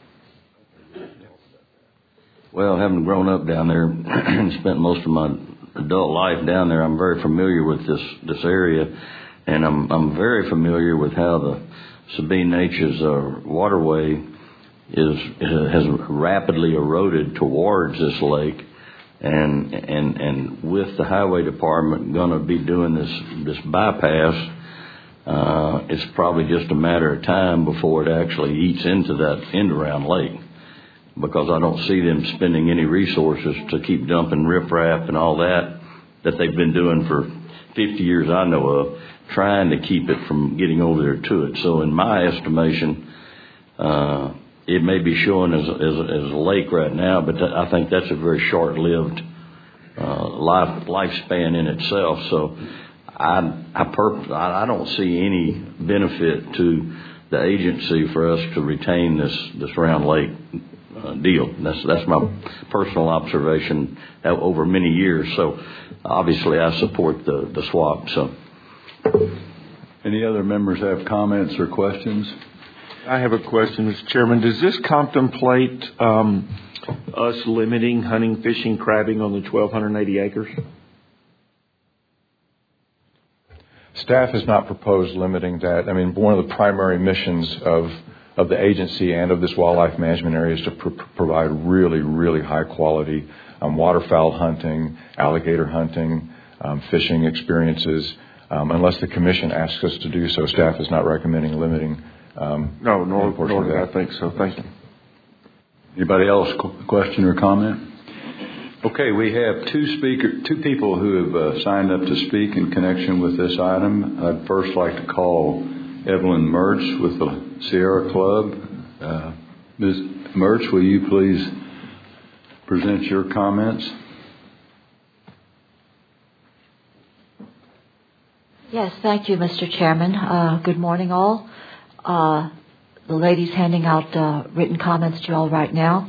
Well, having grown up down there and spent most of my adult life down there, I'm very familiar with this area, and I'm very familiar with how the Sabine Neches waterway has rapidly eroded towards this lake, and with the highway department going to be doing this bypass, it's probably just a matter of time before it actually eats into Round Lake, because I don't see them spending any resources to keep dumping riprap and all that they've been doing for 50 years I know of, trying to keep it from getting over there to it. So in my estimation, it may be showing as a lake right now, but I think that's a very short-lived lifespan in itself. So I don't see any benefit to the agency for us to retain this Round Lake deal. That's my personal observation over many years. So obviously I support the swap. So, any other members have comments or questions? I have a question, Mr. Chairman. Does this contemplate us limiting hunting, fishing, crabbing on the 1,280 acres? Staff has not proposed limiting that. I mean, one of the primary missions of the agency and of this wildlife management area is to provide really, really high quality waterfowl hunting, alligator hunting, fishing experiences. Unless the commission asks us to do so, staff is not recommending limiting. No, nor do I think so. Thank you. Anybody else question or comment? Okay, we have two people who have signed up to speak in connection with this item. I'd first like to call Evelyn Mertz with the Sierra Club. Ms. Mertz, will you please present your comments? Yes, thank you, Mr. Chairman. Good morning, all. The lady's handing out written comments to you all right now.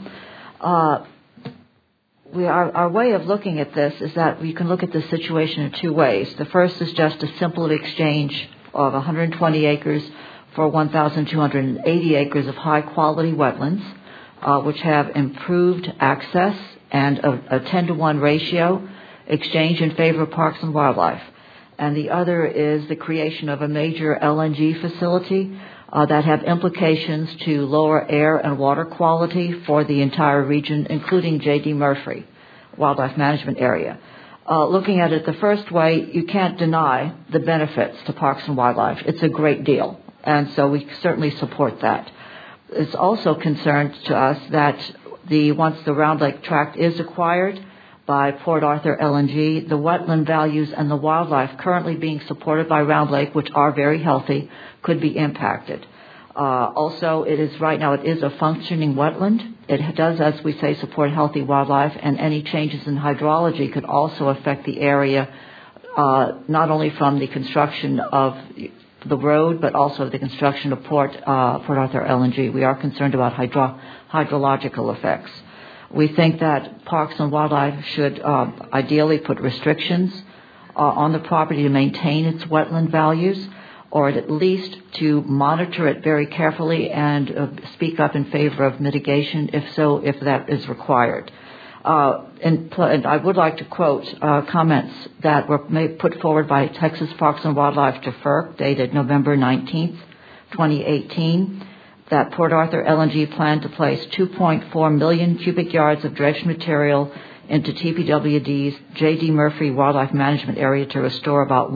Our way of looking at this is that we can look at the situation in two ways. The first is just a simple exchange of 120 acres for 1,280 acres of high-quality wetlands, which have improved access and a 10-to-1 ratio, exchange in favor of Parks and Wildlife. And the other is the creation of a major LNG facility that have implications to lower air and water quality for the entire region, including J.D. Murphy Wildlife Management Area. Looking at it the first way, you can't deny the benefits to Parks and Wildlife. It's a great deal, and so we certainly support that. It's also concerned to us that once the Round Lake tract is acquired by Port Arthur LNG, the wetland values and the wildlife currently being supported by Round Lake, which are very healthy, could be impacted. Also, right now it is a functioning wetland. It does, as we say, support healthy wildlife, and any changes in hydrology could also affect the area, not only from the construction of the road, but also the construction of Port Arthur LNG. We are concerned about hydrological effects. We think that Parks and Wildlife should ideally put restrictions on the property to maintain its wetland values, or at least to monitor it very carefully and speak up in favor of mitigation, if that is required. And I would like to quote comments that were put forward by Texas Parks and Wildlife to FERC, dated November 19th, 2018, that Port Arthur LNG planned to place 2.4 million cubic yards of dredged material into TPWD's J.D. Murphy Wildlife Management Area to restore about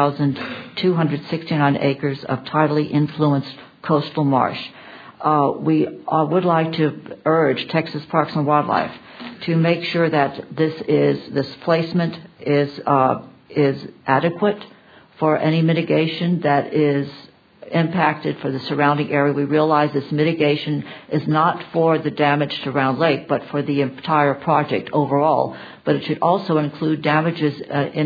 1,269 acres of tidally influenced coastal marsh. We would like to urge Texas Parks and Wildlife to make sure that this placement is adequate for any mitigation that is impacted for the surrounding area. We realize this mitigation is not for the damage to Round Lake, but for the entire project overall. But it should also include damages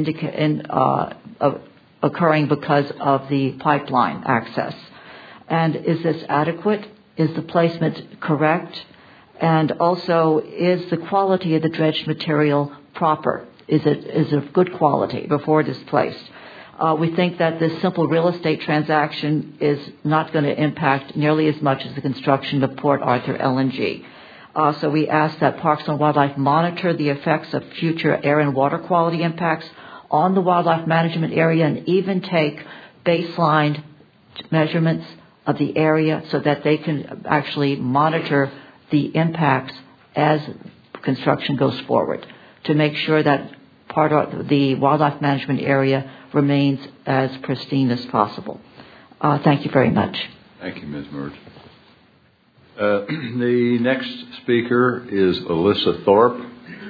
occurring because of the pipeline access. And is this adequate? Is the placement correct? And also, is the quality of the dredged material proper? Is it of good quality before it is placed? We think that this simple real estate transaction is not going to impact nearly as much as the construction of Port Arthur LNG. So we ask that Parks and Wildlife monitor the effects of future air and water quality impacts on the wildlife management area and even take baseline measurements of the area so that they can actually monitor the impacts as construction goes forward to make sure that part of the wildlife management area remains as pristine as possible. Thank you very much. Thank you, Ms. Merge. The next speaker is Alyssa Thorpe.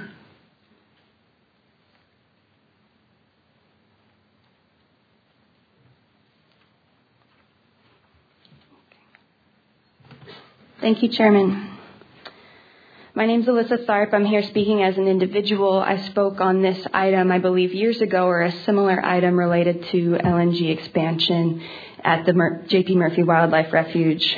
Thank you, Chairman. My name is Alyssa Tharp. I'm here speaking as an individual. I spoke on this item, I believe, years ago, or a similar item related to LNG expansion at the J.P. Murphy Wildlife Refuge.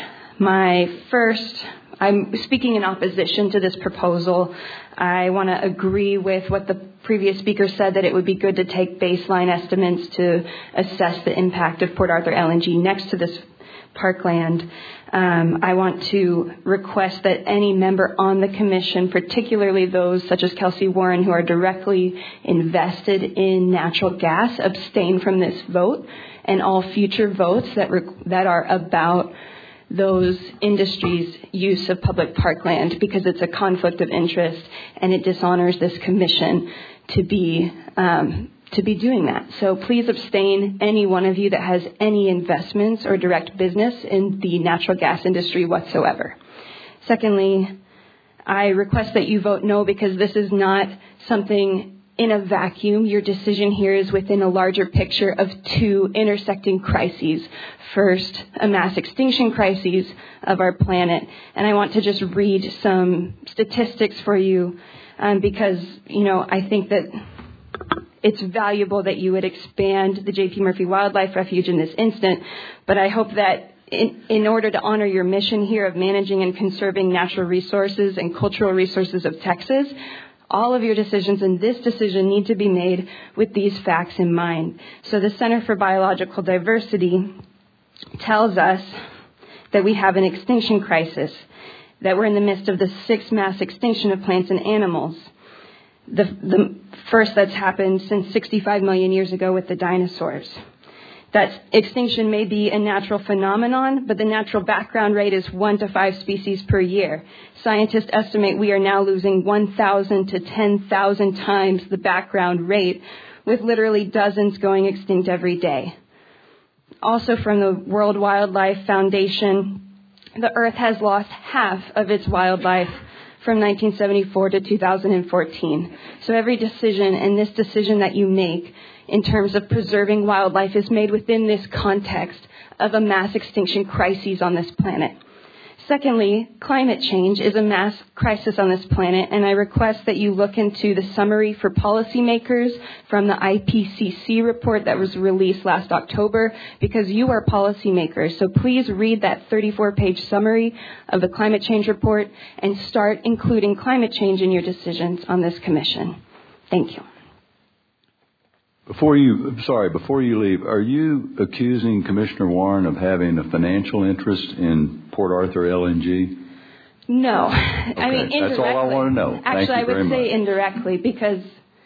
I'm speaking in opposition to this proposal. I want to agree with what the previous speaker said, that it would be good to take baseline estimates to assess the impact of Port Arthur LNG next to this parkland. I want to request that any member on the commission, particularly those such as Kelsey Warren who are directly invested in natural gas, abstain from this vote and all future votes that are about those industries' use of public parkland, because it's a conflict of interest and it dishonors this commission to be doing that. So please abstain, any one of you that has any investments or direct business in the natural gas industry whatsoever. Secondly, I request that you vote no, because this is not something in a vacuum. Your decision here is within a larger picture of two intersecting crises. First, a mass extinction crisis of our planet. And I want to just read some statistics for you because, I think that it's valuable that you would expand the J.P. Murphy Wildlife Refuge in this instant, but I hope that in order to honor your mission here of managing and conserving natural resources and cultural resources of Texas, all of your decisions in this decision need to be made with these facts in mind. So the Center for Biological Diversity tells us that we have an extinction crisis, that we're in the midst of the sixth mass extinction of plants and animals. The first that's happened since 65 million years ago with the dinosaurs. That extinction may be a natural phenomenon, but the natural background rate is 1 to 5 species per year. Scientists estimate we are now losing 1,000 to 10,000 times the background rate, with literally dozens going extinct every day. Also from the World Wildlife Foundation, the Earth has lost half of its wildlife from 1974 to 2014. So every decision, and this decision that you make in terms of preserving wildlife, is made within this context of a mass extinction crisis on this planet. Secondly, climate change is a mass crisis on this planet, and I request that you look into the summary for policymakers from the IPCC report that was released last October, because you are policymakers. So please read that 34-page summary of the climate change report and start including climate change in your decisions on this commission. Thank you. Before you leave, are you accusing Commissioner Warren of having a financial interest in Port Arthur LNG? No. Okay. I mean, indirectly. That's all I want to know. Actually, I would say indirectly, because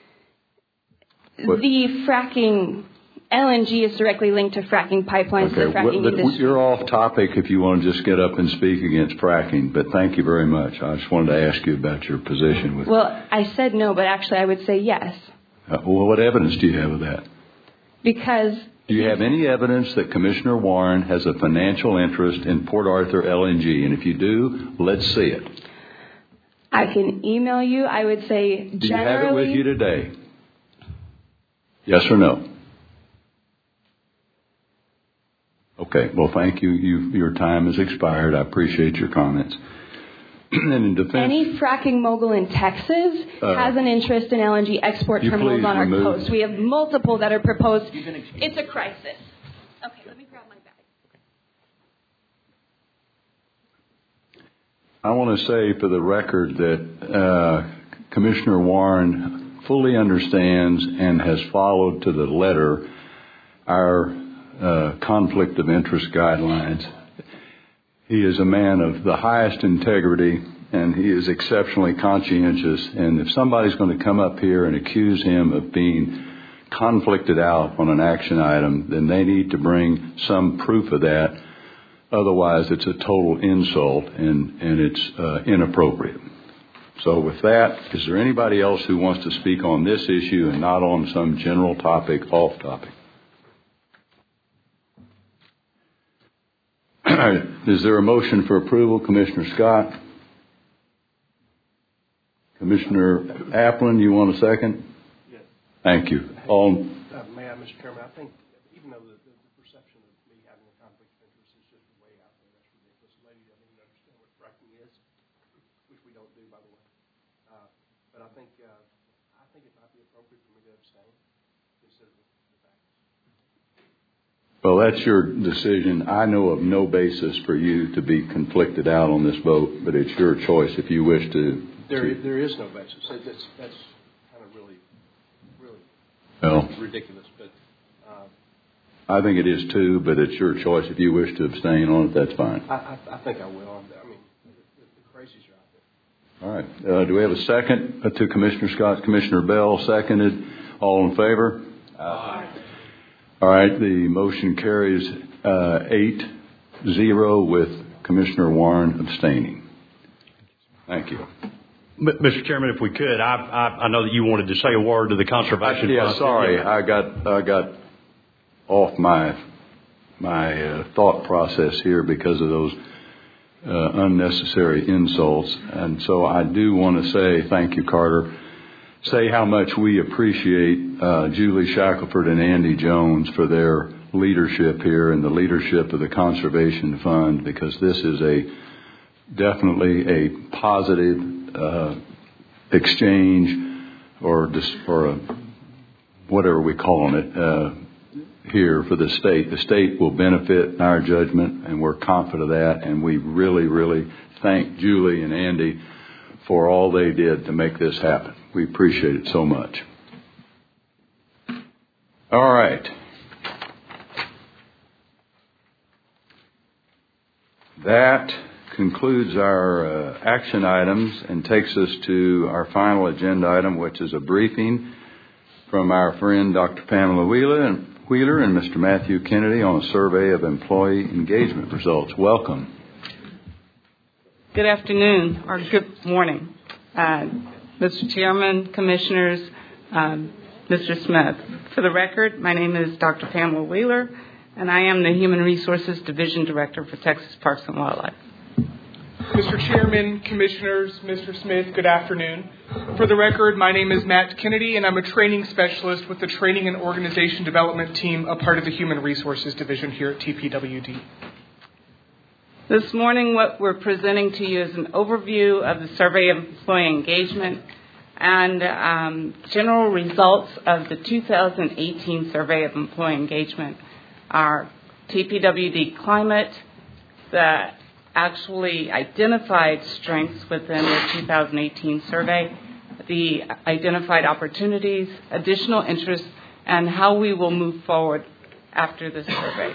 the fracking, LNG is directly linked to fracking pipelines, to the fracking industry. You're off topic if you want to just get up and speak against fracking, but thank you very much. I just wanted to ask you about your position with. Well, I said no, but actually I would say yes. Well, what evidence do you have of that? Because... Do you have any evidence that Commissioner Warren has a financial interest in Port Arthur LNG? And if you do, let's see it. I can email you. I would say generally... Do you have it with you today? Yes or no? Okay. Well, thank you. Your time has expired. I appreciate your comments. And in defense, any fracking mogul in Texas has an interest in LNG export terminals on our coast. We have multiple that are proposed. It's a crisis. Okay, let me grab my bag. I want to say for the record that Commissioner Warren fully understands and has followed to the letter our conflict of interest guidelines. He is a man of the highest integrity, and he is exceptionally conscientious. And if somebody's going to come up here and accuse him of being conflicted out on an action item, then they need to bring some proof of that. Otherwise, it's a total insult, and it's inappropriate. So with that, is there anybody else who wants to speak on this issue and not on some general topic, off topic? Is there a motion for approval, Commissioner Scott? Commissioner Applin, you want a second? Yes. Thank you. May I, Mr. Chairman? I think even though the perception of me having a conflict of interest is just way out there, that's ridiculous. The lady doesn't even understand what fracking is, which we don't do, by the way. But I think it might be appropriate for me to abstain, considering the facts. Well, that's your decision. I know of no basis for you to be conflicted out on this vote, but it's your choice if you wish to. There is no basis. That's kind of really ridiculous. But I think it is too, but it's your choice. If you wish to abstain on it, that's fine. I think I will. I mean, the crazies are out there. All right. Do we have a second to Commissioner Scott? Commissioner Bell seconded. All in favor? Aye. All right. The motion carries 8-0 with Commissioner Warren abstaining. Thank you. Mr. Chairman, if we could, I know that you wanted to say a word to the conservation. Sorry, I got off my thought process here because of those unnecessary insults, and so I do want to say thank you, Carter. Say how much we appreciate Julie Shackelford and Andy Jones for their leadership here and the leadership of the Conservation Fund, because this is definitely a positive exchange or whatever we call it here for the state. The state will benefit in our judgment, and we're confident of that. And we really, really thank Julie and Andy for all they did to make this happen. We appreciate it so much. All right. That concludes our action items and takes us to our final agenda item, which is a briefing from our friend Dr. Pamela Wheeler and Mr. Matthew Kennedy on a survey of employee engagement results. Welcome. Good afternoon, or good morning, Mr. Chairman, Commissioners, Mr. Smith. For the record, my name is Dr. Pamela Wheeler, and I am the Human Resources Division Director for Texas Parks and Wildlife. Mr. Chairman, Commissioners, Mr. Smith, good afternoon. For the record, my name is Matt Kennedy, and I'm a training specialist with the Training and Organization Development Team, a part of the Human Resources Division here at TPWD. This morning, what we're presenting to you is an overview of the Survey of Employee Engagement and general results of the 2018 Survey of Employee Engagement. Our TPWD climate, the actually identified strengths within the 2018 survey, the identified opportunities, additional interests, and how we will move forward after the survey.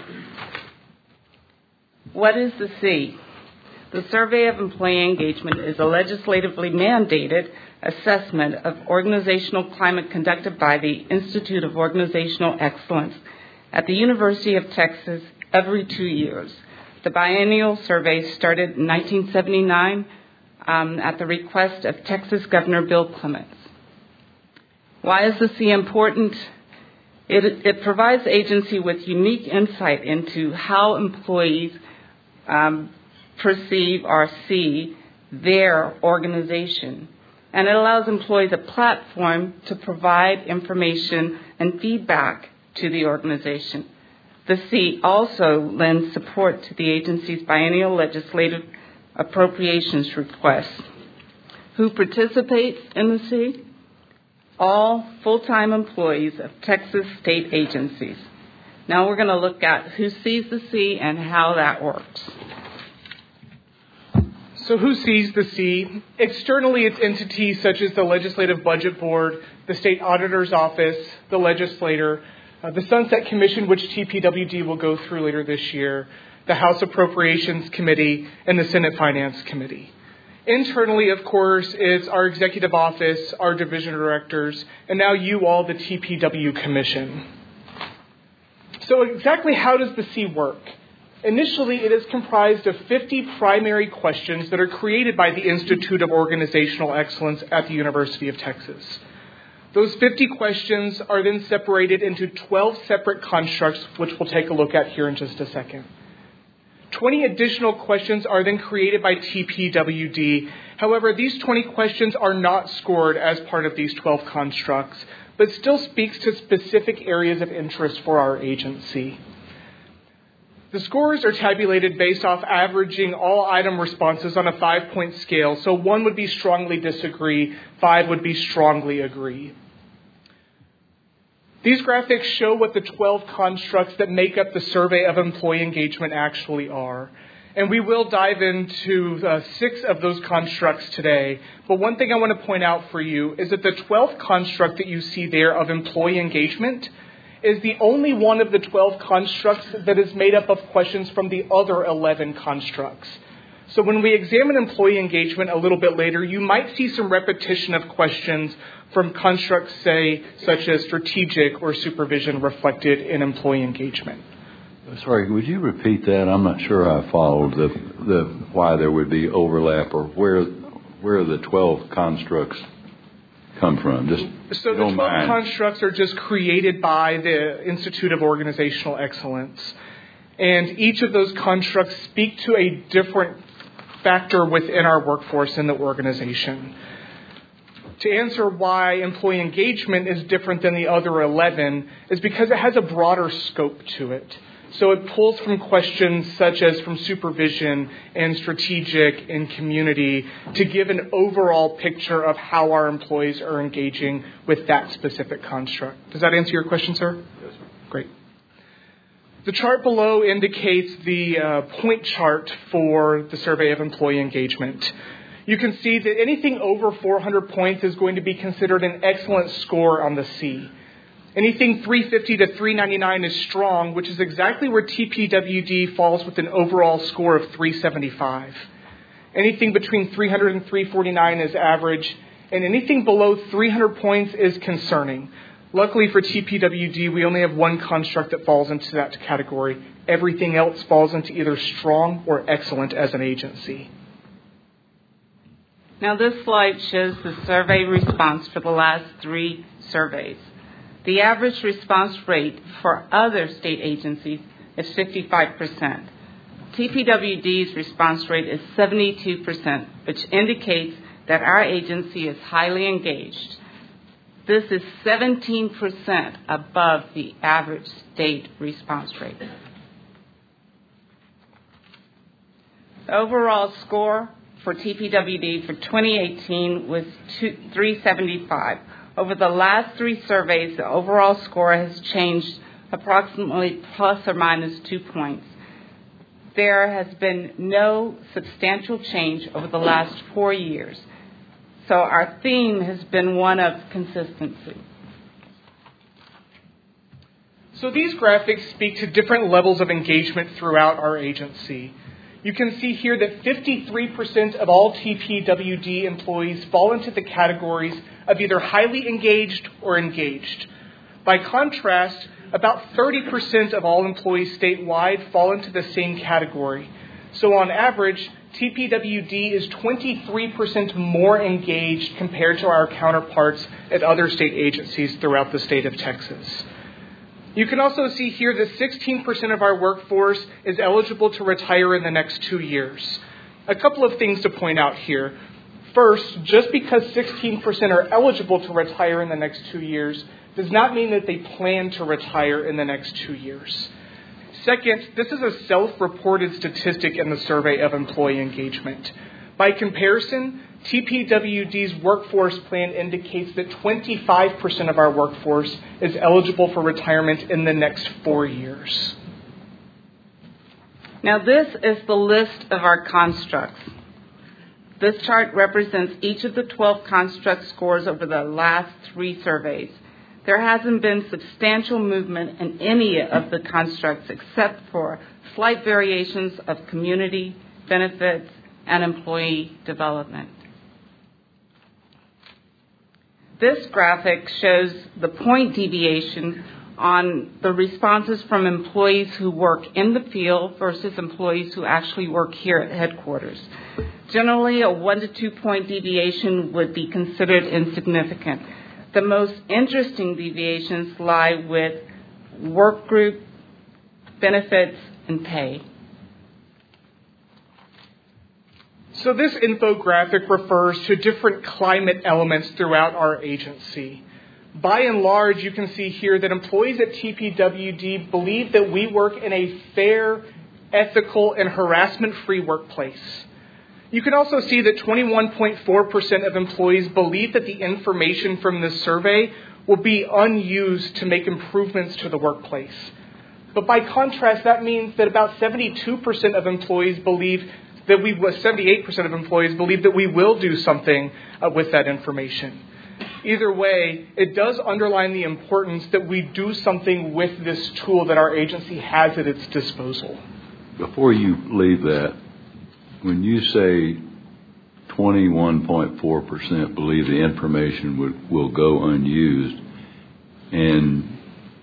What is the C? The Survey of Employee Engagement is a legislatively mandated assessment of organizational climate conducted by the Institute of Organizational Excellence at the University of Texas every 2 years. The biennial survey started in 1979 at the request of Texas Governor Bill Clements. Why is the C important? It provides agency with unique insight into how employees perceive or see their organization. And it allows employees a platform to provide information and feedback to the organization. The C also lends support to the agency's biennial legislative appropriations requests. Who participates in the C? All full-time employees of Texas state agencies. Now we're going to look at who sees the C and how that works. So who sees the C? Externally, it's entities such as the Legislative Budget Board, the State Auditor's Office, the legislator, the Sunset Commission, which TPWD will go through later this year, the House Appropriations Committee, and the Senate Finance Committee. Internally, of course, it's our executive office, our division directors, and now you all, the TPW Commission. So exactly how does the C work? Initially, it is comprised of 50 primary questions that are created by the Institute of Organizational Excellence at the University of Texas. Those 50 questions are then separated into 12 separate constructs, which we'll take a look at here in just a second. 20 additional questions are then created by TPWD. However, these 20 questions are not scored as part of these 12 constructs, but still speaks to specific areas of interest for our agency. The scores are tabulated based off averaging all item responses on a 5-point scale. So 1 would be strongly disagree, 5 would be strongly agree. These graphics show what the 12 constructs that make up the survey of employee engagement actually are. And we will dive into 6 of those constructs today. But one thing I want to point out for you is that the 12th construct that you see there of employee engagement is the only one of the 12 constructs that is made up of questions from the other 11 constructs. So when we examine employee engagement a little bit later, you might see some repetition of questions from constructs, say, such as strategic or supervision reflected in employee engagement. Sorry, would you repeat that? I'm not sure I followed the why there would be overlap or where the 12 constructs come from. So the 12 constructs are just created by the Institute of Organizational Excellence. And each of those constructs speak to a different factor within our workforce in the organization. To answer why employee engagement is different than the other 11 is because it has a broader scope to it. So it pulls from questions such as from supervision and strategic and community to give an overall picture of how our employees are engaging with that specific construct. Does that answer your question, sir? Yes, sir. Great. The chart below indicates the point chart for the survey of employee engagement. You can see that anything over 400 points is going to be considered an excellent score on the C. Anything 350 to 399 is strong, which is exactly where TPWD falls with an overall score of 375. Anything between 300 and 349 is average, and anything below 300 points is concerning. Luckily for TPWD, we only have one construct that falls into that category. Everything else falls into either strong or excellent as an agency. Now this slide shows the survey response for the last 3 surveys. The average response rate for other state agencies is 55%. TPWD's response rate is 72%, which indicates that our agency is highly engaged. This is 17% above the average state response rate. The overall score for TPWD for 2018 was 375. Over the last 3 surveys, the overall score has changed approximately plus or minus 2 points. There has been no substantial change over the last 4 years. So our theme has been one of consistency. So these graphics speak to different levels of engagement throughout our agency. You can see here that 53% of all TPWD employees fall into the categories of either highly engaged or engaged. By contrast, about 30% of all employees statewide fall into the same category. So on average, TPWD is 23% more engaged compared to our counterparts at other state agencies throughout the state of Texas. You can also see here that 16% of our workforce is eligible to retire in the next 2 years. A couple of things to point out here. First, just because 16% are eligible to retire in the next 2 years does not mean that they plan to retire in the next 2 years. Second, this is a self-reported statistic in the Survey of Employee Engagement. By comparison, TPWD's workforce plan indicates that 25% of our workforce is eligible for retirement in the next 4 years. Now, this is the list of our constructs. This chart represents each of the 12 construct scores over the last 3 surveys. There hasn't been substantial movement in any of the constructs except for slight variations of community, benefits, and employee development. This graphic shows the point deviation on the responses from employees who work in the field versus employees who actually work here at headquarters. Generally, a 1 to 2 point deviation would be considered insignificant. The most interesting deviations lie with work group, benefits, and pay. So this infographic refers to different climate elements throughout our agency. By and large, you can see here that employees at TPWD believe that we work in a fair, ethical, and harassment-free workplace. You can also see that 21.4% of employees believe that the information from this survey will be unused to make improvements to the workplace. But by contrast, that means that about 78% of employees believe that we will do something with that information. Either way, it does underline the importance that we do something with this tool that our agency has at its disposal. Before you leave that, when you say 21.4% believe the information will go unused, and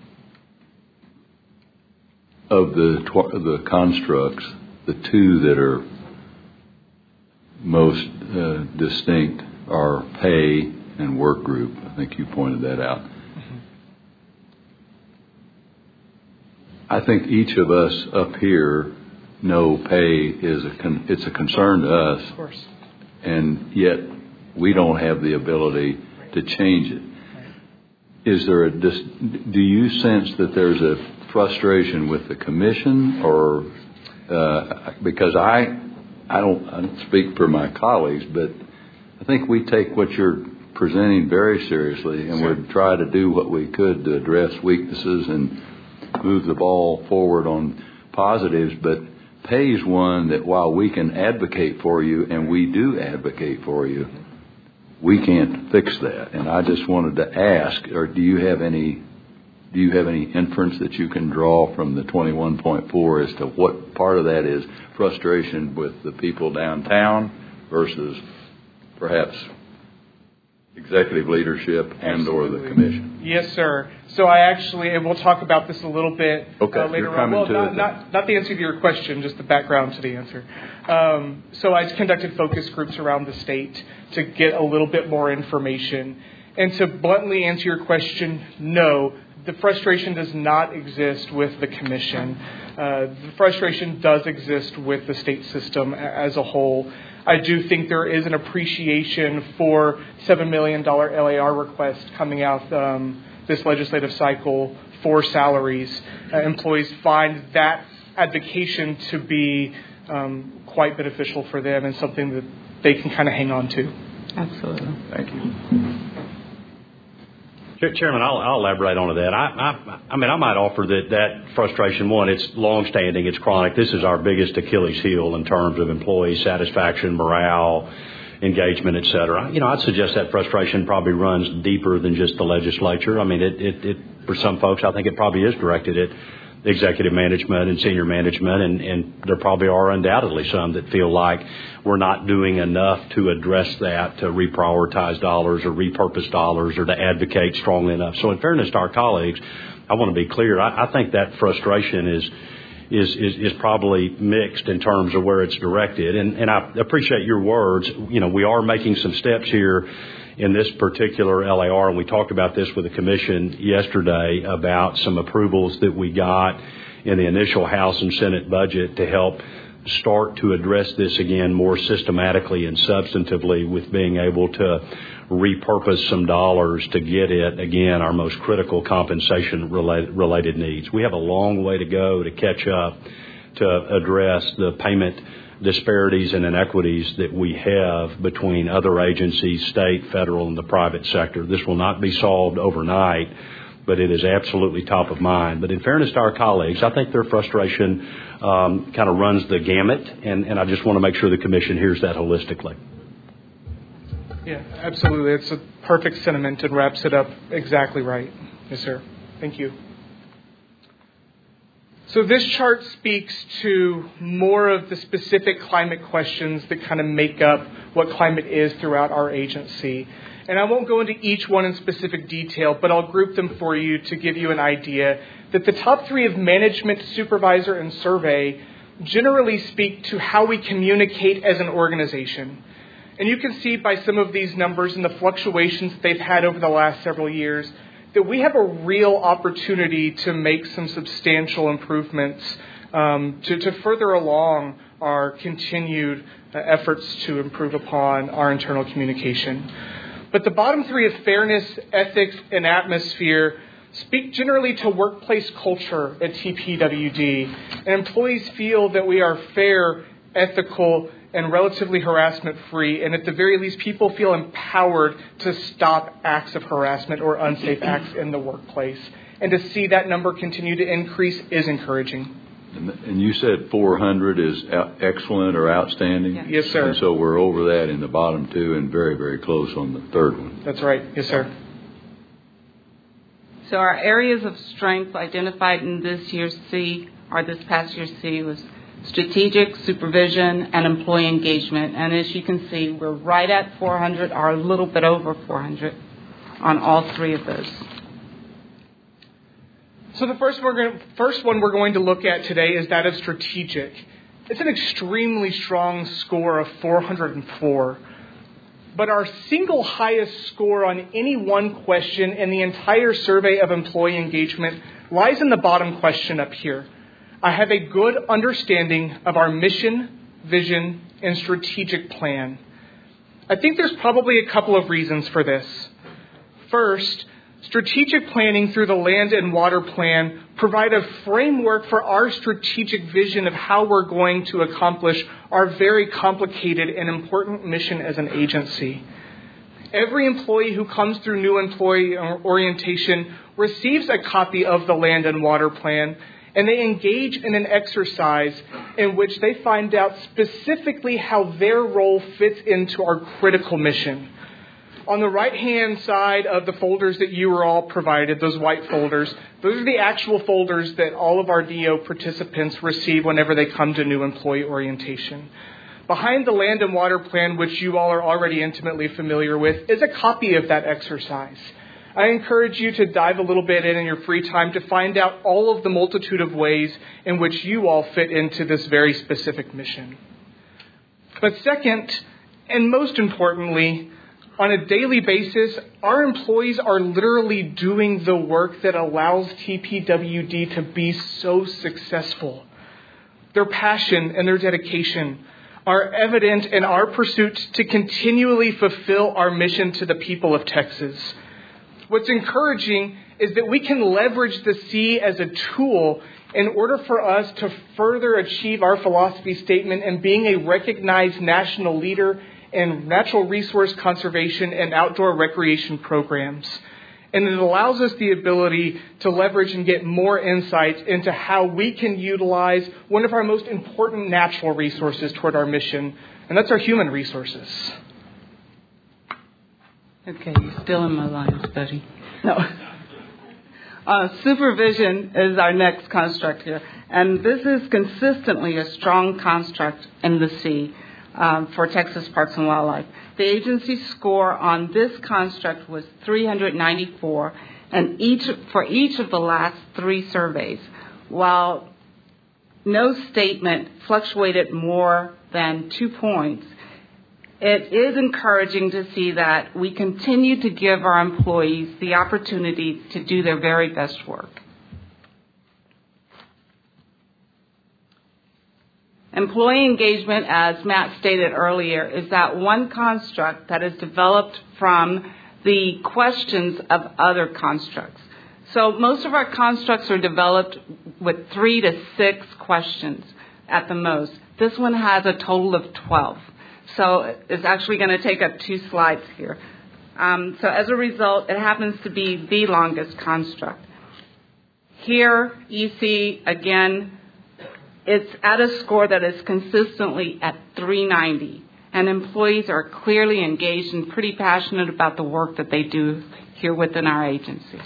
of the constructs, the 2 that are most distinct are pay and work group. I think you pointed that out. Mm-hmm. I think each of us up here know pay is it's a concern to us. Of course. And yet we don't have the ability to change it. Is there do you sense that there's a frustration with the commission, or because I don't speak for my colleagues, but I think we take what you're presenting very seriously, and would try to do what we could to address weaknesses and move the ball forward on positives. But pay is one that, while we can advocate for you, and we do advocate for you, we can't fix that. And I just wanted to ask, or do you have any inference that you can draw from the 21.4 as to what part of that is frustration with the people downtown versus perhaps executive leadership and or the commission? Yes, sir. So we'll talk about this a little bit later on. Well, not the answer to your question, just the background to the answer. So I conducted focus groups around the state to get a little bit more information. And to bluntly answer your question, no, the frustration does not exist with the commission. The frustration does exist with the state system as a whole. I do think there is an appreciation for $7 million LAR request coming out this legislative cycle for salaries. Employees find that advocation to be quite beneficial for them and something that they can kind of hang on to. Absolutely. Thank you. Chairman, I'll elaborate on that. I might offer that frustration, one, it's longstanding, it's chronic. This is our biggest Achilles heel in terms of employee satisfaction, morale, engagement, et cetera. I'd suggest that frustration probably runs deeper than just the legislature. I mean, it for some folks, I think it probably is directed at executive management and senior management, and there probably are undoubtedly some that feel like we're not doing enough to address that, to reprioritize dollars or repurpose dollars or to advocate strongly enough. So in fairness to our colleagues, I want to be clear. I think that frustration is probably mixed in terms of where it's directed. And I appreciate your words. We are making some steps here in this particular LAR, and we talked about this with the commission yesterday about some approvals that we got in the initial House and Senate budget to help start to address this again more systematically and substantively with being able to repurpose some dollars to get at, again, our most critical compensation related needs. We have a long way to go to catch up to address the payment disparities and inequities that we have between other agencies, state, federal, and the private sector. This will not be solved overnight, but it is absolutely top of mind. But in fairness to our colleagues, I think their frustration kind of runs the gamut, and I just want to make sure the Commission hears that holistically. Yeah, absolutely. It's a perfect sentiment and wraps it up exactly right. Yes, sir. Thank you. So this chart speaks to more of the specific climate questions that kind of make up what climate is throughout our agency. And I won't go into each one in specific detail, but I'll group them for you to give you an idea that the top three of management, supervisor, and survey generally speak to how we communicate as an organization. And you can see by some of these numbers and the fluctuations they've had over the last several years that we have a real opportunity to make some substantial improvements to further along our continued efforts to improve upon our internal communication. But the bottom three of fairness, ethics, and atmosphere speak generally to workplace culture at TPWD. And employees feel that we are fair, ethical, and relatively harassment-free. And at the very least, people feel empowered to stop acts of harassment or unsafe acts in the workplace. And to see that number continue to increase is encouraging. And you said 400 is excellent or outstanding? Yeah. Yes, sir. And so we're over that in the bottom two and very, very close on the third one. That's right. Yes, sir. So our areas of strength identified in this year's C, or this past year's C, was strategic, supervision, and employee engagement. And as you can see, we're right at 400 or a little bit over 400 on all three of those. So the first one we're going to look at today is that of strategic. It's an extremely strong score of 404. But our single highest score on any one question in the entire survey of employee engagement lies in the bottom question up here. I have a good understanding of our mission, vision, and strategic plan. I think there's probably a couple of reasons for this. First, strategic planning through the Land and Water Plan provide a framework for our strategic vision of how we're going to accomplish our very complicated and important mission as an agency. Every employee who comes through new employee orientation receives a copy of the Land and Water Plan, and they engage in an exercise in which they find out specifically how their role fits into our critical mission. On the right-hand side of the folders that you were all provided, those white folders, those are the actual folders that all of our DO participants receive whenever they come to new employee orientation. Behind the Land and Water Plan, which you all are already intimately familiar with, is a copy of that exercise. I encourage you to dive a little bit in your free time to find out all of the multitude of ways in which you all fit into this very specific mission. But second, and most importantly, on a daily basis, our employees are literally doing the work that allows TPWD to be so successful. Their passion and their dedication are evident in our pursuit to continually fulfill our mission to the people of Texas. What's encouraging is that we can leverage the C as a tool in order for us to further achieve our philosophy statement and being a recognized national leader in natural resource conservation and outdoor recreation programs. And it allows us the ability to leverage and get more insights into how we can utilize one of our most important natural resources toward our mission, and that's our human resources. Okay, you're still in my lines, buddy. No. Supervision is our next construct here. And this is consistently a strong construct in the C for Texas Parks and Wildlife. The agency's score on this construct was 394, and for each of the last three surveys. While no statement fluctuated more than 2 points, it is encouraging to see that we continue to give our employees the opportunity to do their very best work. Employee engagement, as Matt stated earlier, is that one construct that is developed from the questions of other constructs. So most of our constructs are developed with 3 to 6 questions at the most. This one has a total of 12. So it's actually going to take up 2 slides here. So as a result, it happens to be the longest construct. Here you see, again, it's at a score that is consistently at 390. And employees are clearly engaged and pretty passionate about the work that they do here within our agency.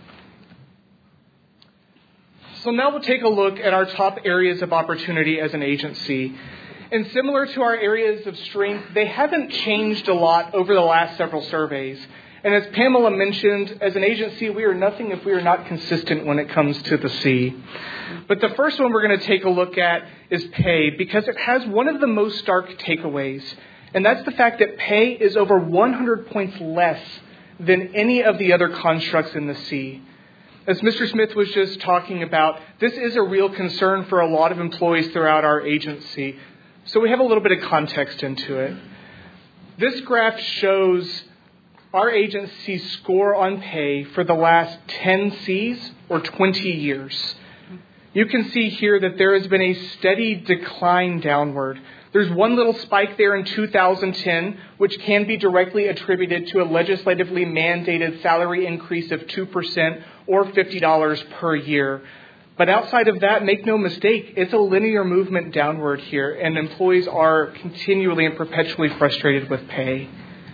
So now we'll take a look at our top areas of opportunity as an agency. And similar to our areas of strength, they haven't changed a lot over the last several surveys. And as Pamela mentioned, as an agency, we are nothing if we are not consistent when it comes to the C. But the first one we're going to take a look at is pay, because it has one of the most stark takeaways. And that's the fact that pay is over 100 points less than any of the other constructs in the C. As Mr. Smith was just talking about, this is a real concern for a lot of employees throughout our agency. So we have a little bit of context into it. This graph shows our agency's score on pay for the last 10 Cs or 20 years. You can see here that there has been a steady decline downward. There's one little spike there in 2010, which can be directly attributed to a legislatively mandated salary increase of 2% or $50 per year. But outside of that, make no mistake, it's a linear movement downward here, and employees are continually and perpetually frustrated with pay.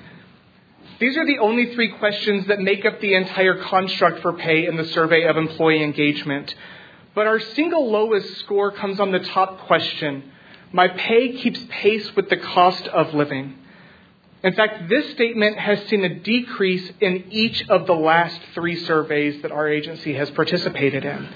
These are the only 3 questions that make up the entire construct for pay in the survey of employee engagement. But our single lowest score comes on the top question. My pay keeps pace with the cost of living. In fact, this statement has seen a decrease in each of the last 3 surveys that our agency has participated in.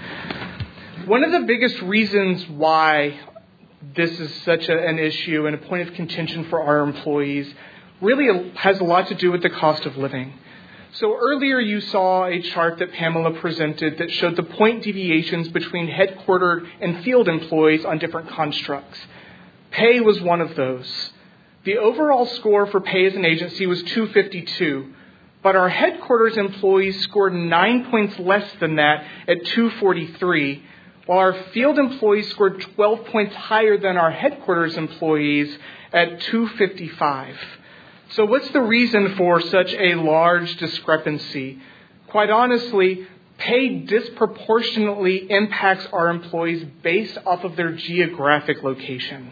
One of the biggest reasons why this is such an issue and a point of contention for our employees really has a lot to do with the cost of living. So earlier you saw a chart that Pamela presented that showed the point deviations between headquartered and field employees on different constructs. Pay was one of those. The overall score for pay as an agency was 252, but our headquarters employees scored 9 points less than that at 243, while our field employees scored 12 points higher than our headquarters employees at 255. So what's the reason for such a large discrepancy? Quite honestly, pay disproportionately impacts our employees based off of their geographic location.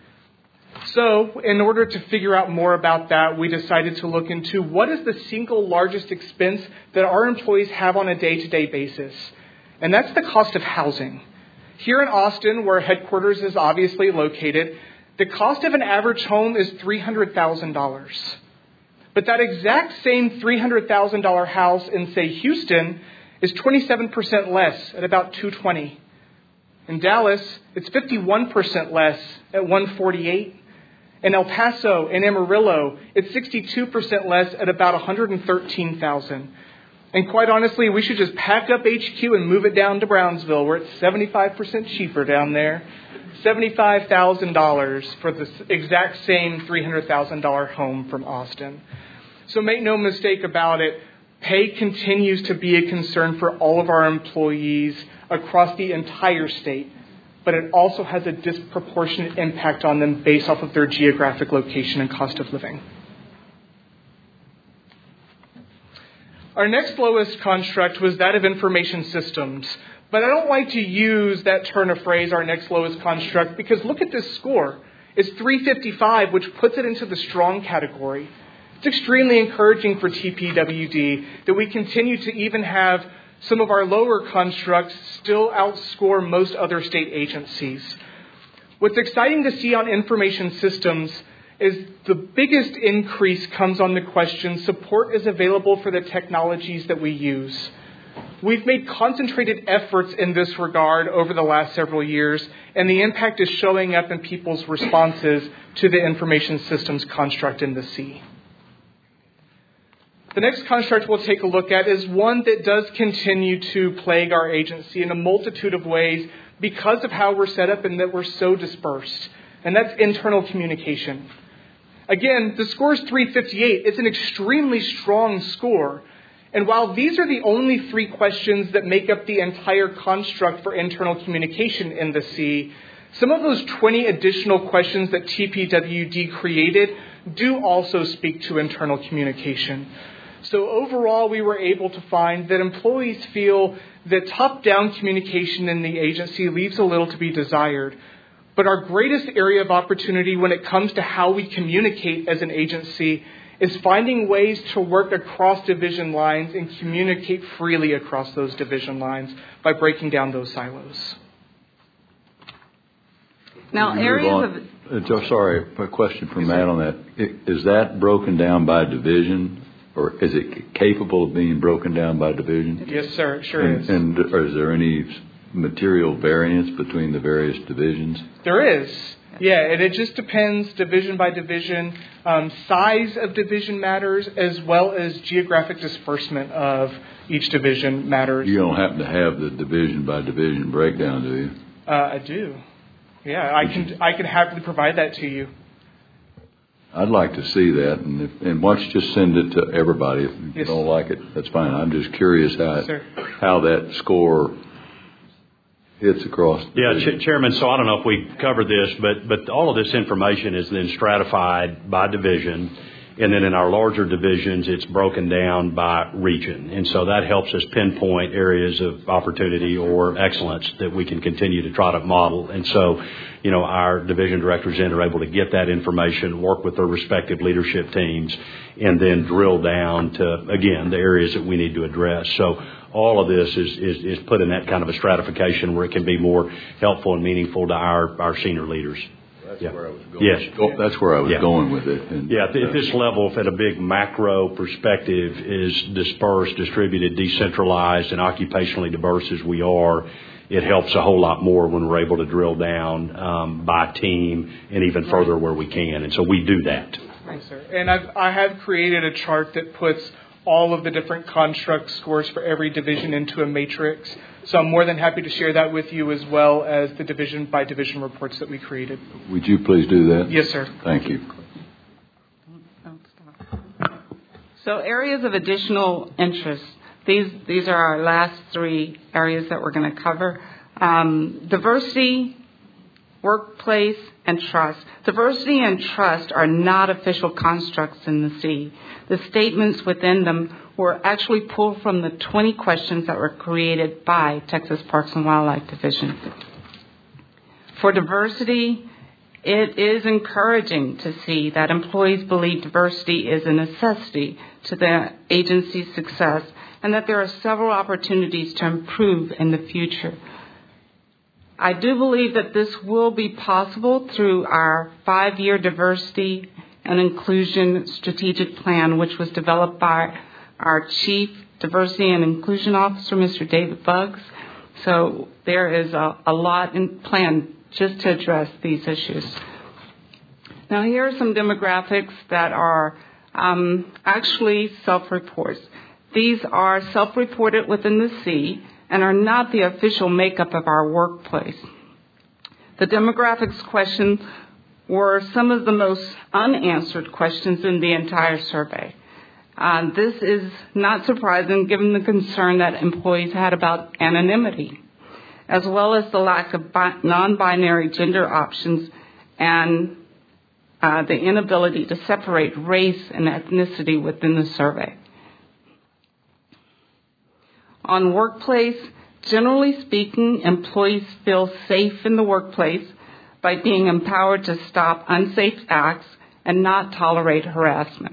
So in order to figure out more about that, we decided to look into what is the single largest expense that our employees have on a day-to-day basis. And that's the cost of housing. Here in Austin, where headquarters is obviously located, the cost of an average home is $300,000. But that exact same $300,000 house in, say, Houston is 27% less at about $220,000. In Dallas, it's 51% less at $148,000. In El Paso and Amarillo, it's 62% less at about $113,000. And quite honestly, we should just pack up HQ and move it down to Brownsville, where it's 75% cheaper down there. $75,000 for the exact same $300,000 home from Austin. So make no mistake about it, pay continues to be a concern for all of our employees across the entire state, but it also has a disproportionate impact on them based off of their geographic location and cost of living. Our next lowest construct was that of information systems. But I don't like to use that turn of phrase, our next lowest construct, because look at this score. It's 355, which puts it into the strong category. It's extremely encouraging for TPWD that we continue to even have some of our lower constructs still outscore most other state agencies. What's exciting to see on information systems is the biggest increase comes on the question, support is available for the technologies that we use. We've made concentrated efforts in this regard over the last several years, and the impact is showing up in people's responses to the information systems construct in the C. The next construct we'll take a look at is one that does continue to plague our agency in a multitude of ways because of how we're set up and that we're so dispersed. And that's internal communication. Again, the score is 358. It's an extremely strong score. And while these are the only 3 questions that make up the entire construct for internal communication in the C, some of those 20 additional questions that TPWD created do also speak to internal communication. So overall, we were able to find that employees feel that top-down communication in the agency leaves a little to be desired. But our greatest area of opportunity when it comes to how we communicate as an agency is finding ways to work across division lines and communicate freely across those division lines by breaking down those silos. Now, areas of... Sorry, a question for Matt on that. Is that broken down by division, or is it capable of being broken down by division? Yes, sir, it sure is. And is there any material variance between the various divisions? There is. Yeah, and it just depends division by division. Size of division matters, as well as geographic disbursement of each division matters. You don't happen to have the division by division breakdown, do you? I do. Yeah, I can happily provide that to you. I'd like to see that, and why don't you just send it to everybody? If you don't like it, that's fine. I'm just curious how that score hits across. Chairman, so I don't know if we covered this, but all of this information is then stratified by division, and then in our larger divisions, it's broken down by region. And so that helps us pinpoint areas of opportunity or excellence that we can continue to try to model. And so, our division directors then are able to get that information, work with their respective leadership teams, and then drill down to, again, the areas that we need to address. So all of this is put in that kind of a stratification where it can be more helpful and meaningful to our senior leaders. That's where I was going. Yes. That's where I was going with it. And, at this level, if at a big macro perspective is dispersed, distributed, decentralized, and occupationally diverse as we are, it helps a whole lot more when we're able to drill down by team and even further where we can. And so we do that. Right, sir. And I have created a chart that puts all of the different construct scores for every division into a matrix. So I'm more than happy to share that with you, as well as the division by division reports that we created. Would you please do that? Yes, sir. Thank you. So areas of additional interest. These are our last 3 areas that we're going to cover. Diversity, workplace, and trust. Diversity and trust are not official constructs in the C. The statements within them were actually pulled from the 20 questions that were created by Texas Parks and Wildlife Division. For diversity, it is encouraging to see that employees believe diversity is a necessity to the agency's success and that there are several opportunities to improve in the future. I do believe that this will be possible through our 5-year diversity and inclusion strategic plan, which was developed by our Chief Diversity and Inclusion Officer, Mr. David Buggs. So there is a lot in plan just to address these issues. Now, here are some demographics that are actually self-reports. These are self-reported within the C and are not the official makeup of our workplace. The demographics questions were some of the most unanswered questions in the entire survey. This is not surprising given the concern that employees had about anonymity, as well as the lack of non-binary gender options and the inability to separate race and ethnicity within the survey. On workplace, generally speaking, employees feel safe in the workplace by being empowered to stop unsafe acts and not tolerate harassment.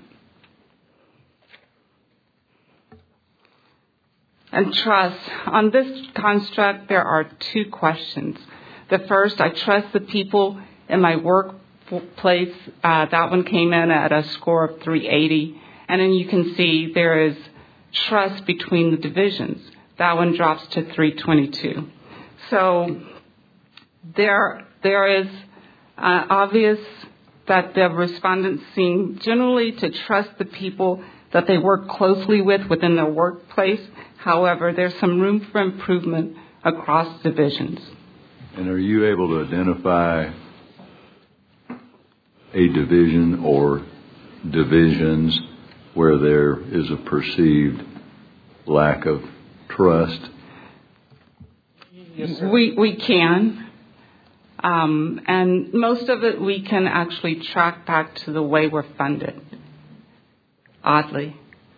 And trust. On this construct, there are 2 questions. The first, I trust the people in my workplace. That one came in at a score of 380. And then you can see there is trust between the divisions. That one drops to 322. So there is obvious that the respondents seem generally to trust the people that they work closely with within their workplace. However, there's some room for improvement across divisions. And are you able to identify a division or divisions where there is a perceived lack of trust? Yes, sir. We can. And most of it we can actually track back to the way we're funded, oddly.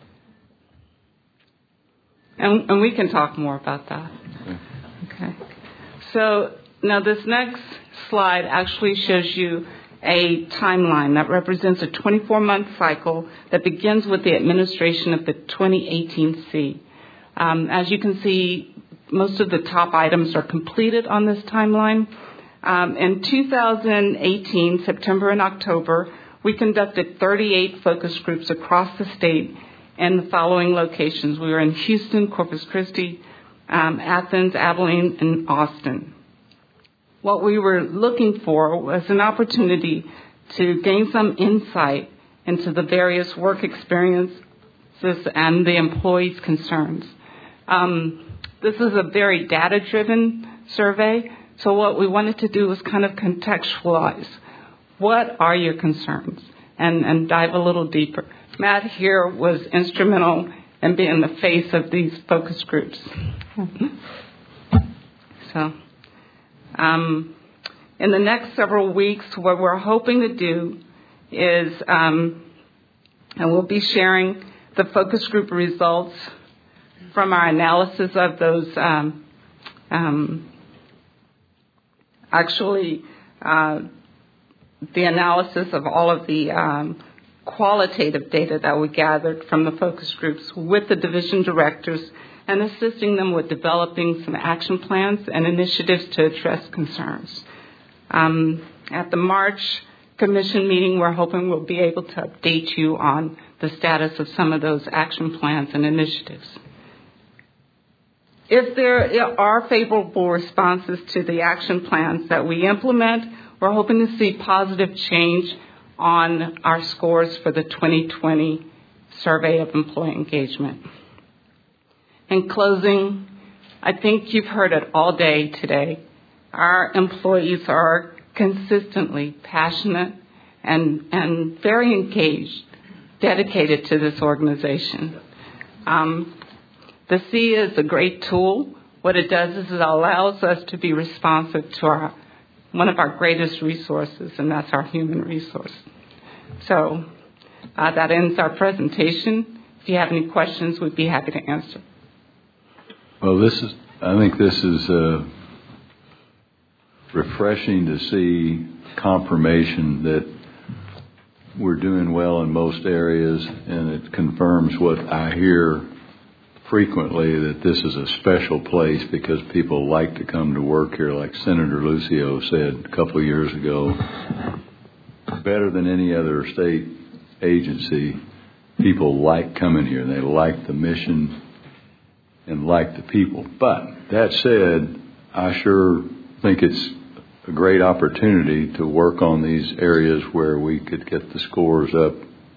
And we can talk more about that. Okay. So now this next slide actually shows you a timeline that represents a 24-month cycle that begins with the administration of the 2018 C. As you can see, most of the top items are completed on this timeline. In 2018, September and October, we conducted 38 focus groups across the state in the following locations. We were in Houston, Corpus Christi, Athens, Abilene, and Austin. What we were looking for was an opportunity to gain some insight into the various work experiences and the employees' concerns. This is a very data-driven survey, so what we wanted to do was kind of contextualize. What are your concerns? And dive a little deeper. Matt here was instrumental in being the face of these focus groups. So, in the next several weeks, what we're hoping to do is, and we'll be sharing the focus group results from our analysis of those, the analysis of all of the qualitative data that we gathered from the focus groups with the division directors and assisting them with developing some action plans and initiatives to address concerns. At the March Commission meeting, we're hoping we'll be able to update you on the status of some of those action plans and initiatives. If there are favorable responses to the action plans that we implement, we're hoping to see positive change on our scores for the 2020 Survey of Employee Engagement. In closing, I think you've heard it all day today. Our employees are consistently passionate and very engaged, dedicated to this organization. The C is a great tool. What it does is it allows us to be responsive to one of our greatest resources, and that's our human resource. So that ends our presentation. If you have any questions, we'd be happy to answer. Well, I think this is refreshing to see confirmation that we're doing well in most areas, and it confirms what I hear frequently, that this is a special place because people like to come to work here, like Senator Lucio said a couple of years ago. Better than any other state agency, people like coming here. They like the mission and like the people. But that said, I sure think it's a great opportunity to work on these areas where we could get the scores up,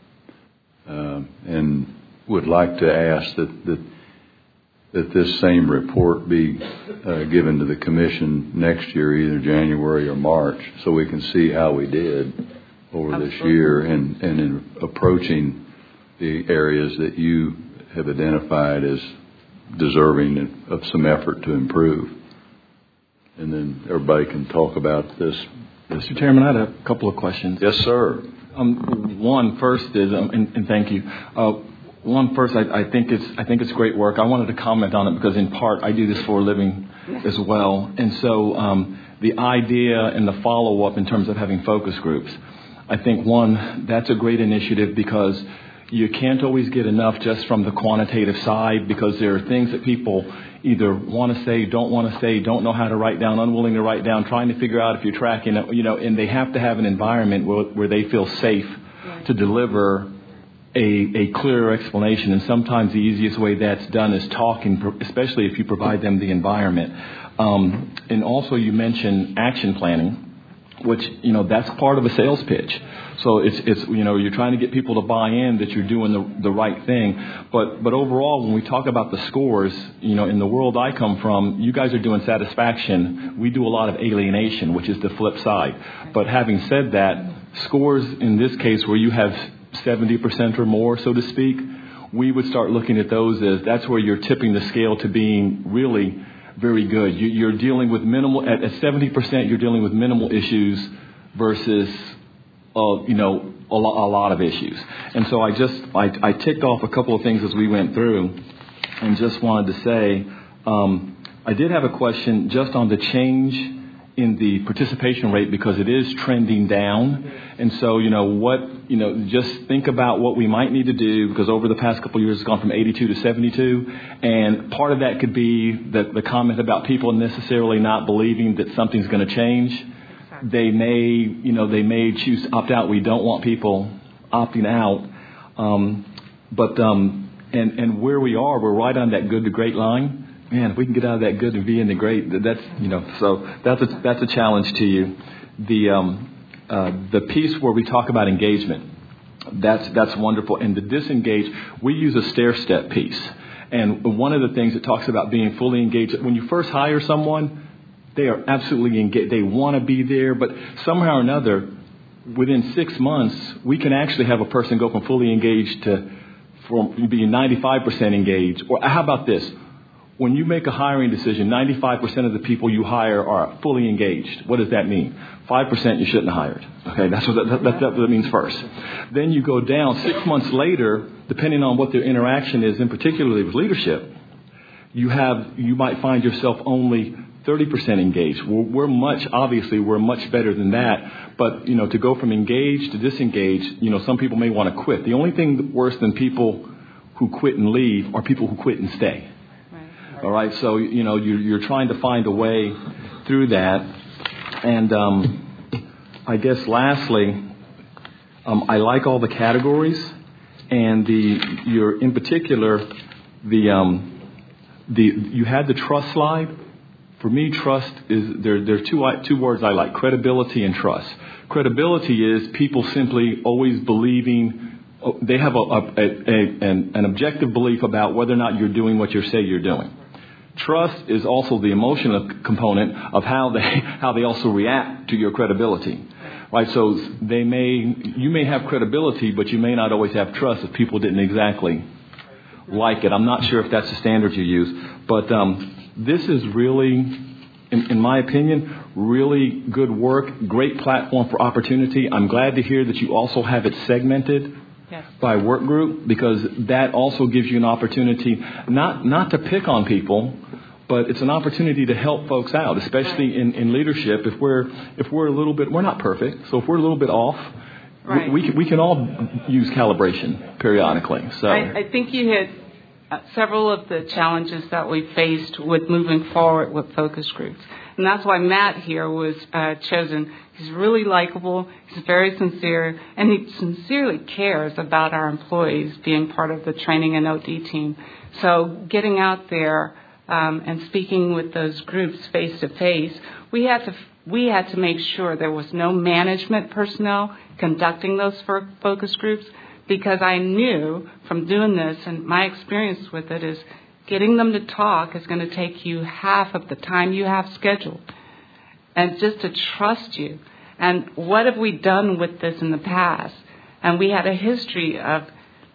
and would like to ask that this same report be given to the Commission next year, either January or March, so we can see how we did over this year and in approaching the areas that you have identified as deserving of some effort to improve. And then everybody can talk about this. Mr. Chairman, I had a couple of questions. Yes, sir. One first is, and thank you. One first, I think it's great work. I wanted to comment on it because in part I do this for a living as well, and so the idea and the follow up in terms of having focus groups, I think that's a great initiative because you can't always get enough just from the quantitative side, because there are things that people either want to say, don't want to say, don't know how to write down, unwilling to write down, trying to figure out if you're tracking it, and they have to have an environment where they feel safe to deliver a clearer explanation. And sometimes the easiest way that's done is talking, especially if you provide them the environment. And also you mentioned action planning. which, that's part of a sales pitch. So it's you're trying to get people to buy in that you're doing the right thing. But overall, when we talk about the scores, in the world I come from, you guys are doing satisfaction. We do a lot of alienation, which is the flip side. But having said that, scores in this case where you have 70% or more, so to speak, we would start looking at those as that's where you're tipping the scale to being really very good. You're dealing with minimal, at 70%, you're dealing with minimal issues versus, a lot of issues. And so I ticked off a couple of things as we went through and just wanted to say, I did have a question just on the change in the participation rate because it is trending down. And so, just think about what we might need to do because over the past couple of years it's gone from 82 to 72. And part of that could be the comment about people necessarily not believing that something's going to change. They may choose to opt out. We don't want people opting out. And where we are, we're right on that good to great line. Man, if we can get out of that good and be in the great, so that's a challenge to you. The piece where we talk about engagement, that's wonderful. And the disengage, we use a stair-step piece. And one of the things it talks about being fully engaged, when you first hire someone, they are absolutely engaged. They want to be there, but somehow or another, within 6 months, we can actually have a person go from fully engaged to from being 95% engaged. Or how about this? When you make a hiring decision, 95% of the people you hire are fully engaged. What does that mean? 5% you shouldn't have hired. Okay, that's what that means first. Then you go down 6 months later, depending on what their interaction is, and particularly with leadership, you might find yourself only 30% engaged. We're much better than that. But, to go from engaged to disengaged, some people may want to quit. The only thing worse than people who quit and leave are people who quit and stay. All right, so, you're trying to find a way through that. And I guess lastly, I like all the categories and in particular, you had the trust slide. For me, trust is, there are two words I like, credibility and trust. Credibility is people simply always believing, they have an objective belief about whether or not you're doing what you say you're doing. Trust is also the emotional component of how they also react to your credibility, right? So you may have credibility, but you may not always have trust if people didn't exactly like it. I'm not sure if that's the standard you use, but this is really, in my opinion, really good work. Great platform for opportunity. I'm glad to hear that you also have it segmented. Yes. By work group, because that also gives you an opportunity not to pick on people, but it's an opportunity to help folks out, especially in leadership. If we're a little bit, we're not perfect, so if we're a little bit off, right, we can all use calibration periodically. So I think you hit several of the challenges that we faced with moving forward with focus groups. And that's why Matt here was chosen. He's really likable, he's very sincere, and he sincerely cares about our employees being part of the training and OD team. So getting out there and speaking with those groups face to face, we had to make sure there was no management personnel conducting those focus groups, because I knew from doing this, and my experience with it is getting them to talk is going to take you half of the time you have scheduled. And just to trust you. And what have we done with this in the past? And we had a history of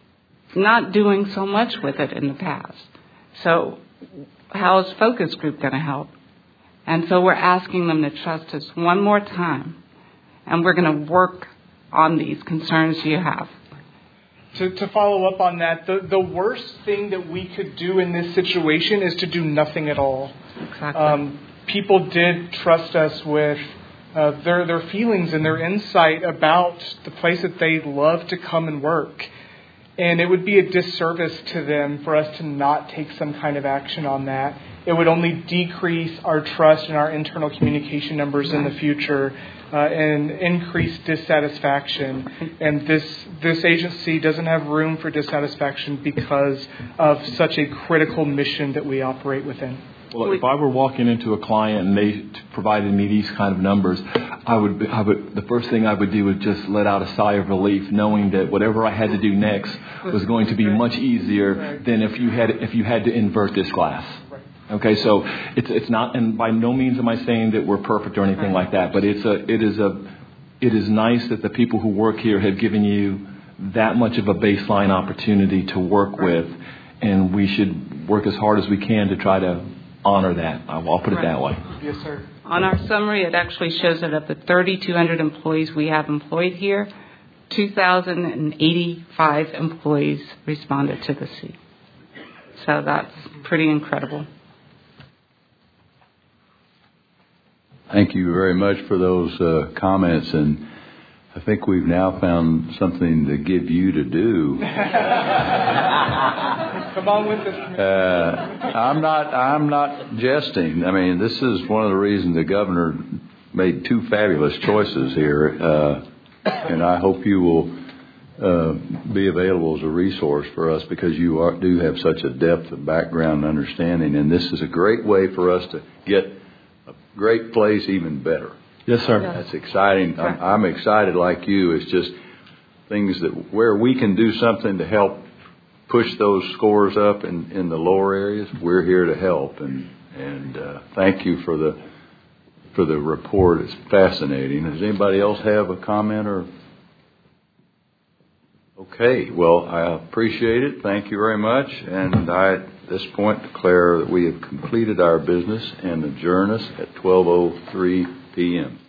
not doing so much with it in the past. So how is focus group going to help? And so we're asking them to trust us one more time. And we're going to work on these concerns you have. To follow up on that, the worst thing that we could do in this situation is to do nothing at all. Exactly. People did trust us with their feelings and their insight about the place that they love to come and work. And it would be a disservice to them for us to not take some kind of action on that. It would only decrease our trust and our internal communication numbers in the future and increase dissatisfaction. And this agency doesn't have room for dissatisfaction because of such a critical mission that we operate within. Well, if I were walking into a client and they provided me these kind of numbers, the first thing I would do is just let out a sigh of relief, knowing that whatever I had to do next was going to be much easier than if you had to invert this glass. Okay, so it's not, and by no means am I saying that we're perfect or anything like that, but it is nice that the people who work here have given you that much of a baseline opportunity to work with, and we should work as hard as we can to try to honor that. I'll put it that way. Yes, sir. On our summary, it actually shows that of the 3,200 employees we have employed here, 2,085 employees responded to the C. So that's pretty incredible. Thank you very much for those comments, and I think we've now found something to give you to do. Come on with us. I'm not jesting. I mean, this is one of the reasons the governor made two fabulous choices here, and I hope you will be available as a resource for us because you do have such a depth of background and understanding, and this is a great way for us to get a great place even better. Yes, sir. That's exciting. I'm excited like you. It's just things that where we can do something to help push those scores up in the lower areas. We're here to help, and thank you for the report. It's fascinating. Does anybody else have a comment or? Okay. Well, I appreciate it. Thank you very much. And I, at this point, declare that we have completed our business and adjourn us at 12:03 p.m.